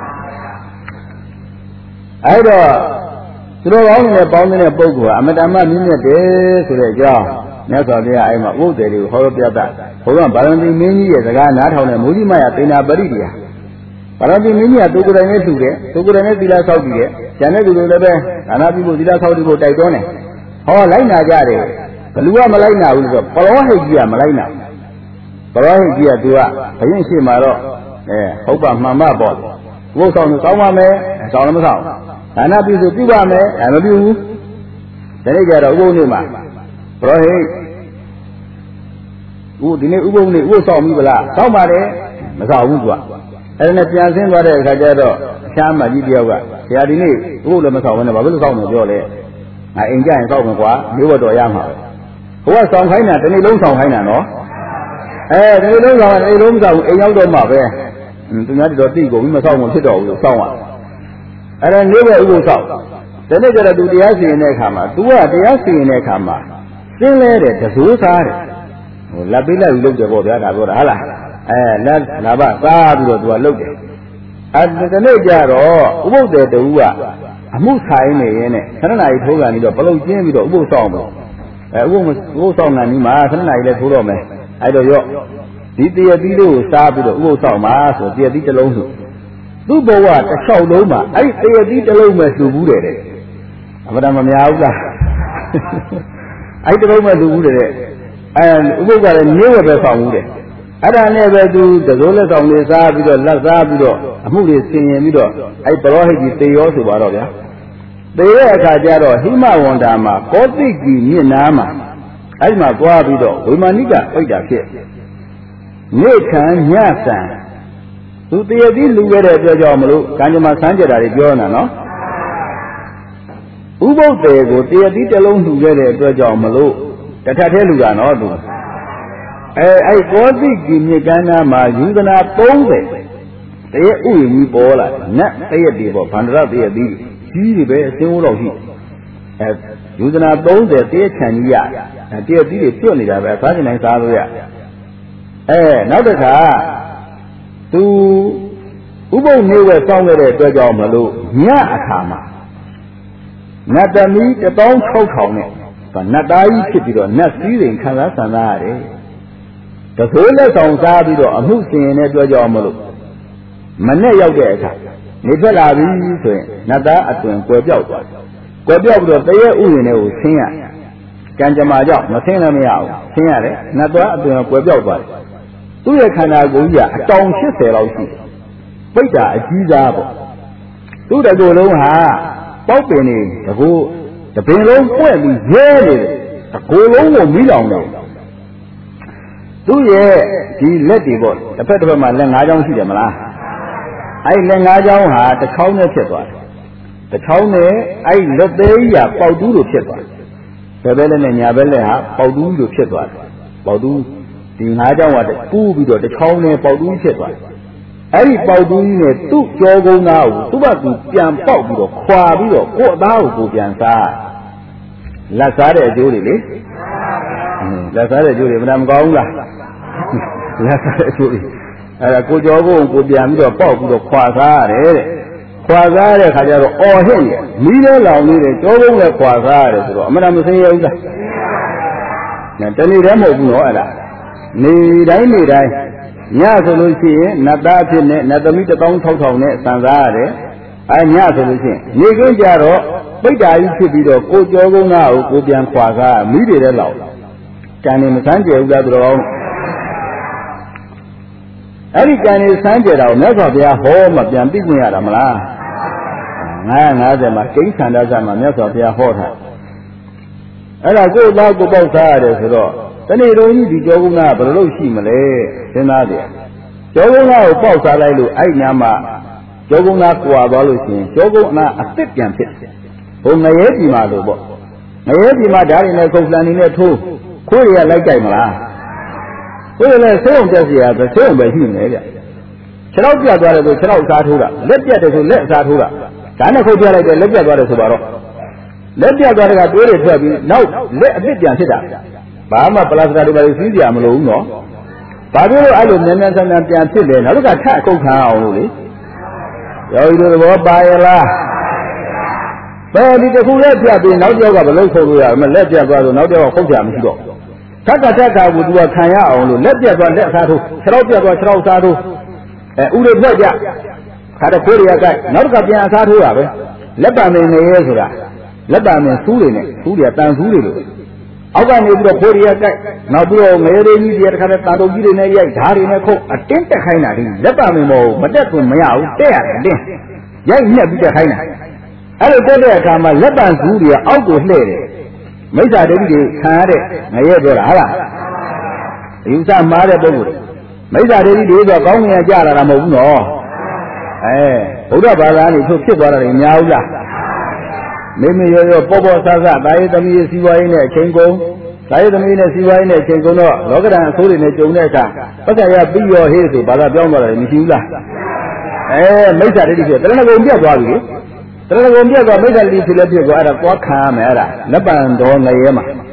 အဲ့တော့သူတော်ကောင်းတွေနဲ့ပေါင်းတဲ့ပုဂ္ဂိုလ်ကအမတမမြင့်မြတ်တယ်ဆိုတဲ့အကြောင်းမြတ်စွာဘုရားအဲ့မှာဥဒ္ဒေတွေကိုဟောပြတာဘုရားဗာရဏသီမင်းကြီးရဲ့စကားနားထောင်တဲ့မူကြီးမယသေနာပရိတရားဗာရဏသီမင်းကြီးကသူကိုယ်တိုင်နဲ့လှူတယ်သူကိုယ်တိုင်နဲ့သီလဆောက်တည်တယ်ကျန်တဲ့လူတွေလည်းပဲဒါနပြုဖို့သီလဆောက်တည်ဖို့တိုက်တွန်းတယ်ဟောလိုက်နာကြတယ်ဘလူကမလိုက်နာဘူးဆိုတော့ပရောဟိတ်ကြီးကမလိုက်နာပရောဟိတ်ကြီးကသူကဘယင်းရှိမှာတော့အဲဟုတ်ပါမှန်မှပေါ့ဘုဆောင်ဆောင်းပါမယ်ဆောင်းလည်းမဆောင်းဒါနပြုစုပြုပါမယ်အဲမပြုဘူးဒီနေ့ကျတော့ဥပုပ်နေ့မှာပရောဟိတ်ဦးဒီနေ့ဥပုပ်နေ့ဥပုပ်ဆောင်ပြီဗလားဆောင်းပါတယ်မဆောင်းဘူးကွာအဲ့ဒါနဲ့ပြန်ဆင်းသွားတဲ့အခါကျတော့အရှားမကြီးတယောက်ကဆရာဒီနေ့ဥပုပ်လည်းမဆောင်းဘူးနဲ့ဘာဖြစ်လို့ဆောင်းမပြောလဲငါအိမ်ကြရင်ဆောက်မယ်ကွာမျိုးဘတော်ရမှာပဲဘုရားဆောင်းခိုင်းတာဒီနေ့လုံးဆောင်းခိုင်းတာနော်အဲဒီနေ့လုံးဆောင်းအိမ်လုံးမဆောင်းဘူးအိမ်ရောက်တော့မှပဲသူများတော်တိကိုပြီးမဆောက်မှဖြစ်တော့ဘူးလို့ဆောင်းရအဲ့ဒါနေပဲဥပုသ်ဆောက်ဒီနေ့ကျတော့သူတရားစီရင်တဲ့အခါမှာ तू ကတရားစီရင်တဲ့အခါမှာင်းလဲတဲ့တစိုးစားတဲ့ဟိုလက်ပေးလိုက်ပြီးလုပ်တယ်ပေါ့ဗျာဒါပြောတာဟုတ်လားအဲလက်လာပါစားပြီးတော့သူကလုပ်တယ်အဲတနေ့ကျတော့ဥပုပ်တယ်တူကအမှုဆိုင်နေရင်းနဲ့ခဏနာရီထိုးကန်ပြီးတော့ပလုတ်ကျင်းပြီးတော့ဥပုပ်ဆောင်မယ်အဲဥပုပ်ဥပုပ်ဆောင်ကန်ပြီးမှခဏနာရီလည်းထိုးတော့မယ်အဲတော့ရော့ဒီတရသီးလေးကိုစားပြီးတော့ဥပုပ်ဆောင်ပါဆိုတရသီးတစ်လုံးဆိုသူ့ဘဝတစ်လျှောက်လုံးမှာအဲ့ဒီတရသီးတစ်လုံးပဲလှူဘူးတယ်တဲ့အမှန်တမ်းမများဘူးလားအဲ့ဒီတစ်လုံးပဲလှူဘူးတယ်အဲဥပုပ်ကလည်းနည်းဝယ်ပဲဆောင်ဘူးတယ်အဲ့ဒါနဲ့ပဲသူတစိုးလက်ဆောင်လေးစားပြီးတော့လက်စားပြီးတော့အမှုတွေဆင်ရင်ပြီးတော့အဲ့ပရောဟိတ်ကြီးသေရောဆိုပါတော့ဗျာသေတဲ့အခါကျတော့ဟိမဝန္တာမှာကောတိကြီးမြင့်နာမှာအဲ့ဒီမှာသွားပြီးတော့ဝိမာနိကပိတ်တာဖြစ်နေခံညဆံသူတရတိလူခဲ့တဲ့အတွက်ကြောင့်မလို့ကံကြမ္မာဆန်းကြတာတွေပြောနေတာနော်ဥပုပ်တယ်ကိုတရတိတစ်လုံးလူခဲ့တဲ့အတွက်ကြောင့်မလို့တထက်ထဲလူတာနော်သူအဲအဲ့ကောတိကြီးမြစ်ကမ်းနားမှာယူဇနာသုံးဆယ်တရက်ဥယျာဉ်ကြီးပေါ်လာနတ်တရက်တွေပေါ့ဗန္ဒရတရက်သီးကြီးတွေပဲအစင်းဦးတော့ရှိအဲယူဇနာသုံးဆယ်တရက်ချန်ကြီးရအဲတရက်သီးတွေပြွတ်နေတာပဲစားနေနိုင်စားလို့ရအဲနောက်တစ်ခါသူဥပုပ်နေဝဲစောင်းခဲ့တဲ့အတွက်ကြောင့်မလို့ညအခါမှာနတ်သမီးတစ်ပေါင်း၆ထောင်နဲ့နတ်သားကြီးဖြစ်ပြီးတော့နတ်စည်းစိမ်ခံစားဆန္ဒရတယ်တဆိုးလက်ဆောင်စားပြီးတော့အမှုစင်ရင်တဲ့အတွက်ကြောင့်မလို့မနဲ့ရောက်တဲ့အခါနေထွက်လာပြီဆိုရင်နတ်သားအတွင်ကွယ်ပြောက်သွားတယ်ကွယ်ပြောက်ပြီးတော့တရက်ဥယျာဉ်တွေကိုဆင်းရကံကြမ္မာကြောင့်မဆင်းလည်းမရဘူးဆင်းရတယ်နတ်သားအတွင်ကွယ်ပြောက်သွားတယ်သူ့ရဲ့ခန္ဓာကိုယ်ကြီးကအတောင်၈၀လောက်ရှိတယ်ပိတ်တာအကြီးစားပေါ့သူ့တကူလုံးဟာပေါက်ပင်နေတကူတပင်လုံးပွက်ပြီးရဲနေတယ်တကူလုံးကိုမိလောင်တယ်သူ့ရဲ့ဒီလက်တွေပေါ့တစ်ဖက်တစ်ဖက်မှာလက်၅ချောင်းရှိတယ်မလားအဲ့လက်၅ချောင်းဟာတစ်ချောင်းနဲ့ဖြစ်သွားတယ်တစ်ချောင်းနဲ့အဲ့လက်သေးကြီးကပေါက်တူးလိုဖြစ်သွားတယ်ဘယ်ဘက်လက်နဲ့ညာဘက်လက်ဟာပေါက်တူးလိုဖြစ်သွားတယ်ပေါက်တူးဒီ၅ချောင်းကပူးပြီးတော့တစ်ချောင်းနဲ့ပေါက်တူးဖြစ်သွားတယ်အဲ့ဒီပေါက်တူးကြီးနဲ့သူ့ကြောကုန်းသားကိုသူ့ဘသူပြန်ပေါက်ပြီးတော့ခွာပြီးတော့ကိုယ့်အသားကိုကိုပြန်စားလက်စားတဲ့အကျိုးတွေလေလက်စားတဲ့အကျိုးတွေမနာမကောင်းဘူးလားလက်စားတဲ့အကျိုးတွေအဲ့ဒါကိုကြောကုန်းကိုပြန်ပြီးတော့ပေါက်ပြီးတော့ခွာစားရတယ်တဲ့ခွာစားတဲ့ခါကျတော့အော်ဟင့်ရမီးလဲလောင်နေတယ်ကြောကုန်းလည်းခွာစားရတယ်ဆိုတော့အမှန်တမ်းမသိရဘူးလားတနေ့တည်းမဟုတ်ဘူးနော်အဲ့ဒါနေတိုင်းနေတိုင်းညဆိုလို့ရှိရင်နတ်သားဖြစ်နဲ့နတ်သမီးတစ်ပေါင်း၆ထောင်နဲ့စံစားရတယ်အဲညဆိုလို့ရှိရင်နေခင်းကြတော့ပိတ်တာကြီးဖြစ်ပြီးတော့ကိုကြောကုန်းသားကိုကိုပြန်ခွာကားမိတွေတဲ့လောက်ကံနေမဆန်းကျဲဘူးလားသူတော်အဲ့ဒီကံနေဆန်းကျဲတာကိုမြတ်စွာဘုရားဟောမှပြန်သိခွင့်ရတာမလားငါးငါးဆယ်မှာကိဋ္ဌန္ဒသမှာမြတ်စွာဘုရားဟောထားအဲ့ဒါကိုယ်သားကိုပေါက်စားရတယ်ဆိုတော့တနေ့တုန်းကြီးဒီကြောကုန်းသားကဘယ်လိုလုပ်ရှိမလဲစဉ်းစားတယ်ကြောကုန်းသားကိုပေါက်စားလိုက်လို့အဲ့ညမှာကြောကုန်းသားကွာသွားလို့ရှိရင်ကြောကုန်းအနာအစ်စ်ပြန်ဖြစ်ဟိုငရဲပြီမှာလို့ပေါ့ငရဲပြီမှာဓာတ်တွေနဲ့ခုတ်လှန်နေနဲ့ထိုးခိုးရလိုက်ကြိုက်မလားခိုးရလဲဆေးုံတက်စီရဆိုဆေးုံပဲရှိနေကြခြေထောက်ပြတ်သွားတယ်ဆိုခြေထောက်စားထိုးတာလက်ပြတ်တယ်ဆိုလက်စားထိုးတာဓာတ်နဲ့ခုတ်ပြလိုက်တယ်လက်ပြတ်သွားတယ်ဆိုပါတော့လက်ပြတ်သွားတဲ့ကတွေးတွေထွက်ပြီးနောက်လက်အစ်စ်ပြန်ဖြစ်တာဘာမှပလတ်စတာတွေပါစီးကြမလို့ဘူးနော်ဘာဖြစ်လို့အဲ့လိုမြန်မြန်ဆန်ဆန်ပြန်ဖြစ်တယ်နောက်တစ်ခါထပ်အခုတ်ခံအောင်လို့လေယောဂီတို့ဘောပါရလားဘယ်ဒီတစ်ခုလက်ပြပြီးနောက်တစ်ယောက်ကဘယ်လိုခုတ်လို့ရမလဲလက်ပြသွားလို့နောက်တစ်ယောက်ကခုတ်ကြမရှိတော့ထပ်ကထပ်ကကိုသူကခံရအောင်လို့လက်ပြသွားလက်စားထိုးခြေထောက်ပြသွားခြေထောက်စားထိုးအဲဥရိထွက်ကြခါတော့ခိုးရကနောက်တစ်ခါပြန်စားထိုးတာပဲလက်ပါမင်းနေရဲဆိုတာလက်ပါမင်းစူးတွေနဲ့စူးတွေကတန်စူးတွေလို့အောက်ကနေပြီးတော့ခိုးရကနောက်ပြီးတော့မဲရင်းကြီးတွေတခါတည်းတာတော်ကြီးတွေနဲ့ရိုက်ဓာတ်တွေနဲ့ခုတ်အတင်းတက်ခိုင်းတာဒီလက်ပါမင်းမဟုတ်မတက်ခွင့်မရဘူးတက်ရတယ်အတင်းရိုက်ညက်ပြီးတက်ခိုင်းတာအဲ့လိုတက်တဲ့အခါမှာလက်ပံစူးတွေကအောက်ကိုလှည့်တယ်မိစ္ဆာဒိဋ္ဌိတွေခံရတဲ့ငရဲပြောတာဟုတ်လားအယူဆမှားတဲ့ပုဂ္ဂိုလ်မိစ္ဆာဒိဋ္ဌိတွေဆိုကောင်းငင်ကြလာတာမဟုတ်ဘူးနော်အဲဘုရားဘာသာနေထုတ်ဖြစ်သွားတာတွေများဘူးလားမိမိရောရောပေါ်ပေါ်ဆဆတာယေသမီးစီဝါရေးနဲ့အချိန်ကုန်တာယေသမီးနဲ့စီဝါရေးနဲ့အချိန်ကုန်တော့လောကဓာတ်အဆိုးတွေနဲ့ကြုံတဲ့အခါပတ်သက်ရပြီးရောဟေးဆိုဘာသာပြောင်းသွားတယ်မရှိဘူးလားအဲမိစ္ဆာဒိဋ္ဌိဖြစ်တရဏဂုံပြတ်သွားပြီတရဏဂုံပြတ်သွားမိစ္ဆာဒိဋ္ဌိဖြစ်လည်းဖြစ်သွားအဲ့ဒါသွားခံရမယ်အဲ့ဒါလက်ပံတော်ငရဲမှာ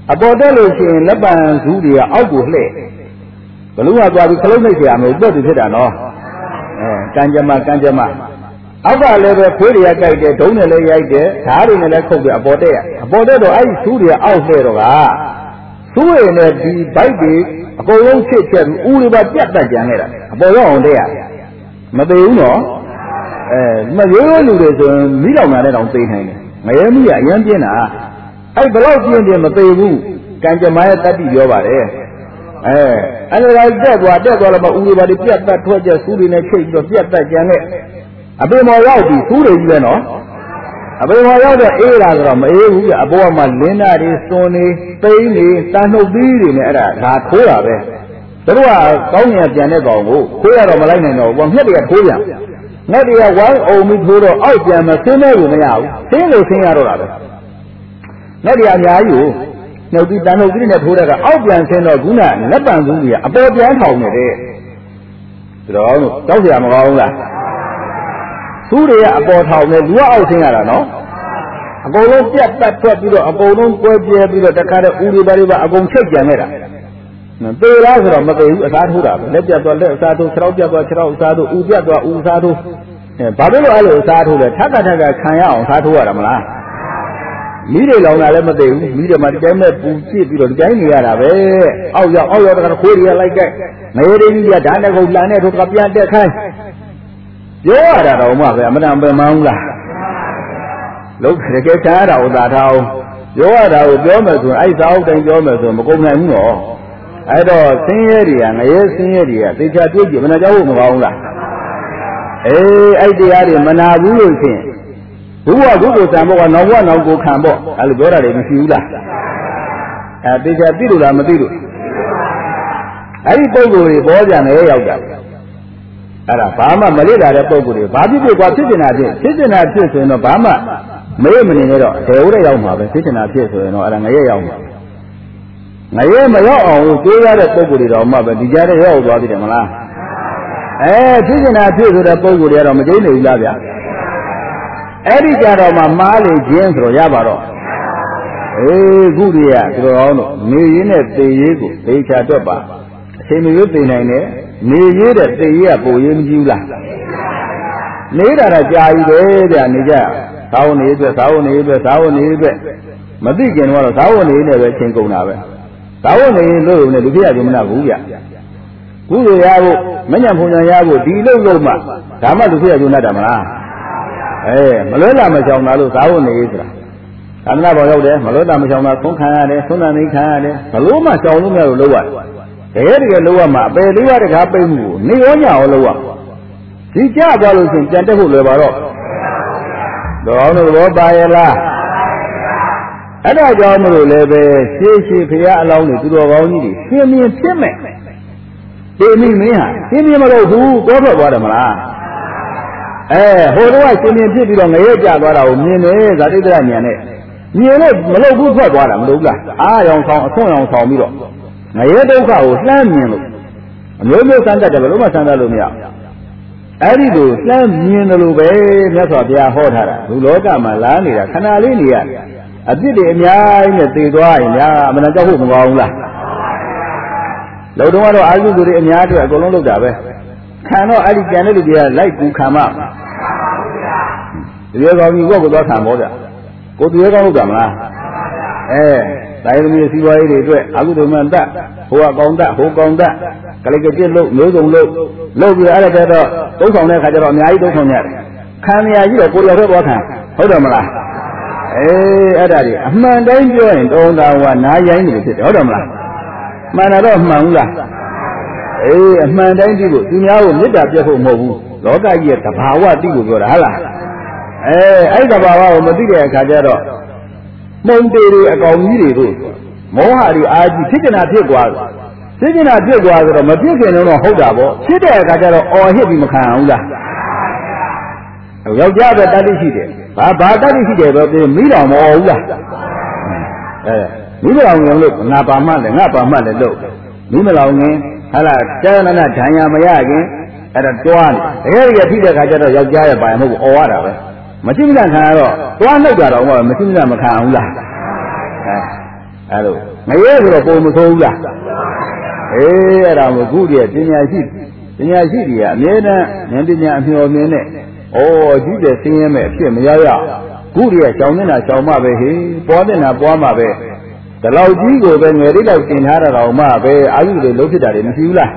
အပေါ်တက်လို့ရှိရင်လက်ပံစုတွေကအောက်ကိုလှည့်ဘလူးကသွားပြီးခလုံးလိုက်เสียမယ်တွတ်ပြီးဖြစ်တာနော်အဲကံကြမ္မာကံကြမ္မာအောက်ကလည်းပဲခွေးတွေကကြိုက်တယ်ဒုံးနဲ့လည်းရိုက်တယ်ဓာတ်တွေနဲ့လည်းခုတ်တယ်အပေါ်တက်ရအပေါ်တက်တော့အဲ့ဒီစုတွေကအောက်လှည့်တော့ကစုရည်နဲ့ဒီဘိုက်တွေအကုန်လုံးချစ်ချက်ပြီးဦးလေးပါပြတ်တတ်ကြံခဲ့တာအပေါ်ရောက်အောင်တက်ရမသေးဘူးနော်အဲမရိုးရိုးလူတွေဆိုရင်မိတော်များတဲ့တောင်သိနိုင်တယ်ငရဲမိကအရင်ပြင်းတာအဲ့ဘလောက်ပြင်းပြင်းမသေးဘူးကံကြမ္မာရဲ့တတ္တိပြောပါတယ်အဲအဲ့ဒါကတက်သွားတက်သွားတော့မှဦးလေးပါတွေပြတ်တတ်ထွက်ချက်စုတွေနဲ့ချိတ်ပြီးတော့ပြတ်တတ်ကြံခဲ့အပေမော်ရောက်ပြီစုတွေကြီးပဲနော်အပေမော်ရောက်တဲ့အေးလာဆိုတော့မအေးဘူးကအပေါ်မှာလင်းသားတွေစွန်နေသိန်းတွေတန်နှုတ်သီးတွေနဲ့အဲ့ဒါဒါထိုးတာပဲသူတို့ကကောင်းငင်ပြန်တဲ့ကောင်ကိုခိုးရတော့မလိုက်နိုင်တော့ဘူးငှက်တွေကထိုးပြန်ငှက်တွေကဝိုင်းအောင်ပြီးထိုးတော့အောက်ပြန်မဆင်းမဲ့လို့မရဘူးဆင်းလို့ဆင်းရတော့တာပဲငှက်တွေအများကြီးကိုနှုတ်သီးတန်နှုတ်သီးနဲ့ထိုးတဲ့ကအောက်ပြန်ဆင်းတော့ခုနလက်ပံစုကြီးကအပေါ်ပြန်ထောင်နေတယ်ဒါတော့တောက်เสียမကောင်းဘူးလားသူတွေကအပေါ်ထောင်နေလူကအောက်ဆင်းရတာနော်အကုန်လုံးပြတ်တက်ထွက်ပြီးတော့အကုန်လုံးကွဲပြဲပြီးတော့တခါတည်းဦးတွေပါတွေပါအကုန်ချိတ်ကြံနေတာသေလားဆိုတော့မသေဘူးအစားထိုးတာပဲလက်ပြတ်သွားလက်အစားထိုးခြေထောက်ပြတ်သွားခြေထောက်အစားထိုးဦးပြတ်သွားဦးအစားထိုးအဲဘာဖြစ်လို့အဲ့လိုအစားထိုးလဲထက်ကထက်ကခံရအောင်စားထိုးရတာမလားမိတွေလောင်တာလည်းမသိဘူးမိတွေမှာဒီတိုင်းမဲ့ပူပြစ်ပြီးတော့ဒီတိုင်းနေရတာပဲအောက်ရောက်အောက်ရောက်တခါခိုးတွေကလိုက်ကြိုက်ငရေတွေကြီးကဓာတ်နဲ့ကုန်လန်နဲ့ထိုးကပြန်တက်ခိုင်းပြောရတာတော့မှပဲအမှန်တန်ပင်မအောင်လားလုံးတကယ်ချားတာဥသာထားအောင်ပြောရတာကိုပြောမယ်ဆိုရင်အဲ့စာအုပ်တိုင်းပြောမယ်ဆိုရင်မကုန်နိုင်ဘူးနော်အဲ့တော့ဆင်းရဲတွေကငရဲဆင်းရဲတွေကသေချာတွေ့ကြည့်မနာကြဘူးမကောင်းလားအေးအဲ့တရားတွေမနာဘူးလို့ဖြင့်ဘုရားကုသိုလ်တန်ဖို့ကနောက်ဘဝနောက်ကိုခံဖို့အဲ့လိုပြောတာတွေမရှိဘူးလားအဲသေချာသိလို့လားမသိလို့အဲ့ဒီပုံကိုယ်တွေပေါ်ကြတယ်ရောက်ကြအဲ့ဒါဘာမှမလိတာတဲ့ပုံကိုယ်တွေဘာဖြစ်ဖြစ်ကွာဖြစ်နေတာဖြစ်ဖြစ်နေတာဖြစ်ဆိုရင်တော့ဘာမှမေးမနေနဲ့တော့ဒေဝရရောက်မှာပဲဖြစ်နေတာဖြစ်ဆိုရင်တော့အဲ့ဒါငရဲရောက်မှာငရဲမရောက်အောင်လို့တွေးရတဲ့ပုံကိုယ်တွေတော့မှပဲဒီကြားထဲရောက်သွားပြီတယ်မလားအဲဖြစ်နေတာဖြစ်ဆိုတဲ့ပုံကိုယ်တွေကတော့မကျိန်းနေဘူးလားဗျာအဲ့ဒီကြတော့မှမားလေခြင်းဆိုတော့ရပါတော့အေးခုတည်းကသူတော်ကောင်းတို့နေရင်းနဲ့သေရေးကိုသေချာတွက်ပါအချိန်မျိုးသိနိုင်တယ်နေရတဲ့သေရေးကပုံရေးမကြည့်ဘူးလားနေတာတော့ကြာပြီပဲဗျာနေကြသာဝနေအတွက်သာဝနေအတွက်သာဝနေအတွက်မသိကြတော့သာဝနေနဲ့ပဲချိန်ကုန်တာပဲသာဝနေလို့လည်းလူပြရကြမနာဘူးဗျခုလိုရဖို့မညံဖုန်ညာရဖို့ဒီလို့လို့မှဒါမှလူပြရကြမနာတာမလားအဲမလွဲလာမချောင်တာလို့သာဝနေဆိုတာသာမဏေဘောရောက်တယ်မလွဲလာမချောင်တာသုံးခံရတယ်သုံးနာနေခံရတယ်ဘလို့မှချောင်လို့မရလို့လို့ရတယ်တကယ်တကယ်လို့ရမှာအပယ်လေးပါးတကားပိတ်မှုကိုနေရောညရောလို့ရဒီကြသွားလို့ရှိရင်ပြန်တက်ဖို့လွယ်ပါတော့တော်တော်ဘောပါရဲ့လားအဲ့ဒါကြောင့်မလို့လည်းပဲရှေးရှေးဖရာအလောင်းတွေသူတော်ကောင်းကြီးတွေရှင်မြင်ဖြစ်မဲ့ဒီမိမင်းဟာရှင်မြင်မလို့ဘူးတောထွက်သွားတယ်မလားအဲဟိုတော့ရှင်မြင်ဖြစ်ပြီးတော့ငရဲကြသွားတာကိုမြင်တယ်ဇာတိတရဉာဏ်နဲ့မြင်လို့မလို့ဘူးထွက်သွားတာမလို့ဘူးလားအားရောင်ဆောင်အဆွံ့ရောင်ဆောင်ပြီးတော့ငရဲဒုက္ခကိုလှမ်းမြင်လို့အမျိုးမျိုးစမ်းတတ်တယ်ဘယ်လိုမှစမ်းတတ်လို့မရအဲ့ဒီလိုလှမ်းမြင်တယ်လို့ပဲမြတ်စွာဘုရားဟောထားတာလူလောကမှာလာနေတာခဏလေးနေရအပြစ်တွေအများကြီးနဲ့သိသွားရင်ညာအမှန်ကြောက်ဖို့မကောင်းဘူးလားလုံတော့ကတော့အာဟုသူတွေအများတွေအကုန်လုံးလုပ်တာပဲခံတော့အဲ့ဒီကြံတဲ့လူတွေကလိုက်ကူခံမှာတကယ်ကောင်းကြီးကိုကိုသွားခံပေါ့ဗျကိုတကယ်ကောင်းလုပ်တာမလားအဲတိုင်းလူမျိုးစီးပွားရေးတွေအတွက်အာဟုသူမှန်တတ်ဟိုကကောင်းတတ်ဟိုကောင်းတတ်ကလေးကပြစ်လို့မျိုးစုံလို့လုပ်ပြီးအဲ့ဒါတော့သုံးဆောင်တဲ့ခါကျတော့အများကြီးသုံးဆောင်ရတယ်ခံရကြီးတော့ကိုယ်ရောက်တော့ခံဟုတ်တယ်မလားအေးအဲ့ဒါတွေအမှန်တိုင်းပြောရင်တောင်းတာကနားရိုင်းနေဖြစ်တယ်ဟုတ်တယ်မလားမှန်တာတော့မှန်ဘူးလားအေးအမှန်တိုင်းကြည့်ဖို့သူများကိုမေတ္တာပြတ်ဖို့မဟုတ်ဘူးလောကကြီးရဲ့တဘာဝသိဖို့ပြောတာဟုတ်လားအဲအဲ့တဘာဝကိုမသိတဲ့အခါကျတော့မှုန်တေတွေအကောင်ကြီးတွေတို့မောဟတွေအာကြီးဖြစ်ကျင်တာဖြစ်သွားတယ်ဖြစ်ကျင်တာဖြစ်သွားဆိုတော့မဖြစ်ခင်တော့ဟုတ်တာပေါ့ဖြစ်တဲ့အခါကျတော့အော်ဟစ်ပြီးမခံအောင်လားယောက်ျားပဲတတိရှိတယ်ဘာဘာတတိရှိတယ်ပဲပြီးမိတော်မအော်ဘူးလားအဲမိမလောင်ငင်လို့ငါပါမှလည်းငါပါမှလည်းလို့မိမလောင်ငင်ဟာလားကျန်နာဒဏ်ရာမရခင်အဲ့ဒါတွားနေတကယ်ကြီးဖြစ်တဲ့အခါကျတော့ယောက်ျားရဲ့ပါရမဟုတ်ဘူးအော်ရတာပဲမရှိမခံခံရတော့တွားနှုတ်တာတော့မရှိမခံမခံအောင်လားအဲအဲ့လိုရဲဆိုတော့ပုံမဆိုးဘူးလားအေးအဲ့ဒါမို့ခုတည်းပညာရှိပညာရှိတွေကအမြဲတမ်းဉာဏ်ပညာအမျှော်မြင်နဲ့ဩကြီးတဲ့ဆင်းရဲမဲ့အဖြစ်မရရခုတည်းကြောင်နေတာကြောင်မှပဲဟေးပေါ်နေတာပေါ်မှပဲဒီလောက်ကြီးကိုပဲငယ်လေးလောက်တင်ထားတာတော့မှပဲအာယုတွေလုံးဖြစ်တာတွေမရှိဘူးလား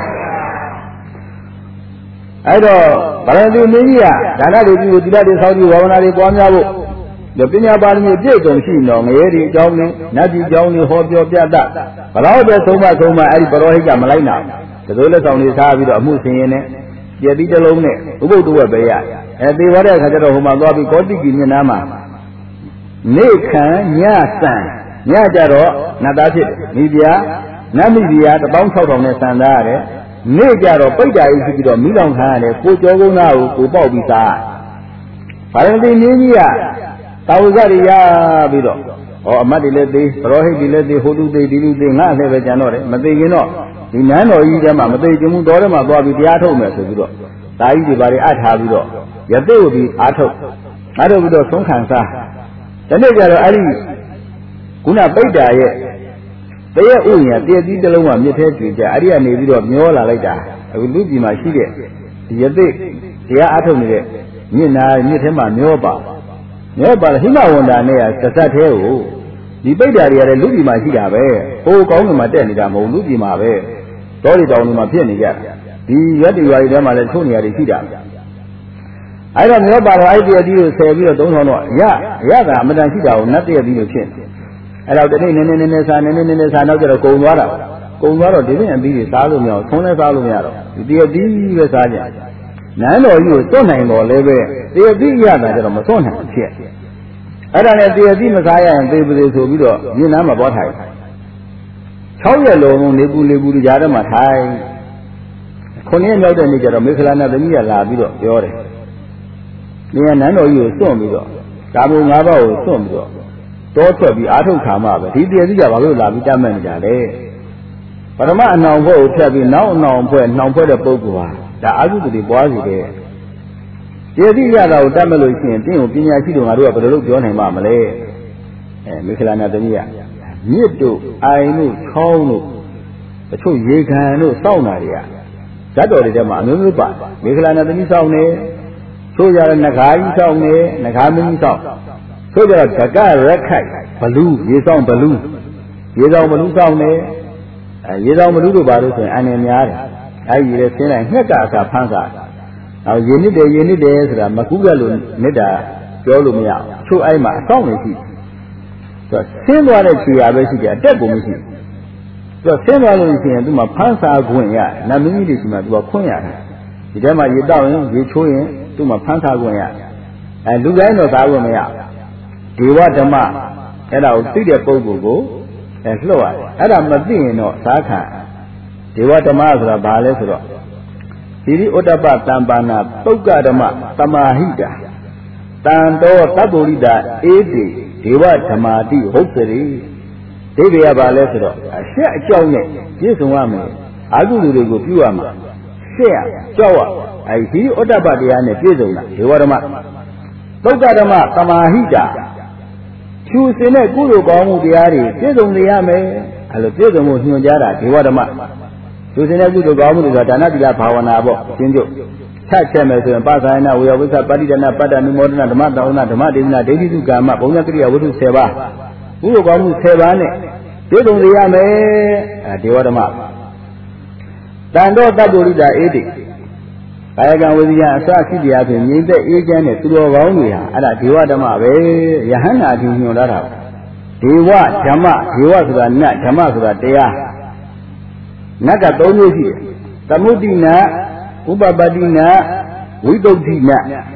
အဲ့တော့ဗရဏသီမင်းကြီးကဒါနတွေပြုသီလတွေဆောက်ပြီးဝါဝနာတွေပွားများဖို့ဒီပညာပါရမီပြည့်စုံရှိတော့ငရဲဒီအကြောင်းနဲ့နတ်ဒီအကြောင်းတွေဟောပြောပြတတ်ဘလောက်ပဲသုံးမသုံးမအဲ့ဒီပရောဟိတ်ကမလိုက်နိုင်ဘူးဒါဆိုလက်ဆောင်တွေစားပြီးတော့အမှုဆင်ရင်နဲ့ပြည့်ပြီးတစ်လုံးနဲ့ဥပုပ်တဝက်ပဲရအဲသေသွားတဲ့အခါကျတော့ဟိုမှာသွားပြီးကောတိကီမျက်နှာမှာနေခံညဆန်ညကြတော့နတ်သားဖြစ်မိဖုရားနတ်မိဖုရားတစ်ပေါင်း၆ထောင်နဲ့ဆန်သားရတယ်နေ့ကြတော့ပိဋ္ဌာကြီးဖြစ်ပြီးတော့မိလောင်ခံရတယ်ကိုကျော်ကုန်းသားကိုကိုပေါက်ပြီးစားဗာရဏသီမင်းကြီးကတာဝဇရိရပြီးတော့ဟောအမတ်တွေလည်းသေးပရောဟိတ်တွေလည်းသေးဟိုလူသေးဒီလူသေးငါလည်းပဲကြံတော့တယ်မသေးရင်တော့ဒီနန်းတော်ကြီးထဲမှာမသေးခြင်းမှုတော်ထဲမှာသွားပြီးတရားထုတ်မယ်ဆိုပြီးတော့ဒါကြီးတွေဘာတွေအထားပြီးတော့ရသေကိုပြီးအားထုတ်အားထုတ်ပြီးတော့သုံးခံစားဒီနေ့ကျတော့အဲ့ဒီခုနပိဋ္ဌာရဲ့တရက်ဥညာတည့်သီးတစ်လုံးကမြစ်ထဲကျွေကြအဲ့ဒီကနေပြီးတော့မျောလာလိုက်တာအခုလူပြည်မှာရှိတဲ့ဒီရသေတရားအားထုတ်နေတဲ့မြစ်နာမြစ်ထဲမှာမျောပါမျောပါဟိမဝန္တာနဲ့ကသတ်သေးကိုဒီပိဋ္ဌာတွေရတယ်လူပြည်မှာရှိတာပဲဟိုကောင်းကင်မှာတက်နေတာမဟုတ်လူပြည်မှာပဲတောတွေတောင်တွေမှာဖြစ်နေကြဒီရက်တွေရွာတွေထဲမှာလည်းထုံနေရတယ်ရှိတာအဲ့တော့မျောပါတော့အဲ့ဒီအတီးကိုဆယ်ပြီးတော့သုံးဆောင်တော့ရရတာအမတန်ရှိတာကိုနတ်တည့်အတီးကိုဖြစ်အဲ့တော့တနေ့နည်းနည်းနည်းနည်းစားနည်းနည်းနည်းနည်းစားနောက်ကျတော့ကုံသွားတာကုံသွားတော့ဒီပြင်အသီးတွေစားလို့မရအောင်သုံးလဲစားလို့မရတော့ဒီတည့်အတီးပဲစားကြနန်းတော်ကြီးကိုသွတ်နိုင်တော့လည်းပဲတည့်အတီးရတာကျတော့မသွတ်နိုင်ဖြစ်အဲ့ဒါနဲ့တည့်အတီးမစားရရင်သေပသေးဆိုပြီးတော့မြင်းနားမှာပေါ်ထိုင်၆ရက်လုံးနေပူလေပူကြားထဲမှာထိုင်ခုနှစ်ရက်မြောက်တဲ့နေ့ကျတော့မေခလာနာသမီးကလာပြီးတော့ပြောတယ်နေရနန်းတော်ကြီးကိုသွတ်ပြီးတော့ကာမုံ၅ပါးကိုသွတ်ပြီးတော့တောထွက်ပြီးအာထုတ်ခါမှပဲဒီတည့်သီးကဘာလို့လာပြီးတတ်မှတ်နေကြလဲပရမအနောင်ဖွဲ့ကိုဖြတ်ပြီးနောက်အနောင်ဖွဲ့နှောင်ဖွဲ့တဲ့ပုဂ္ဂိုလ်ဟာဒါအာဟုတိပွားစီတဲ့တည့်သီးရတာကိုတတ်မှတ်လို့ရှိရင်တင်းကိုပညာရှိတို့ငါတို့ကဘယ်လိုလုပ်ပြောနိုင်မှာမလဲအဲမေခလာနာသမီးကမြစ်တို့အိုင်တို့ချောင်းတို့တချို့ရေခံတို့စောင့်တာတွေကဇတ်တော်တွေထဲမှာအမျိုးမျိုးပါမေခလာနာသမီးစောင့်နေချိုးကြတဲ့နဂါကြီးစောင့်နေနဂါမင်းကြီးစောင့်ဆိုကြတော့ဓကရက်ခိုက်ဘလူးရေဆောင်ဘလူးရေဆောင်ဘလူးဆောင်နေအဲရေဆောင်ဘလူးတို့ဘာလို့ဆိုရင်အန်နေများတယ်အဲဒီရေဆင်းလိုက်ငှက်ကအခါဖန်းစားနောက်ရေနစ်တယ်ရေနစ်တယ်ဆိုတာမကူးကလို့နစ်တာပြောလို့မရဘူးချို့အဲ့မှာအဆောင်နေရှိဆိုဆင်းသွားတဲ့ခြေရာပဲရှိတယ်အတက်ကိုမရှိဘူးဆိုဆင်းသွားလို့ရှိရင်သူမှဖန်းစားခွင့်ရနတ်မင်းကြီးတွေရှိမှသူကခွင့်ရတယ်ဒီထဲမှာရေတောက်ရင်ရေချိုးရင်သူမှဖန်းစားခွင့်ရအဲလူတိုင်းတော့သားခွင့်မရဒေဝဓမ္မအဲ့ဒါကိုသိတဲ့ပုဂ္ဂိုလ်ကိုအဲလှုပ်ရတယ်အဲ့ဒါမသိရင်တော့သာခံဒေဝဓမ္မဆိုတာဘာလဲဆိုတော့သီရိဥဒ္ဒပတံပါဏပုဂ္ဂဓမ္မသမာဟိတာတံတောသဗ္ဗုရိတာအေတိဒေဝဓမ္မာတိဟုတ်စရိဒိဗေကဘာလဲဆိုတော့အရှက်အကြောင်းနဲ့ပြည့်စုံရမယ်အာဟုလူတွေကိုပြုရမှာရှက်ရကြောက်ရအဲဒီသီရိဥဒ္ဒပတရားနဲ့ပြည့်စုံတာဒေဝဓမ္မပုဂ္ဂဓမ္မသမာဟိတာဖြူစင်တဲ့ကုသိုလ်ကောင်းမှုတရားတွေပြည့်စုံနေရမယ်အဲလိုပြည့်စုံမှုညွှန်ကြားတာဒေဝဓမ္မဖြူစင်တဲ့ကုသိုလ်ကောင်းမှုတွေဆိုတာဒါနသီလဘာဝနာပေါ့ရှင်းချုပ်ချက်ချက်မယ်ဆိုရင်ပါဇာယနာဝေယဝိသပဋိဒနာပတ္တနုမောဒနာဓမ္မတောင်းနာဓမ္မဒေသနာဒိဋ္ဌိစုကာမဘုံညကရိယာဝတ္ထု၁၀ပါးကုသိုလ်ကောင်းမှု၁၀ပါးနဲ့ပြည့်စုံနေရမယ်အဲဒေဝဓမ္မတန်တော်တပ္ပုရိတာအေတိကာယကံဝိဇ္ဇာအစရှိတရားဖြင့်ငြိမ့်သက်အေးချမ်းတဲ့သူတော်ကောင်းတွေဟာအဲ့ဒါဒေဝဓမ္မပဲယဟန္တာအချင်းညွှန်လာတာဒေဝဓမ္မဒေဝဆိုတာနတ်ဓမ္မဆိုတာတရားနတ်က၃မျိုးရှိတယ်သမုဒ္ဒိနဥပပတ္တိနဝိသုဒ္ဓိန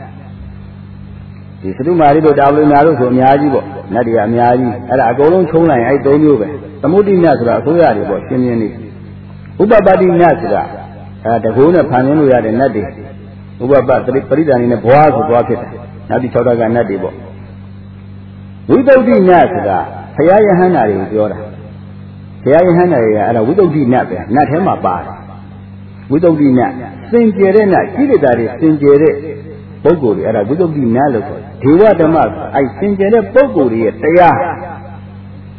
ဒီသတုမာရီတို့တာဝလိနာတို့ဆိုအများကြီးပေါ့နတ်တွေကအများကြီးအဲ့ဒါအကုန်လုံးချုံးလိုက်ရင်အဲ့၃မျိုးပဲသမုဒ္ဒိနဆိုတာအစိုးရတွေပေါ့ရှင်းရှင်းလေးဥပပတ္တိနဆိုတာအဲတကူနဲ့ဖန်ဆင်းလို့ရတဲ့နတ်တွေဥပပပရိဒါနေနဲ့ဘွားဆိုဘွားဖြစ်တယ်နတ်ဒီ၆တကနတ်တွေပေါ့ဝိသုဒ္ဓိနတ်ဆိုတာဘုရားယဟန္တာတွေကိုပြောတာဘုရားယဟန္တာတွေကအဲ့ဒါဝိသုဒ္ဓိနတ်ပဲနတ်ထဲမှာပါတယ်ဝိသုဒ္ဓိနတ်စင်ကြယ်တဲ့နတ်ကိလေသာတွေစင်ကြယ်တဲ့ပုဂ္ဂိုလ်တွေအဲ့ဒါဝိသုဒ္ဓိနတ်လို့ခေါ်တယ်ဒေဝဓမ္မအဲ့စင်ကြယ်တဲ့ပုဂ္ဂိုလ်တွေရဲ့တရား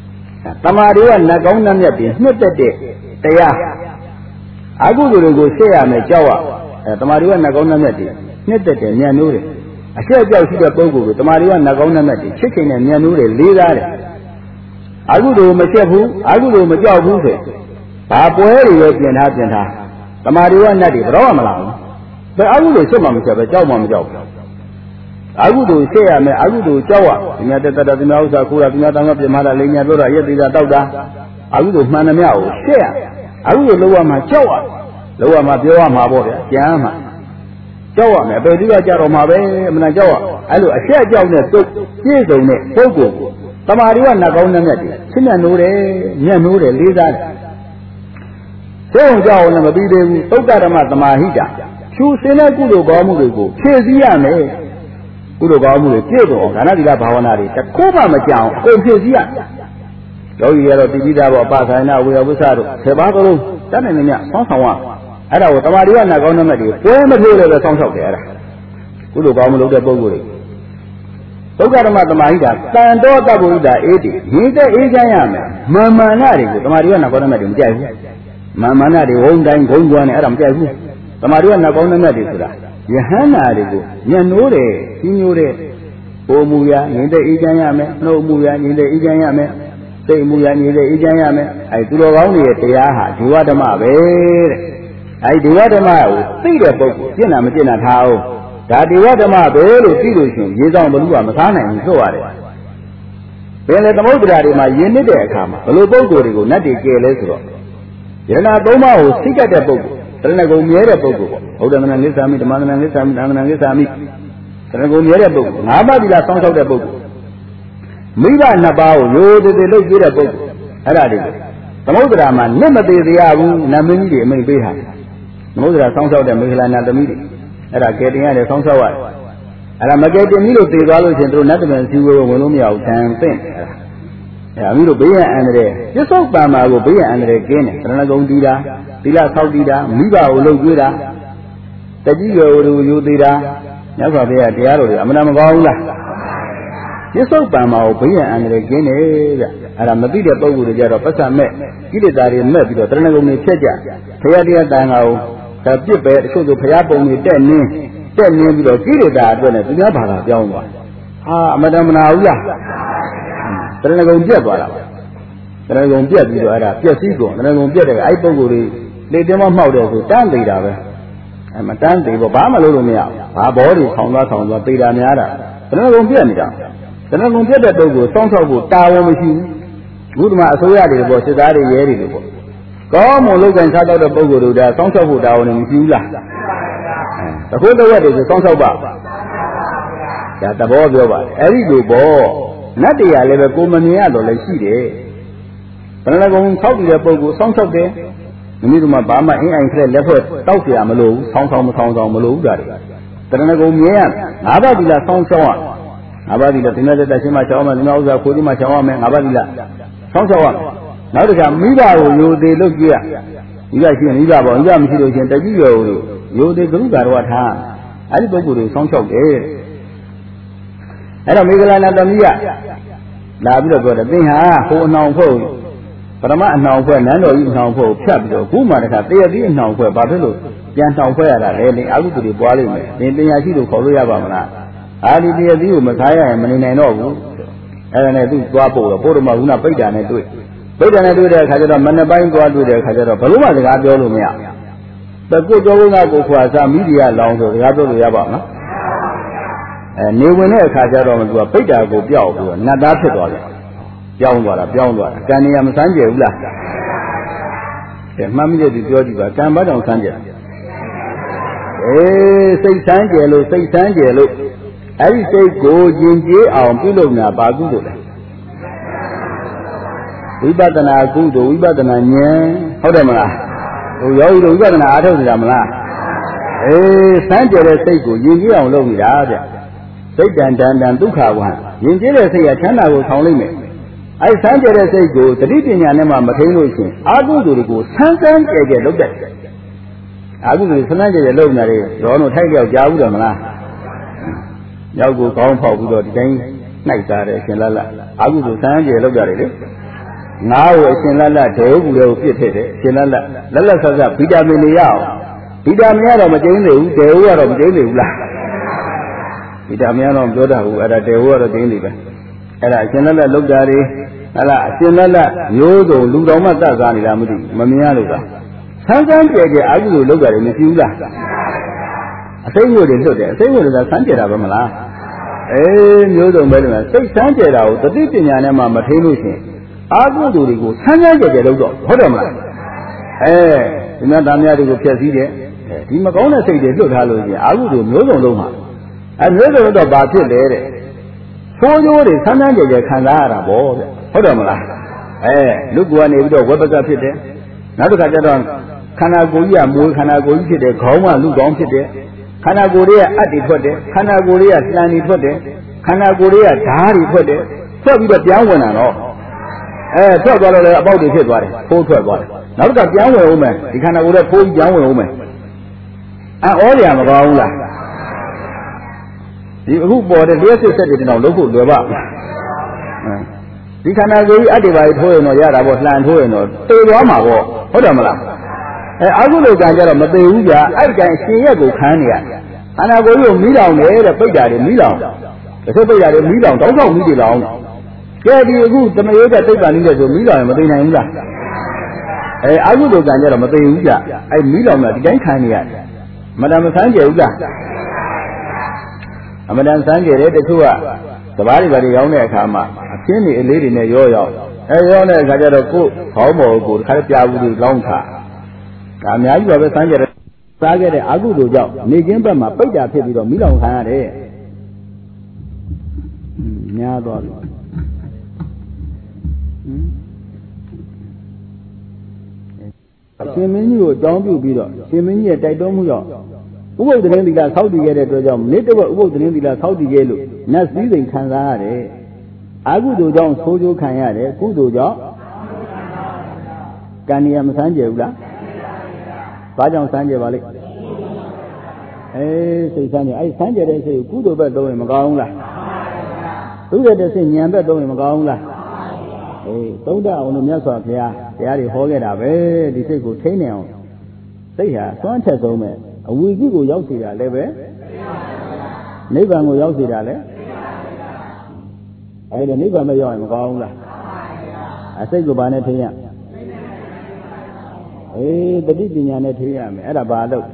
တမာတွေကနတ်ကောင်းနတ်မြတ်တွေနှစ်သက်တဲ့တရားအကုသိုလ်တွေကိုရှေ့ရမယ်ကြောက်ရအဲတမာတွေကနတ်ကောင်းနတ်မြတ်တွေနှစ်သက်တဲ့ဉာဏ်နိုးတယ်အရှက်အကြောက်ရှိတဲ့ပုဂ္ဂိုလ်ကိုတမာတွေကနတ်ကောင်းနတ်မြတ်တွေချစ်ခင်တဲ့ဉာဏ်နိုးတယ်လေးစားတယ်အကုသိုလ်မချက်ဘူးအကုသိုလ်မကြောက်ဘူးဆိုဘာပွဲတွေပဲပြင်ထားပြင်ထားတမာတွေကနတ်တွေဘယ်တော့မှမလာဘူးဘယ်အကုသိုလ်ချက်မှမချက်ပဲကြောက်မှမကြောက်ဘူးအကုသိုလ်ရှေ့ရမယ်အကုသိုလ်ကြောက်ရဒီများတက်တက်ဒီများဥစ္စာခိုးတာဒီများတန်ခါပြမတာလိညာပြောတာရက်သေးတာတောက်တာအကုသိုလ်မှန်သမျှကိုရှေ့ရအကုသိုလ်လောက်ရမှာကြောက်ရလောက်ရမှာပြောရမှာပေါ့ဗျာကြမ်းမှာကြောက်ရမယ်အပေဒီကကြတော့မှာပဲအမှန်ကြောက်ရအဲ့လိုအရှက်ကြောက်နဲ့တုတ်ပြည့်စုံတဲ့ပုဂ္ဂိုလ်ကိုတမာတွေကနတ်ကောင်းနတ်မြတ်တွေချင်းမြတ်နိုးတယ်မြတ်နိုးတယ်လေးစားတယ်သို့ကြောက်လည်းမပြီးသေးဘူးသုတ်တဓမ္မသမာဟိတာဖြူစင်တဲ့ကုသိုလ်ကောင်းမှုတွေကိုဖြည့်ဆည်းရမယ်ကုသိုလ်ကောင်းမှုတွေပြည့်စုံအောင်ဒါနသီလဘာဝနာတွေတခုမှမကြောက်အကုန်ဖြည့်ဆည်းရယောဂီကတော့တိပိတာဘောအပဆိုင်နာဝေယဝိသတို့ဆယ်ပါးကလုံးတတ်နိုင်နေမြဆောင်းဆောင်ရအဲ့ဒါကိုတမာတွေကနတ်ကောင်းနတ်မြတ်တွေပွဲမထိုးလည်းပဲဆောင်းဆောက်တယ်အဲ့ဒါကုသိုလ်ကောင်းမှုလုပ်တဲ့ပုဂ္ဂိုလ်တွေသုက္ကဓမ္မသမာဟိတာတန်တော်တပ္ပုရိတာအေးတိရင်းတဲ့အေးချမ်းရမယ်မာမာနတွေကိုတမာတွေကနတ်ကောင်းနတ်မြတ်တွေမကြိုက်ဘူးမာမာနတွေဝုန်းတိုင်းဂုံးကွမ်းနေအဲ့ဒါမကြိုက်ဘူးတမာတွေကနတ်ကောင်းနတ်မြတ်တွေဆိုတာယဟန္တာတွေကိုညံ့နိုးတယ်ကြီးညိုးတဲ့ပုံမူရာရင်းတဲ့အေးချမ်းရမယ်နှုတ်မူရာရင်းတဲ့အေးချမ်းရမယ်စိတ်မူရာရင်းတဲ့အေးချမ်းရမယ်အဲသူတော်ကောင်းတွေရဲ့တရားဟာဒီဝဓမ္မပဲတဲ့အဲဒီဝဓမ္မကိုသိတဲ့ပုဂ္ဂိုလ်ပြင့်တာမပြင့်တာထားအောင်ဒါဒီဝဓမ္မပဲလို့သိလို့ရှိရင်ရေဆောင်ဘလူကမစားနိုင်ဘူးဆိုရတယ်ဘယ်လေသမုဒ္ဒရာတွေမှာယဉ်နစ်တဲ့အခါမှာဘလို့ပုဂ္ဂိုလ်တွေကိုနတ်တွေကျဲလဲဆိုတော့ယရဏသုံးပါးကိုသိတတ်တဲ့ပုဂ္ဂိုလ်တရဏဂုံမြဲတဲ့ပုဂ္ဂိုလ်ပေါ့ဘုဒ္ဓမနံလိစ္ဆာမိဓမ္မမနံလိစ္ဆာမိသံဃာမနံလိစ္ဆာမိတရဏဂုံမြဲတဲ့ပုဂ္ဂိုလ်ငါးပါးသီလစောင့်ရှောက်တဲ့ပုဂ္ဂိုလ်မိဘနှစ်ပါးကိုရိုးသေးသေးလုပ်ကြည့်တဲ့ပုဂ္ဂိုလ်အဲ့ဒါတွေကိုသမုဒ္ဒရာမှာနစ်မသေးသေးရဘူးနတ်မင်းကြီးတွေအမိန့်ပေးတာသမုဒ္ဒရာစောင့်ရှောက်တဲ့မေခလာနာသမီးတွေအဲ့ဒါကဲတင်ရတယ်စောင့်ရှောက်ရတယ်အဲ့ဒါမကဲတင်ပြီးလို့သေသွားလို့ရှင်တို့နတ်တမန်စီဝဲဝင်လို့မရဘူးတန်သင့်အဲ့ဒါအဲ့အမိတို့ဘေးရန်အန္တရာယ်ပြစ္ဆုတ်ပံမှာကိုဘေးရန်အန္တရာယ်ကင်းတယ်တရဏဂုံတီးတာသီလဆောက်တည်တာမိဘကိုလှုပ်ကြွေးတာတကြီးရွယ်ကိုယူသေးတာမြတ်စွာဘုရားတရားတော်တွေအမှန်တမကောင်းဘူးလားပြစ္ဆုတ်ပံမှာကိုဘေးရန်အန္တရာယ်ကင်းတယ်ဗျအဲ့ဒါမသိတဲ့ပုဂ္ဂိုလ်တွေကြတော့ပတ်စံမဲ့ကိလေသာတွေမဲ့ပြီးတော့တရဏဂုံတွေဖြတ်ကြဘုရားတရားတန်ခါကိုဒါပြစ်ပဲတချို့ဆိုဘုရားပုံတွေတက်နင်းတက်နင်းပြီးတော့ကိလေသာအတွက်နဲ့သူများဘာသာပြောင်းသွားဟာအမှန်တမနာဘူးလားတရဏဂုံပြတ်သွားတာတရဏဂုံပြတ်ပြီးတော့အဲ့ဒါပြက်စည်းကုန်တရဏဂုံပြတ်တဲ့အဲ့ပုဂ္ဂိုလ်တွေလေတင်းမမှောက်တယ်ဆိုတန်းသေးတာပဲအဲ့မတန်းသေးဘူးဘာမှလုပ်လို့မရဘူးဘာဘောတွေဆောင်းသွားဆောင်းသွားသေးတာများတာတရဏဂုံပြတ်နေတာတရဏဂုံပြတ်တဲ့ပုဂ္ဂိုလ်စောင့်ရှောက်ဖို့တာဝန်မရှိဘူးဘုဒ္ဓမအစိုးရတွေပေါ့စစ်သားတွေရဲတွေပေါ့ကောင်းမွန်လုပ်ကင်စားတော့တဲ့ပုဂ္ဂိုလ်တို့ဒါစောင့်ရှောက်ဖို့တာဝန်မရှိဘူးလားတခုတည်းရက်တွေစောင့်ရှောက်ပါဒါသဘောပြောပါအဲ့ဒီလိုပေါ့နတ်တရားလည်းပဲကိုမမြင်ရတော့လည်းရှိတယ်ဘယ်နှကုံဆောက်တည်တဲ့ပုဂ္ဂိုလ်စောင့်ရှောက်တယ်မိမိတို့မှာဘာမှအင်းအိမ်ခက်လက်ဖွဲ့တောက်เสียမလို့ဘူးဆောင်းဆောင်းမဆောင်းဆောင်းမလို့ဘူးဒါတွေတရဏဂုံမြင်ရငါးပါးသီလစောင့်ရှောက်ရငါးပါးသီလသင်္ကြန်တက်ရှင်မချောင်းမယ်သင်္ကြန်ဥစ္စာခိုးဒီမှာချောင်းရမယ်ငါးပါးသီလစောင့်ရှောက်ရနောက်တစ်ခါမိဘကိုယိုသေးလုပ်ကြည့်ရမိဘရှိရင်မိဘပေါ့မိဘမရှိလို့ရှင်တကြီးရွယ်ကိုယိုသေးကရုကာတော့ထားအဲ့ဒီပုဂ္ဂိုလ်တွေစောင့်ရှောက်တယ်အဲ့တော့မေဂလာနာသမီးကလာပြီးတော့ပြောတယ်သင်ဟာဟိုအနှောင်ဖို့ပရမအနှောင်ဖွဲ့နန်းတော်ကြီးအနှောင်ဖွဲ့ဖြတ်ပြီးတော့ခုမှတခါတရတိအနှောင်ဖွဲ့ဘာဖြစ်လို့ပြန်နှောင်ဖွဲ့ရတာလဲလေအကုသိုလ်တွေပွားလိမ့်မယ်သင်ပညာရှိလို့ခေါ်လို့ရပါမလားအာဒီတရတိကိုမခါရရင်မနေနိုင်တော့ဘူးအဲ့ဒါနဲ့သူသွားပို့တော့ပို့တော့မှခုနပိဋ္ဌာနဲ့တွေ့ပိဋ္ဌာနဲ့တွေ့တဲ့အခါကျတော့မနှစ်ပိုင်းသွားတွေ့တဲ့အခါကျတော့ဘလို့မှစကားပြောလို့မရတကုတ်ကြောကကိုခွာစားမိဒီယာလောင်းဆိုစကားပြောလို့ရပါမလားအဲနေဝင်တဲ့အခါကျတော့သူကပိဋ္ဌာကိုပြောက်ပြီးတော့နတ်သားဖြစ်သွားတယ်ပြောင်းသွားတာပြောင်းသွားတာကံနေရမစမ်းကြဘူးလားအဲမှတ်မိတဲ့သူပြောကြည့်ပါကံဘာကြောင့်စမ်းကြအေးစိတ်စမ်းကြလို့စိတ်စမ်းကြလို့အဲ့ဒီစိတ်ကိုကျင်ကြေးအောင်ပြုလုပ်နာပါကုလို့လဲဝိပဿနာကုသိုလ်ဝိပဿနာဉာဏ်ဟုတ်တယ်မလားဟိုယောဂီတို့ဝိပဿနာအားထုတ်နေတာမလားအေးစမ်းကြတဲ့စိတ်ကိုယဉ်ကျေးအောင်လုပ်နေတာဗျစိတ်တန်တန်တန်ဒုက္ခဝဟယဉ်ကျေးတဲ့စိတ်ကချမ်းသာကိုဆောင်လိမ့်မယ်အဲစမ်းကြတဲ့စိတ်ကိုတတိပညာနဲ့မှမထိန်လို့ရှင်အာဟုသူတွေကိုဆန်းဆန်းကြဲကြဲလုပ်တတ်တယ်အာဟုသူတွေဆန်းဆန်းကြဲကြဲလုပ်နေတယ်ရောတို့ထိုက်ပြောက်ကြားဘူးတယ်မလားရောက်ကိုကောင်းဖောက်ပြီးတော့ဒီတိုင်းနှိုက်စားတယ်ရှင်လတ်လတ်အာဟုသူဆန်းကြဲလုပ်ကြတယ်လေငါ့ကိုအရှင်လတ်လတ်ဒေဝဘူးတွေကိုပြစ်ထည့်တယ်အရှင်လတ်လတ်လက်လက်ဆက်ဆက်ဗီတာမင်တွေရအောင်ဗီတာမင်ကတော့မကျင်းသေးဘူးဒေဝကတော့မကျင်းသေးဘူးလားဗီတာမင်ကတော့မပြောတတ်ဘူးအဲ့ဒါဒေဝကတော့ကျင်းသေးပဲအဲ့ဒါအရှင်လတ်လတ်လောက်တာတွေအဲ့ဒါအရှင်လတ်လတ်မျိုးစုံလူတော်မှတတ်စားနေတာမသိဘူးမမြင်ရလို့ကဆန်းဆန်းကြဲကြဲအာဟုလိုလောက်တာတွေမရှိဘူးလားအစိမ့်မျိုးတွေလွတ်တယ်အစိမ့်မျိုးတွေကဆန်းကြဲတာပဲမလားအေးမျိုးစုံပဲလို့စိတ်ဆန်းကြဲတာကိုတတိပညာနဲ့မှမထိလို့ရှင်အာဟုသူတွေကိုဆန်းဆန်းကြဲကြဲလောက်တော့ဟုတ်တယ်မလားအဲဒီမှာသားများတွေကိုဖျက်ဆီးတယ်ဒီမကောင်းတဲ့စိတ်တွေလွတ်ထားလို့ရှင်အာဟုသူမျိုးစုံလုံးမှာအဲမျိုးစုံတော့ဘာဖြစ်လဲတဲ့ဆိုးကျိုးတွေဆန်းဆန်းကြဲကြဲခံစားရတာပေါ့ဗျဟုတ်တယ်မလားအဲလူကနေပြီးတော့ဝက်ပကဖြစ်တယ်နောက်တစ်ခါကျတော့ခန္ဓာကိုယ်ကြီးကမွေးခန္ဓာကိုယ်ကြီးဖြစ်တယ်ခေါင်းကလူကောင်းဖြစ်တယ်ခန္ဓာကိုယ်တွေကအတ်တွေထွက်တယ်ခန္ဓာကိုယ်တွေကလှန်တွေထွက်တယ်ခန္ဓာကိုယ်တွေကဓာတ်တွေထွက်တယ်ထွက်ပြီးတော့ပြောင်းဝင်လာတော့အဲထွက်သွားတော့လည်းအပေါက်တွေဖြစ်သွားတယ်ဖိုးထွက်သွားတယ်နောက်တစ်ခါပြောင်းဝင်အောင်မယ်ဒီခန္ဓာကိုယ်တွေဖိုးပြောင်းဝင်အောင်မယ်အော်ဩရမကောင်းဘူးလားဒီအခုပေါ်တဲ့လျှက်စစ်ဆက်တွေတော့လုံးဖို့လွယ်ပါဒီခန္ဓာကိုယ်ကြီးအတ္တပါးထိုးရင်တော့ရတာပေါ့လှန်ထိုးရင်တော့သေသွားမှာပေါ့ဟုတ်တယ်မလားအဲအာဟုလိုကံကြတော့မသေးဘူးကြာအဲ့ဒီကံရှင်ရက်ကိုခံနေရခန္ဓာကိုယ်ကြီးကိုမီးလောင်တယ်တဲ့ပိတ်တာတွေမီးလောင်တချို့ပိတ်တာတွေမီးလောင်တောက်တောက်မီးတွေလောင်ကဲဒီအခုသမယောတဲ့သိပ္ပံနည်းတဲ့ဆိုမီးလောင်ရင်မသိနိုင်ဘူးလားအဲအာဟုလိုကံကြတော့မသေးဘူးကြာအဲမီးလောင်တာဒီတိုင်းခံနေရမတန်မဆန်းကြဘူးလားအမတန်ဆန်းကြတယ်တချို့ကသဘာဝတွေဘာတွေရောင်းတဲ့အခါမှာအချင်းတွေအလေးတွေနဲ့ရောရောအဲရောတဲ့အခါကျတော့ကိုယ်ခေါင်းပေါ်ကိုတခါပြာဘူးတွေလောင်းထားဒါအများကြီးပါပဲဆန်းကြတယ်စားခဲ့တဲ့အာဟုတို့ကြောင့်နေကင်းဘက်မှာပိတ်တာဖြစ်ပြီးတော့မိလောင်ခံရတယ်ညားသွားပြီအရှင်မင်းကြီးကိုအကြောင်းပြုပြီးတော့ရှင်မင်းကြီးရဲ့တိုက်တွန်းမှုကြောင့်ဥပုသ်သတင်းသီလဆောက်တည်ခဲ့တဲ့အတွက်ကြောင့်နေ့တစ်ဝက်ဥပုသ်သတင်းသီလဆောက်တည်ခဲ့လို့နတ်စည်းစိမ်ခံစားရတယ်အာဟုတို့ကြောင့်ဆိုးကျိုးခံရတယ်ကုသိုလ်ကြောင့်ကံရမဆန်းကြဘူးလားဘာကြောင့်ဆန်းကြပါလိမ့်အေးစိတ်ဆန်းကြအဲ့ဆန်းကြတဲ့စိတ်ကိုကုသိုလ်ဘက်သုံးရင်မကောင်းဘူးလားသူ့ရဲ့တဲ့စိတ်ဉာဏ်ဘက်သုံးရင်မကောင်းဘူးလားအေးသုံးတအောင်လို့မြတ်စွာဘုရားတရားတွေဟောခဲ့တာပဲဒီစိတ်ကိုထိန်းနေအောင်စိတ်ဟာစွမ်းထက်ဆုံးပဲအဝိဇ္ဇကိုရောက်စေတာလည်းပဲနိဗ္ဗာန်ကိုရောက်စေတာလည်းအဲ့ဒါနိဗ္ဗာန်မရောက်ရင်မကောင်းဘူးလားအစိတ်ကိုဘာနဲ့ထိန်းရအေးတတိပညာနဲ့ထိန်းရမယ်အဲ့ဒါဘာလို့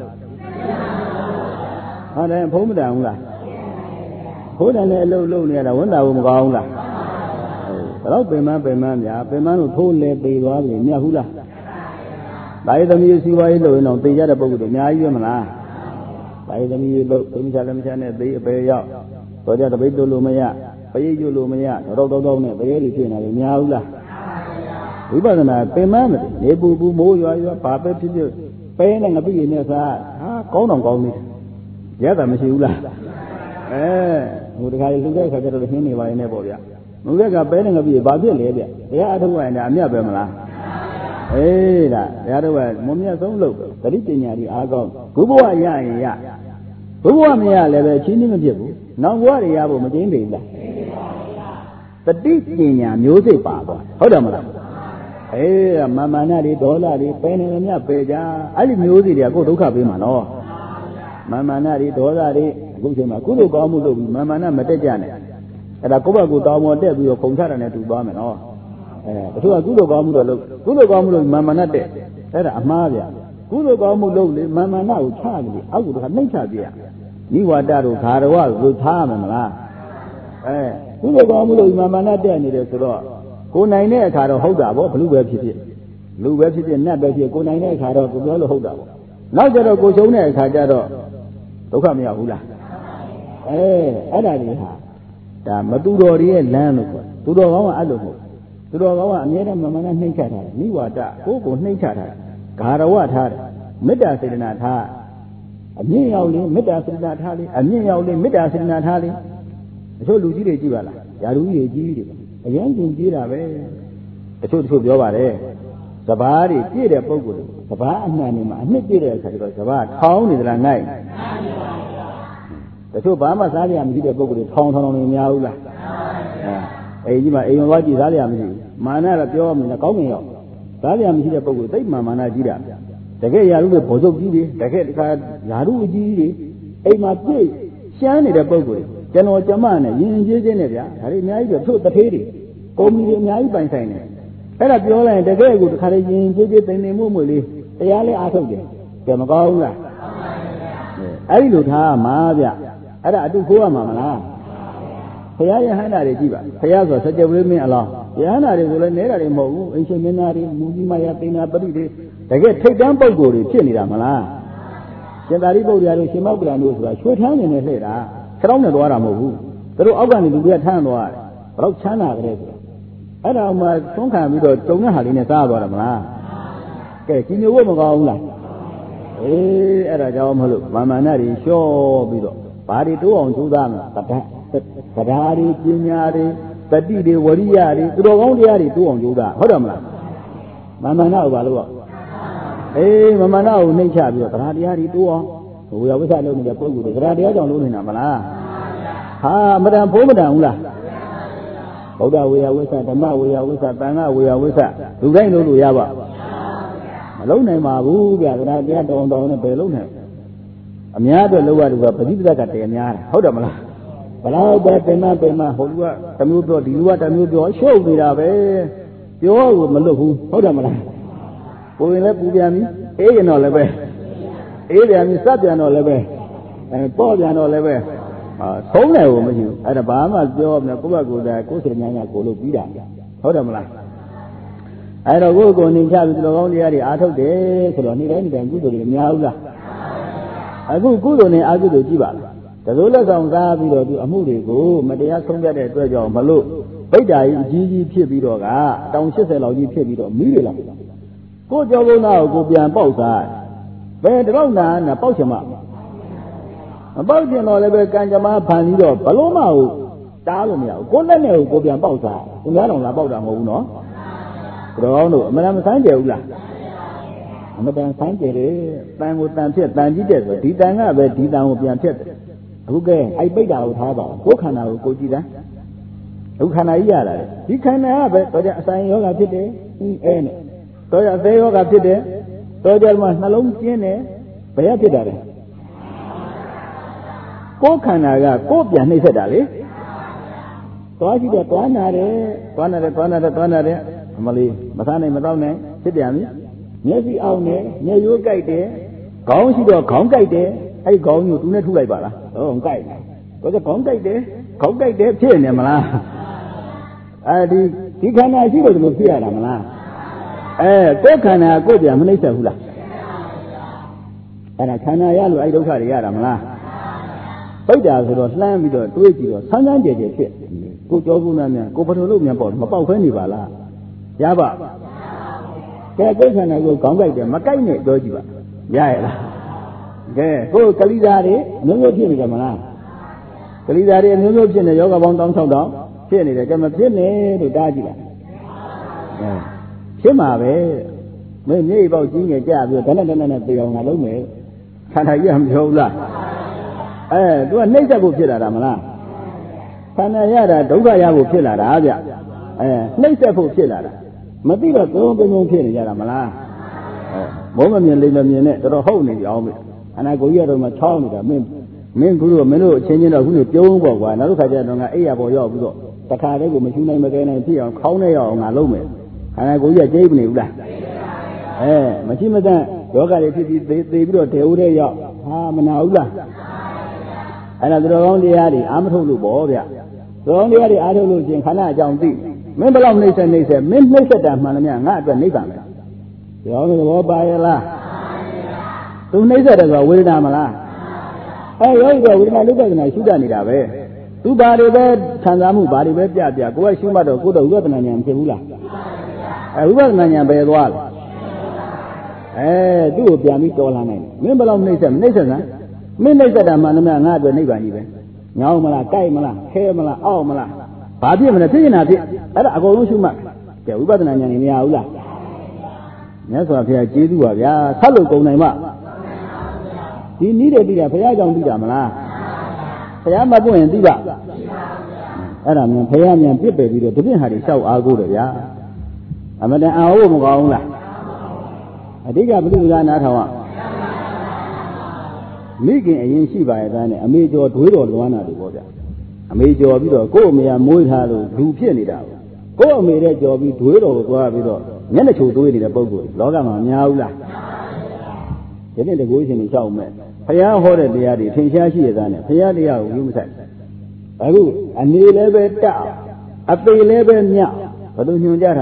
ဟုတ်တယ်ဖုံးမတန်ဘူးလားဘုရားနဲ့အလုပ်လုပ်နေရတာဝန်တာဘူးမကောင်းဘူးလားအဲဒါတော့ပင်မပင်မများပင်မတို့ထိုးလဲပေသွားပြီမြတ်ဘူးလားဒါရသမီးစီဝါရေးလုပ်ရင်တော့သေကြတဲ့ပုဂ္ဂိုလ်တွေအများကြီးပဲမလားဒါရသမီးလုပ်သမီးချလည်းမချနဲ့သေအပေရောက်တော့ကြတပိတ်တို့လို့မရပရိတ်ကျွလို့မရတော့တော့တော့နဲ့တကယ်လို့ဖြစ်နေတယ်များဘူးလားဝိပဿနာပင်မမတည်နေပူပူမိုးရွာရွာဘာပဲဖြစ်ဖြစ်ပဲနဲ့ငပိရနဲ့စားဟာကောင်းတော့ကောင်းနေရတာမရှိဘူးလားအဲဟိုတခါလူတဲ့ခါကျတော့ဟင်းနေပါရင်လည်းပေါ့ဗျာလူတဲ့ကပဲနဲ့ငပိဘာဖြစ်လဲဗျတရားအထုတ်ရင်ဒါအမြတ်ပဲမလားအေးဒါတရားတော်ကမွန်မြတ်ဆုံးလို့သတိပညာကြီးအားကောင်းဘုဘဝရရင်ရဘုဘဝမရလည်းပဲချင်းချင်းမဖြစ်ဘူးနောက်ဘဝတွေရဖို့မကျင်းသေးဘူးလားတတိပညာမျိုးစိတ်ပါတော့ဟုတ်တယ်မလားအေးမာမာနတွေဒေါသတွေပဲနေမြတ်ပဲကြအဲ့ဒီမျိုးစိတ်တွေကကိုယ်ဒုက္ခပေးမှာနော်မာမာနတွေဒေါသတွေအခုချိန်မှာကုသိုလ်ကောင်းမှုလုပ်ပြီးမာမာနမတက်ကြနဲ့အဲ့ဒါကိုယ့်ဘက်ကိုတောင်းပေါ်တက်ပြီးတော့ခုံချတာနဲ့တူသွားမယ်နော်အဲတချို့ကကုသိုလ်ကောင်းမှုတော့လုပ်ကုသိုလ်ကောင်းမှုလုပ်မာမာနတက်အဲ့ဒါအမှားဗျကုသိုလ်ကောင်းမှုလုပ်လေမာမာနကိုချတယ်အောက်ကတခါနှိမ့်ချပြရနိဝါဒတို့ခါရဝကိုထားမယ်မလားအဲကုသိုလ်ကောင်းမှုလုပ်မာမာနတက်နေတယ်ဆိုတော့ကိုနိုင်တဲ့အခါတော့ဟုတ်တာပေါ့ဘလူပဲဖြစ်ဖြစ်လူပဲဖြစ်ဖြစ်နတ်ပဲဖြစ်ကိုနိုင်တဲ့အခါတော့ကိုပြောလို့ဟုတ်တာပေါ့နောက်ကျတော့ကိုရှုံးတဲ့အခါကျတော့ဒုက္ခမရောက်ဘူးလားအဲအဲ့ဒါကြီးဟာဒါမတူတော်ရဲ့လမ်းလို့ခေါ်သူတော်ကောင်းကအဲ့လိုမဟုတ်သူတော်ကောင်းကအမြဲတမ်းမမှန်နဲ့နှိမ့်ချထားတယ်နိဝါဒကိုကိုနှိမ့်ချထားတယ်ဂါရဝထားတယ်မေတ္တာစေတနာထားအမြင့်ရောက်လေမေတ္တာစေတနာထားလေအမြင့်ရောက်လေမေတ္တာစေတနာထားလေတချို့လူကြီးတွေကြည့်ပါလားယာလူကြီးတွေကြီးတယ်အရင်ကကြီးတာပဲတချို့တချို့ပြောပါတယ်စဘာတွေပြည့်တဲ့ပုံကိုယ်စဘာအနှံနေမှာအနှစ်ပြည့်တဲ့အခါကျတော့စဘာထောင်းနေသလားငိုက်တချို့ဘာမှစားရမရှိတဲ့ပုံကိုယ်ထောင်းထောင်းနေများဘူးလားအဲအိမ်ကြီးမှာအိမ်မှာကြည့်စားရမရှိဘူးမာနကပြောရမယ်ကောင်းမြင်ရောက်ဒါပြန်မရှိတဲ့ပုဂ္ဂိုလ်သိမှမာနကြီးတာတကယ်ရာလူတွေဘောစုပ်ကြီးတွေတကယ်တခါရာလူအကြီးတွေအိမ်မှာပြည့်ရှမ်းနေတဲ့ပုဂ္ဂိုလ်တွေကျွန်တော်ကျမနဲ့ယဉ်ကျေးခြင်းနဲ့ဗျာဒါတွေအများကြီးပဲသူ့တထေးတွေကုမ္ပဏီတွေအများကြီးပိုင်ဆိုင်နေအဲ့ဒါပြောလိုက်ရင်တကယ်ကိုတခါလေယဉ်ကျေးခြင်းတင်နေမှုမှုလေးတရားလေးအားထုတ်တယ်ကြမကောင်းဘူးလားအဲ့ဒီလိုထားမှာဗျအဲ့ဒါအတူခိုးရမှာမလားဘုရားယဟန္တာတွေကြည့်ပါဘုရားဆိုစัจ java မင်းအလောင်းယဟန္တာတွေဆိုလည်းနဲတာတွေမဟုတ်ဘူးအရှင်မင်းသားတွေမူကြီးမယသေနာပရိတွေတကယ်ထိတ်တန်းပုဂ္ဂိုလ်တွေဖြစ်နေတာမလားရှင်သာရိပုတ္တရာတို့ရှင်မောက္ကလန်တို့ဆိုတာရွှေထမ်းနေနဲ့လှည့်တာခြေထောက်နဲ့သွားတာမဟုတ်ဘူးသူတို့အောက်ကနေလူတွေကထမ်းသွားတယ်ဘယ်တော့ချမ်းသာကြတဲ့ဆိုအဲ့ဒါမှသုံးခံပြီးတော့တုံတဲ့ဟာလေးနဲ့စားသွားတာမလားကဲကြီးမျိုးမကောင်းဘူးလားအေးအဲ့ဒါကြောင့်မလို့မာမနာတွေလျှော့ပြီးတော့ဘာတွေတိုးအောင်ကြိုးစားမှာတပတ်သဒ္ဓါတွေပညာတွေတတိတွေဝရိယတွေသူတော်ကောင်းတရားတွေတိုးအောင်ကြိုးစားဟုတ်တယ်မလားမာမနာကိုဘာလို့အေးမာမနာကိုနှိမ့်ချပြီးတော့သဒ္ဓါတရားတွေတိုးအောင်ဝေယဝိသလုံးနေတဲ့ပုဂ္ဂိုလ်တွေသဒ္ဓါတရားကြောင့်လုံးနေတာမလားဟာမတန်ဖိုးမတန်ဘူးလားဗုဒ္ဓဝေယဝိသဓမ္မဝေယဝိသသံဃဝေယဝိသလူတိုင်းလုံးလို့ရပါမလုံးနိုင်ပါဘူးဗျာသဒ္ဓါတရားတောင်းတောင်းနဲ့ဘယ်လုံးနိုင်အများအတွက်လောက်ရတယ်ကပฏิပဒကတည်းများတယ်ဟုတ်တယ်မလားဘလောက်ပဲပင်မပင်မဟိုလူကတမျိုးပြောဒီလူကတမျိုးပြောရှုပ်နေတာပဲပြောကိုမလွတ်ဘူးဟုတ်တယ်မလားကိုရင်လည်းပူပြန်ပြီအေးရင်တော့လည်းပဲအေးပြန်ပြီစပ်ပြန်တော့လည်းပဲအဲပေါ့ပြန်တော့လည်းပဲအာသုံးတယ်ကိုမရှိဘူးအဲ့ဒါဘာမှပြောမလဲကိုယ့်ဘက်ကိုယ်တိုင်ကိုယ်စိတ်ညာညာကိုလို့ပြီးတာဟုတ်တယ်မလားအဲ့တော့ကိုယ်ကိုယ်နေချပြီးတော်ကောင်းတရားတွေအားထုတ်တယ်ဆိုတော့နေ့တိုင်းနေ့တိုင်းကုသိုလ်တွေမများဘူးလားအခုကုသိုလ်နဲ့အကုသိုလ်ကြည့်ပါလားတစိုးလက်ဆောင်စားပြီးတော့ဒီအမှုတွေကိုမတရားဆုံးဖြတ်တဲ့အတွက်ကြောင့်မလို့ဗိဒ္ဓါကြီးအကြီးကြီးဖြစ်ပြီးတော့ကတောင်ရှစ်ဆယ်လောက်ကြီးဖြစ်ပြီးတော့မီးတွေလာကိုကြောဘုံသားကိုကိုပြန်ပေါက်စားဘယ်တော့နာနာပေါက်ချင်မှာမပေါက်ချင်တော့လည်းပဲကံကြမ္မာဖန်ပြီးတော့ဘလို့မဟုတ်တားလို့မရဘူးကိုလက်နဲ့ကိုကိုပြန်ပေါက်စားသူများတော်လာပေါက်တာမဟုတ်ဘူးနော်တော်ကောင်းတို့အမှန်မဆန်းကြဘူးလားအမှန်တန်ဆန်းကြတယ်တန်ကိုတန်ဖြစ်တန်ကြီးတဲ့ဆိုဒီတန်ကပဲဒီတန်ကိုပြန်ဖြစ်တယ်အခုကဲအဲ့ပိတ်တာကိုထားပါကိုခန္ဓာကိုကိုကြည့်တာအခုခန္ဓာကြီးရတာလေဒီခန္ဓာကပဲတော့ကြအဆိုင်ယောဂဖြစ်တယ်အဲနဲ့တော့ကြအသေးယောဂဖြစ်တယ်တော့ကြမှနှလုံးကျင်းတယ်ဘယ်ရဖြစ်တာလဲကိုခန္ဓာကကိုပြန်နှိမ့်ဆက်တာလေသွားကြည့်တော့သွားနာတယ်သွားနာတယ်သွားနာတယ်သွားနာတယ်အမလေးမစားနိုင်မတော့နိုင်ဖြစ်ပြန်ပြီမျက်စိအောင်တယ်မျက်ရိုးကြိုက်တယ်ခေါင်းရှိတော့ခေါင်းကြိုက်တယ်အဲ့ခေါင်းကိုသူနဲ့ထုလိုက်ပါလားဟုတ်ကြိုက်တယ်တော့ခေါင်းကြိုက်တယ်ခေါင်းကြိုက်တယ်ဖြစ်နေမလားအဲဒီဒီခန္ဓာရှိလို့ဒီလိုဖြစ်ရတာမလားအဲကိုယ်ခန္ဓာကိုယ်ပြန်မနှိမ့်ဆက်ဘူးလားအဲ့ဒါခန္ဓာရလို့အဲ့ဒုက္ခတွေရတာမလားပိတ်တာဆိုတော့လှမ်းပြီးတော့တွေးကြည့်တော့ဆန်းဆန်းကြဲကြဲဖြစ်ကိုကြောဘူးနာများကိုပထမလို့မြန်ပေါ့မပေါက်ဖဲနေပါလားရပါကဲကိုယ်ခန္ဓာကိုခေါင်းကြိုက်တယ်မကြိုက်နဲ့ပြောကြည့်ပါရရလားကဲကိုယ်ကလိသားတွေအမျိုးမျိုးဖြစ်နေတယ်မလားကလိသားတွေအမျိုးမျိုးဖြစ်နေယောဂပေါင်းတောင်း၆တောင်းဖြစ်နေတယ်ကဲမဖြစ်နဲ့လို့တားကြည့်လိုက်အဲဖြစ်မှာပဲမင်းမြေပေါက်ကြီးငယ်ကြပြီးတော့တနက်တနက်နဲ့ပြေအောင်ငါလုံးမယ်ခန္ဓာကြီးကမပြောဘူးလားအဲသူကနှိမ့်ဆက်ဖို့ဖြစ်လာတာမလားခန္ဓာရတာဒုက္ခရဖို့ဖြစ်လာတာဗျအဲနှိမ့်ဆက်ဖို့ဖြစ်လာတာမသိတော့သုံးပင်ပုံဖြစ်နေကြတာမလားအဲဘုံမမြင်လိမ့်မမြင်နဲ့တော်တော်ဟုတ်နေကြအောင်ဗျခန္ဓာကိုယ်ကြီးကတော့မှချောင်းနေတာမင်းမင်းခုတော့မင်းတို့အချင်းချင်းတော့ခုနေပြုံးပေါ့ကွာနောက်တစ်ခါကျတော့ငါအိယာပေါ်ရောက်ပြီးတော့တခါတည်းကိုမရှူနိုင်မကဲနိုင်ဖြစ်အောင်ခေါင်းနဲ့ရောက်အောင်ငါလုံးမယ်ခန္ဓာကိုယ်ကြီးကကျိမနေဘူးလားအဲမရှိမတန်ယောဂတွေဖြစ်ပြီးသေသေးပြီးတော့ဒေဦးတဲ့ရောက်ဟာမနာဘူးလားအဲ့ဒါသူတော်ကောင်းတရားတွေအာမထုတ်လို့ပေါ့ဗျသူတော်ကောင်းတရားတွေအာထုတ်လို့ချင်းခန္ဓာအကြောင်းသိမင်းဘယ်လောက်နှိမ့်ဆက်နှိမ့်ဆက်မင်းနှိမ့်ဆက်တာမှန်တယ်များငါအတွက်နှိမ့်ပါမယ်ရောသဘောပါရဲ့လားသူနှိမ့်ဆက်တယ်ဆိုဝေဒနာမလားအဲယောဂီကဝေဒနာလုပ္ပဒနာရှုတတ်နေတာပဲသူဘာတွေပဲခံစားမှုဘာတွေပဲပြပြကိုယ်ကရှုမှတ်တော့ကိုယ်တော့ဝိပဿနာဉာဏ်မဖြစ်ဘူးလားအဲဝိပဿနာဉာဏ်ပဲသွားတယ်အဲသူ့ကိုပြန်ပြီးတော်လာနိုင်တယ်မင်းဘယ်လောက်နှိမ့်ဆက်မနှိမ့်ဆက်စမ်းမင်းနှိမ့်ဆက်တာမှန်တယ်များငါအတွက်နိဗ္ဗာန်ကြီးပဲညောင်းမလားကြိုက်မလားခဲမလားအောက်မလားဘာဖြစ်မလဲဖြစ်နေတာဖြစ်အဲ့ဒါအကုန်လုံးရှုမှတ်ကဲဝိပဿနာဉာဏ်ကြီးမရဘူးလားမြတ်စွာဘုရားကျေးဇူးပါဗျာဆက်လို့ကုန်နိုင်မဒီနည်းတွေပြီးတာဘုရားကြောင့်ပြီးတာမလားဘုရားမပွင့်ရင်ပြီးပါအဲ့ဒါမြန်ဘုရားမြန်ပြစ်ပယ်ပြီးတော့တပြည့်ဟာတွေလျှောက်အားကိုးတယ်ဗျာအမတန်အောင်ဖို့မကောင်းလားအတိတ်ကဘုရားနားထောင်အောင်မိခင်အရင်ရှိပါရဲ့သားနဲ့အမေကျော်ဒွေးတော်လွမ်းတာတွေပေါ့ဗျအမေကျော်ပြီးတော့ကို့အမေကမွေးထားလို့လူဖြစ်နေတာကို့အမေတဲ့ကျော်ပြီးဒွေးတော်ကိုသွားပြီးတော့မျက်နှာချိုသွေးနေတဲ့ပုံကိုလောကမှာမများဘူးလားဒီနေ့တကူရှင်ကြီးရှောက်မဲ့ဘုရားဟောတဲ့တရားတွေထင်ရှားရှိရသားနဲ့ဘုရားတရားကိုယူမဆိုင်အခုအနေလည်းပဲတအပေလည်းပဲမြဘယ်လိုညွှန်ကြတာ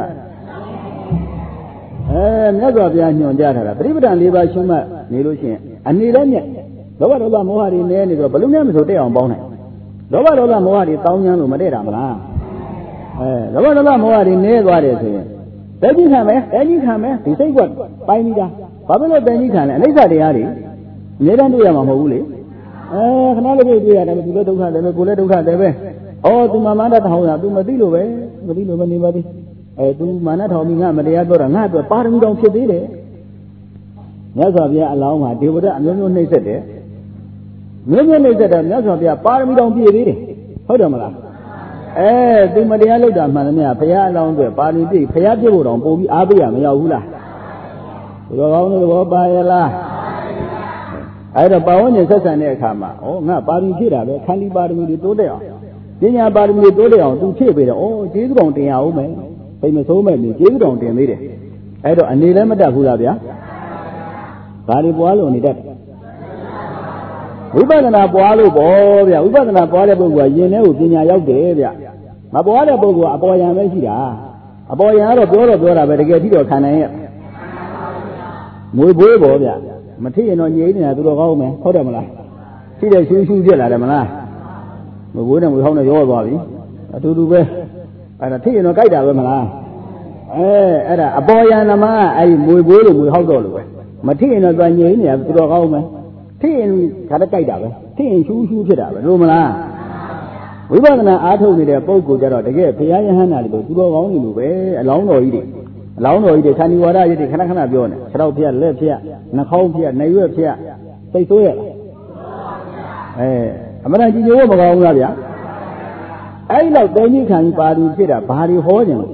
အဲမြတ်စွာဘုရားညွှန်ကြတာပရိပဒံ၄ပါးရှုမှတ်နေလို့ရှိရင်အနေလည်းမြလောဘဒေါသမောဟတွေနဲနေတော့ဘယ်လိုနဲ့မဆိုတက်အောင်ပေါင်းနိုင်လောဘဒေါသမောဟတွေတောင်းချမ်းလို့မတည့်တာမလားအဲလောဘဒေါသမောဟတွေနဲသွားတယ်ဆိုရင်တဲကြီးခံမယ်တဲကြီးခံမယ်ဒီစိတ်ကပိုင်းပြီးတာဘာဖြစ်လို့တဲကြီးခံလဲအနိစ္စတရားတွေအများတန်းတွေ့ရမှာမဟုတ်ဘူးလေအဲခဏလေးတွေ့ရတယ်သူလည်းဒုက္ခတယ်ပဲကိုယ်လည်းဒုက္ခတယ်ပဲဩသူမာနထောင်တာ तू မသိလို့ပဲမသိလို့ပဲနေပါသေးအဲ तू မာနထောင်ပြီးငါမတရားပြောတာငါအတွက်ပါရမီတော်ဖြစ်သေးတယ်မြတ်စွာဘုရားအလောင်းမှာဒေဝဒအမျိုးမျိုးနှိမ့်ဆက်တယ်မျိုးမျိုးနှိမ့်ဆက်တယ်မြတ်စွာဘုရားပါရမီတော်ပြည့်သေးတယ်ဟုတ်တယ်မလားအဲ तू မတရားလုပ်တာမှန်တယ်မြတ်ဘုရားအလောင်းအတွက်ပါရမီပြည့်ဘုရားပြည့်ဖို့တော်ပုံပြီးအားပေးရမရောက်ဘူးလားဒီလိုကောင်းလို့ဘောပါရလားအဲ့တော့ပါဝန်းကျင်ဆက်ဆံတဲ့အခါမှာဩငါပါရမီဖြည့်တာပဲခန္တီပါရမီတွေတိုးတက်အောင်ပညာပါရမီတွေတိုးတက်အောင်သူဖြည့်ပေးတော့ဩကျေးဇူးတော်တင်ရအောင်မယ်စိတ်မဆိုးမဲ့နေကျေးဇူးတော်တင်သေးတယ်အဲ့တော့အနေလည်းမတတ်ဘူးလားဗျာဘာတွေပွားလို့နေတတ်ဝိပဿနာပွားလို့ပေါ့ဗျာဝိပဿနာပွားတဲ့ပုဂ္ဂိုလ်ကယင်ထဲကိုပညာရောက်တယ်ဗျမပွားတဲ့ပုဂ္ဂိုလ်ကအပေါ်ယံပဲရှိတာအပေါ်ယံကတော့ပြောတော့ပြောတာပဲတကယ်ကြည့်တော့ခံနိုင်ရဲ့ငွေဘွေးပေါ့ဗျမထည့်ရင်တော့ညိနေတာသူတော်ကောင်းမယ်ဟုတ်တယ်မလားရှိတဲ့ရှူးရှူးဖြစ်လာတယ်မလားငွေဘွေးနဲ့ငွေဟောင်းနဲ့ရောသွားပြီအတူတူပဲအဲ့ဒါထည့်ရင်တော့ကြိုက်တာပဲမလားအဲအဲ့ဒါအပေါ်ယံသမားအဲ့ဒီငွေဘွေးလို့ငွေဟောက်တော့လို့ပဲမထည့်ရင်တော့ညိနေတာသူတော်ကောင်းမယ်ထည့်ရင်ခါတော့ကြိုက်တာပဲထည့်ရင်ရှူးရှူးဖြစ်တာပဲလို့မလားဝိပဿနာအားထုတ်နေတဲ့ပုဂ္ဂိုလ်ကြတော့တကယ်ဘုရားယဟန္တာတွေသူတော်ကောင်းတွေလိုပဲအလောင်းတော်ကြီးတွေအလောင်းတော်ကြီးတွေခန္ဒီဝါဒကြီးတွေခဏခဏပြောနေခြေထောက်ဖျက်လက်ဖျက်နှာခေါင်းဖျက်နှာရွက်ဖျက်စိတ်ဆိုးရလားအဲအမှန်တန်ကြည်ညိုဖို့မကောင်းဘူးလားဗျာအဲ့ဒီတော့တဲကြီးခံပါသူဖြစ်တာဘာတွေဟောကြင်လို့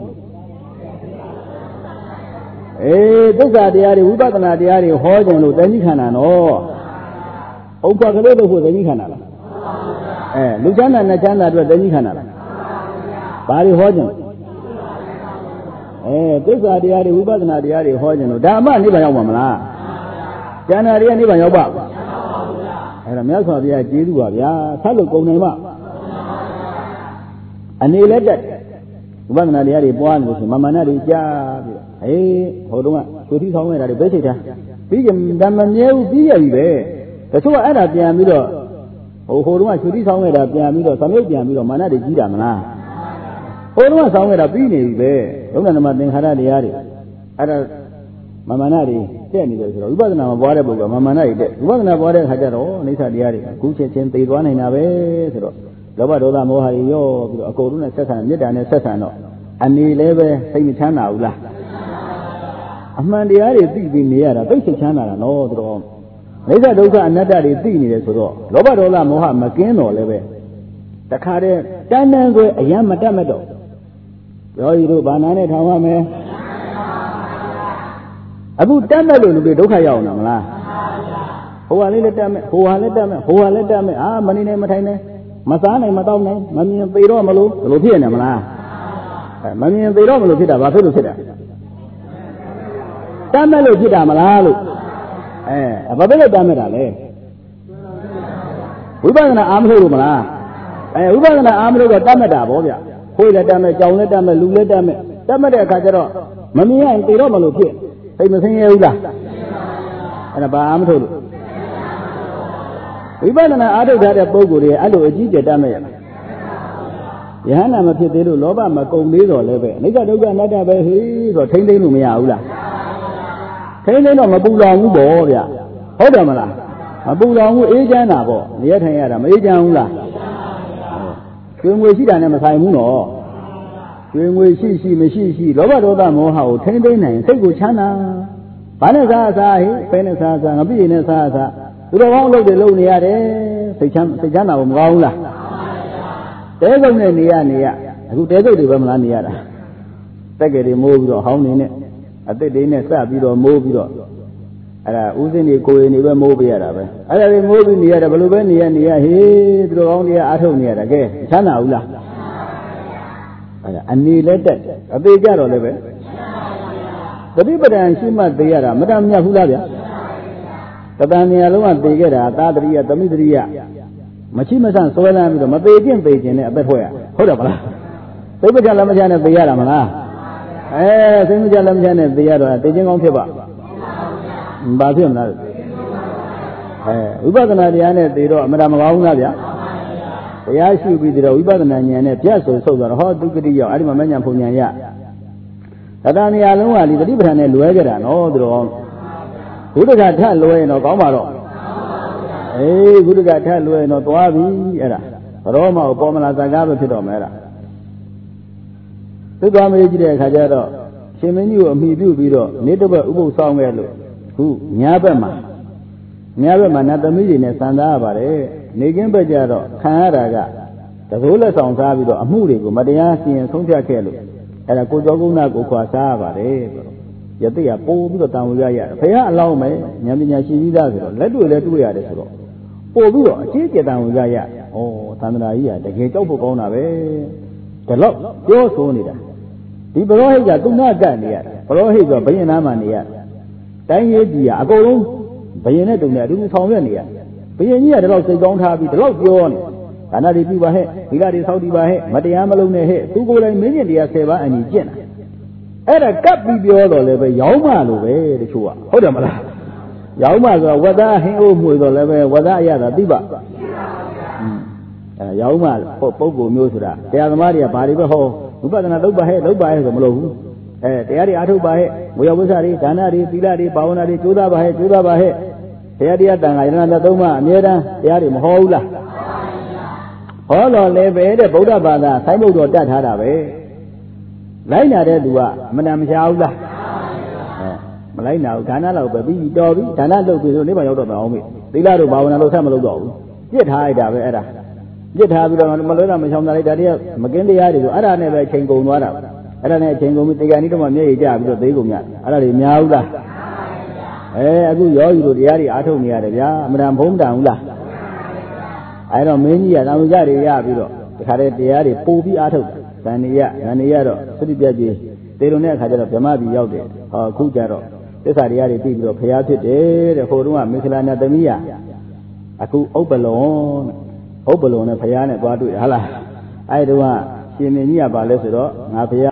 အေးသစ္စာတရားတွေဝိပဿနာတရားတွေဟောကြင်လို့တဲကြီးခံတာနော်ဥပ္ပကလေးလို့ဖို့တဲကြီးခံတာလားအဲလူချမ်းသာနဲ့ချမ်းသာအတွက်တဲကြီးခံတာလားဘာတွေဟောကြင်အဲသစ္စာတရားတွေဝိပဿနာတရားတွေဟောကြင်လို့ဒါမှနိဗ္ဗာန်ရောက်မှာမလားကျန်တာတွေကနိဗ္ဗာန်ရောက်ပါအဲ့ဒါမြတ်စွာဘုရားကျေးဇူးပါဗျာဆက်လို့ကုန်နိုင်မအနေလက်တက်ဝိပဿနာတရားတွေပွားနေလို့ဆိုမမနာတွေကြားပြီးတော့ဟေးဟိုတုန်းကသူတိဆောင်နေတာတွေပဲချိန်တာပြီးကြဓမ္မမြဲဘူးပြီးရပြီပဲတချို့ကအဲ့ဒါပြန်ပြီးတော့ဟိုဟိုတုန်းကသူတိဆောင်နေတာပြန်ပြီးတော့သမုတ်ပြန်ပြီးတော့မာနတွေကြီးတာမလားဟိုတုန်းကဆောင်နေတာပြီးနေပြီပဲဘုရားနမသင်္ခါရတရားတွေအဲ့ဒါမမနာတွေတက်နေတယ်ဆိုတော့ဝိပဿနာမှာပွားတဲ့ပုဂ္ဂိုလ်မမနာတွေတက်ဝိပဿနာပွားတဲ့အခါကျတော့အနိစ္စတရားတွေအခုချင်းချင်းသိသွားနိုင်တာပဲဆိုတော့လောဘဒေါသမောဟတွေရောပြီးတော့အကုန်လုံးနဲ့ဆက်ဆံမေတ္တာနဲ့ဆက်ဆံတော့အနေလည်းပဲစိတ်မချမ်းသာဘူးလားအမှန်တရားတွေသိပြီးနေရတာသိစိတ်ချမ်းသာတာနော်သူတော်အနိစ္စဒုက္ခအနတ္တတွေသိနေတယ်ဆိုတော့လောဘဒေါသမောဟမကင်းတော့လည်းပဲတခါတည်းတန်းတန်းဆိုအယံမတတ်မတော့ပြောရည်တို့ဘာနာနဲ့ထောင်ရမယ်အခုတတ်မဲ့လို့လူတွေဒုက္ခရောက်နေတာမလားဟိုဟာလေးလည်းတတ်မဲ့ဟိုဟာလည်းတတ်မဲ့ဟိုဟာလည်းတတ်မဲ့အာမနေနိုင်မထိုင်နိုင်မစားနိုင်မတောက်နိုင်မမြင်သေးတော့မလို့ဘယ်လိုဖြစ်နေမလားအဲမမြင်သေးတော့မလို့ဖြစ်တာဘာဖြစ်လို့ဖြစ်တာတတ်မဲ့လို့ဖြစ်တာမလားလို့အဲဘာဖြစ်လို့တတ်မဲ့တာလဲဝိပဿနာအားမထုတ်လို့မလားအဲဝိပဿနာအားမထုတ်တော့တတ်မဲ့တာဗောဗျခွေးလည်းတတ်မဲ့ကြောင်လည်းတတ်မဲ့လူလည်းတတ်မဲ့တတ်မဲ့တဲ့အခါကျတော့မမြင်ရင်သေတော့မလို့ဖြစ်စိတ်မဆင်းရဲဘူးလားအဲ့ဒါဘာအားမထုတ်လို့ဝိပဿနာအားထုတ်ထားတဲ့ပုဂ္ဂိုလ်တွေအဲ့လိုအကြီးကျယ်တတ်မဲ့ရလားယဟန္တာမဖြစ်သေးလို့လောဘမကုန်သေးတော့လည်းပဲအနိစ္စဒုက္ခအနတ္တပဲဟေးဆိုထိမ့်သိမ့်လို့မရဘူးလားထိမ့်သိမ့်တော့မပူလောင်ဘူးပေါ့ဗျဟုတ်တယ်မလားမပူလောင်ဘူးအေးချမ်းတာပေါ့နေရထိုင်ရတာမအေးချမ်းဘူးလားကျွေးငွေရှိတာနဲ့မဆိုင်ဘူးနော်ကျွေးငွေရှိရှိမရှိရှိလောဘဒေါသမောဟကိုထိမ့်သိမ့်နိုင်စိတ်ကိုချမ်းသာဘာနဲ့စားစားဟိဘယ်နဲ့စားစားငါပြည့်နဲ့စားစားသူတော်ကောင်းလုပ်တယ်လုပ်နေရတယ်စိတ်ချမ်းစိတ်ချမ်းသာကိုမကောင်းဘူးလားတဲကုတ်နဲ့နေရနေရအခုတဲကုတ်တွေပဲမလားနေရတာတ second move or how many at the dinner sab or move it up. Using go in even move here. I have moving near the Balubani and near here, draw near Atonia again. Chana Ula. And he let that a big arrow level. The people and she must be a Madame Yahula. Tadania Luma, they get a Tadria, the Midria. Machimas and Solam, the Mabajan Bajan, a bit where. Hold up. They put a Lamajan of the Yaramana. Eh, Similajan of the other, taking on paper. Bathroom. Ubagana, the Anna, the Madame Launa. The issue with the Ubagana and Piazzo, so the hot Ducadio, Arimania Punya. Tadania Lua, the Libran and Luegan, all the wrong. Who did I tell Lue no Gomaro? Eh, who did I tell Lue no Tuavi? Era. Roma or Pomala Zagaba Pidomera. The Gamage Kajado, Shemenu and me do Bido, Nidaba Ubu Songwell, who Nyabama. Nyabama, not the millionaire Sandabare, Nigin Bajado, Kanadaga, the Hula Song Sabido, Amurigo, Madiasi and Sonja Kelly, and a Kojoguna Guquasava, Yatia, Pobu Tamugaya, Paya allow me, Yamina Shida, let do let do it. Pobu, Chica Tamugaya, oh, Tamaya, the gate of Pocona, the lock, your sonida. The Brohiga do not done yet, Brohiga, Bayanama yet. Ten years, I go home, Bayanet do not do something yet. Bayania, the lock, they don't have it, the lock, you on. Another people ahead, Hilari Saudi Bahe, Matiamalone head, two gold and million, the Seva and Jenna. At a cup be the other level, Yauma, the Chua. Hold on, Yauma, whether he with the level, whether I had a diva. Yauma, Popo Musura, they are the Maria Paribaho, who got another by low by the Molo. The Ari Atu by, we are Wizari, Danari, Pilari, Paunari, Juda by Juda by the Adia Dana, Doma, Nera, the Ari Mohola. All on level, Boda Bada, Simon got that had away. Laina de Dua, Madame Shaula. Malaina, Canalo, Baby, Dobby, Tanado, never out of the army. The Lado Bavana Samalo. Get high, Davera. Get have it on Malona, Misham Daria, McGinley, I never can go one up. I don't have to go with the Ganito on the job because they go not. I don't know. Eh, I go you the Ari Atonia, Madame Home down. I don't mean yet, I'm Yari Yabido. The Carret the Ari, Pobi Ato. Tania, Naniero, Sudi, they don't have a Yamabi out there, or Kujaro. This are the other people of Hayati, the Horua, Michelana Damia. I could open Obalone, Payana, Badu, Hala. I do want, she may near Balesero, Napia.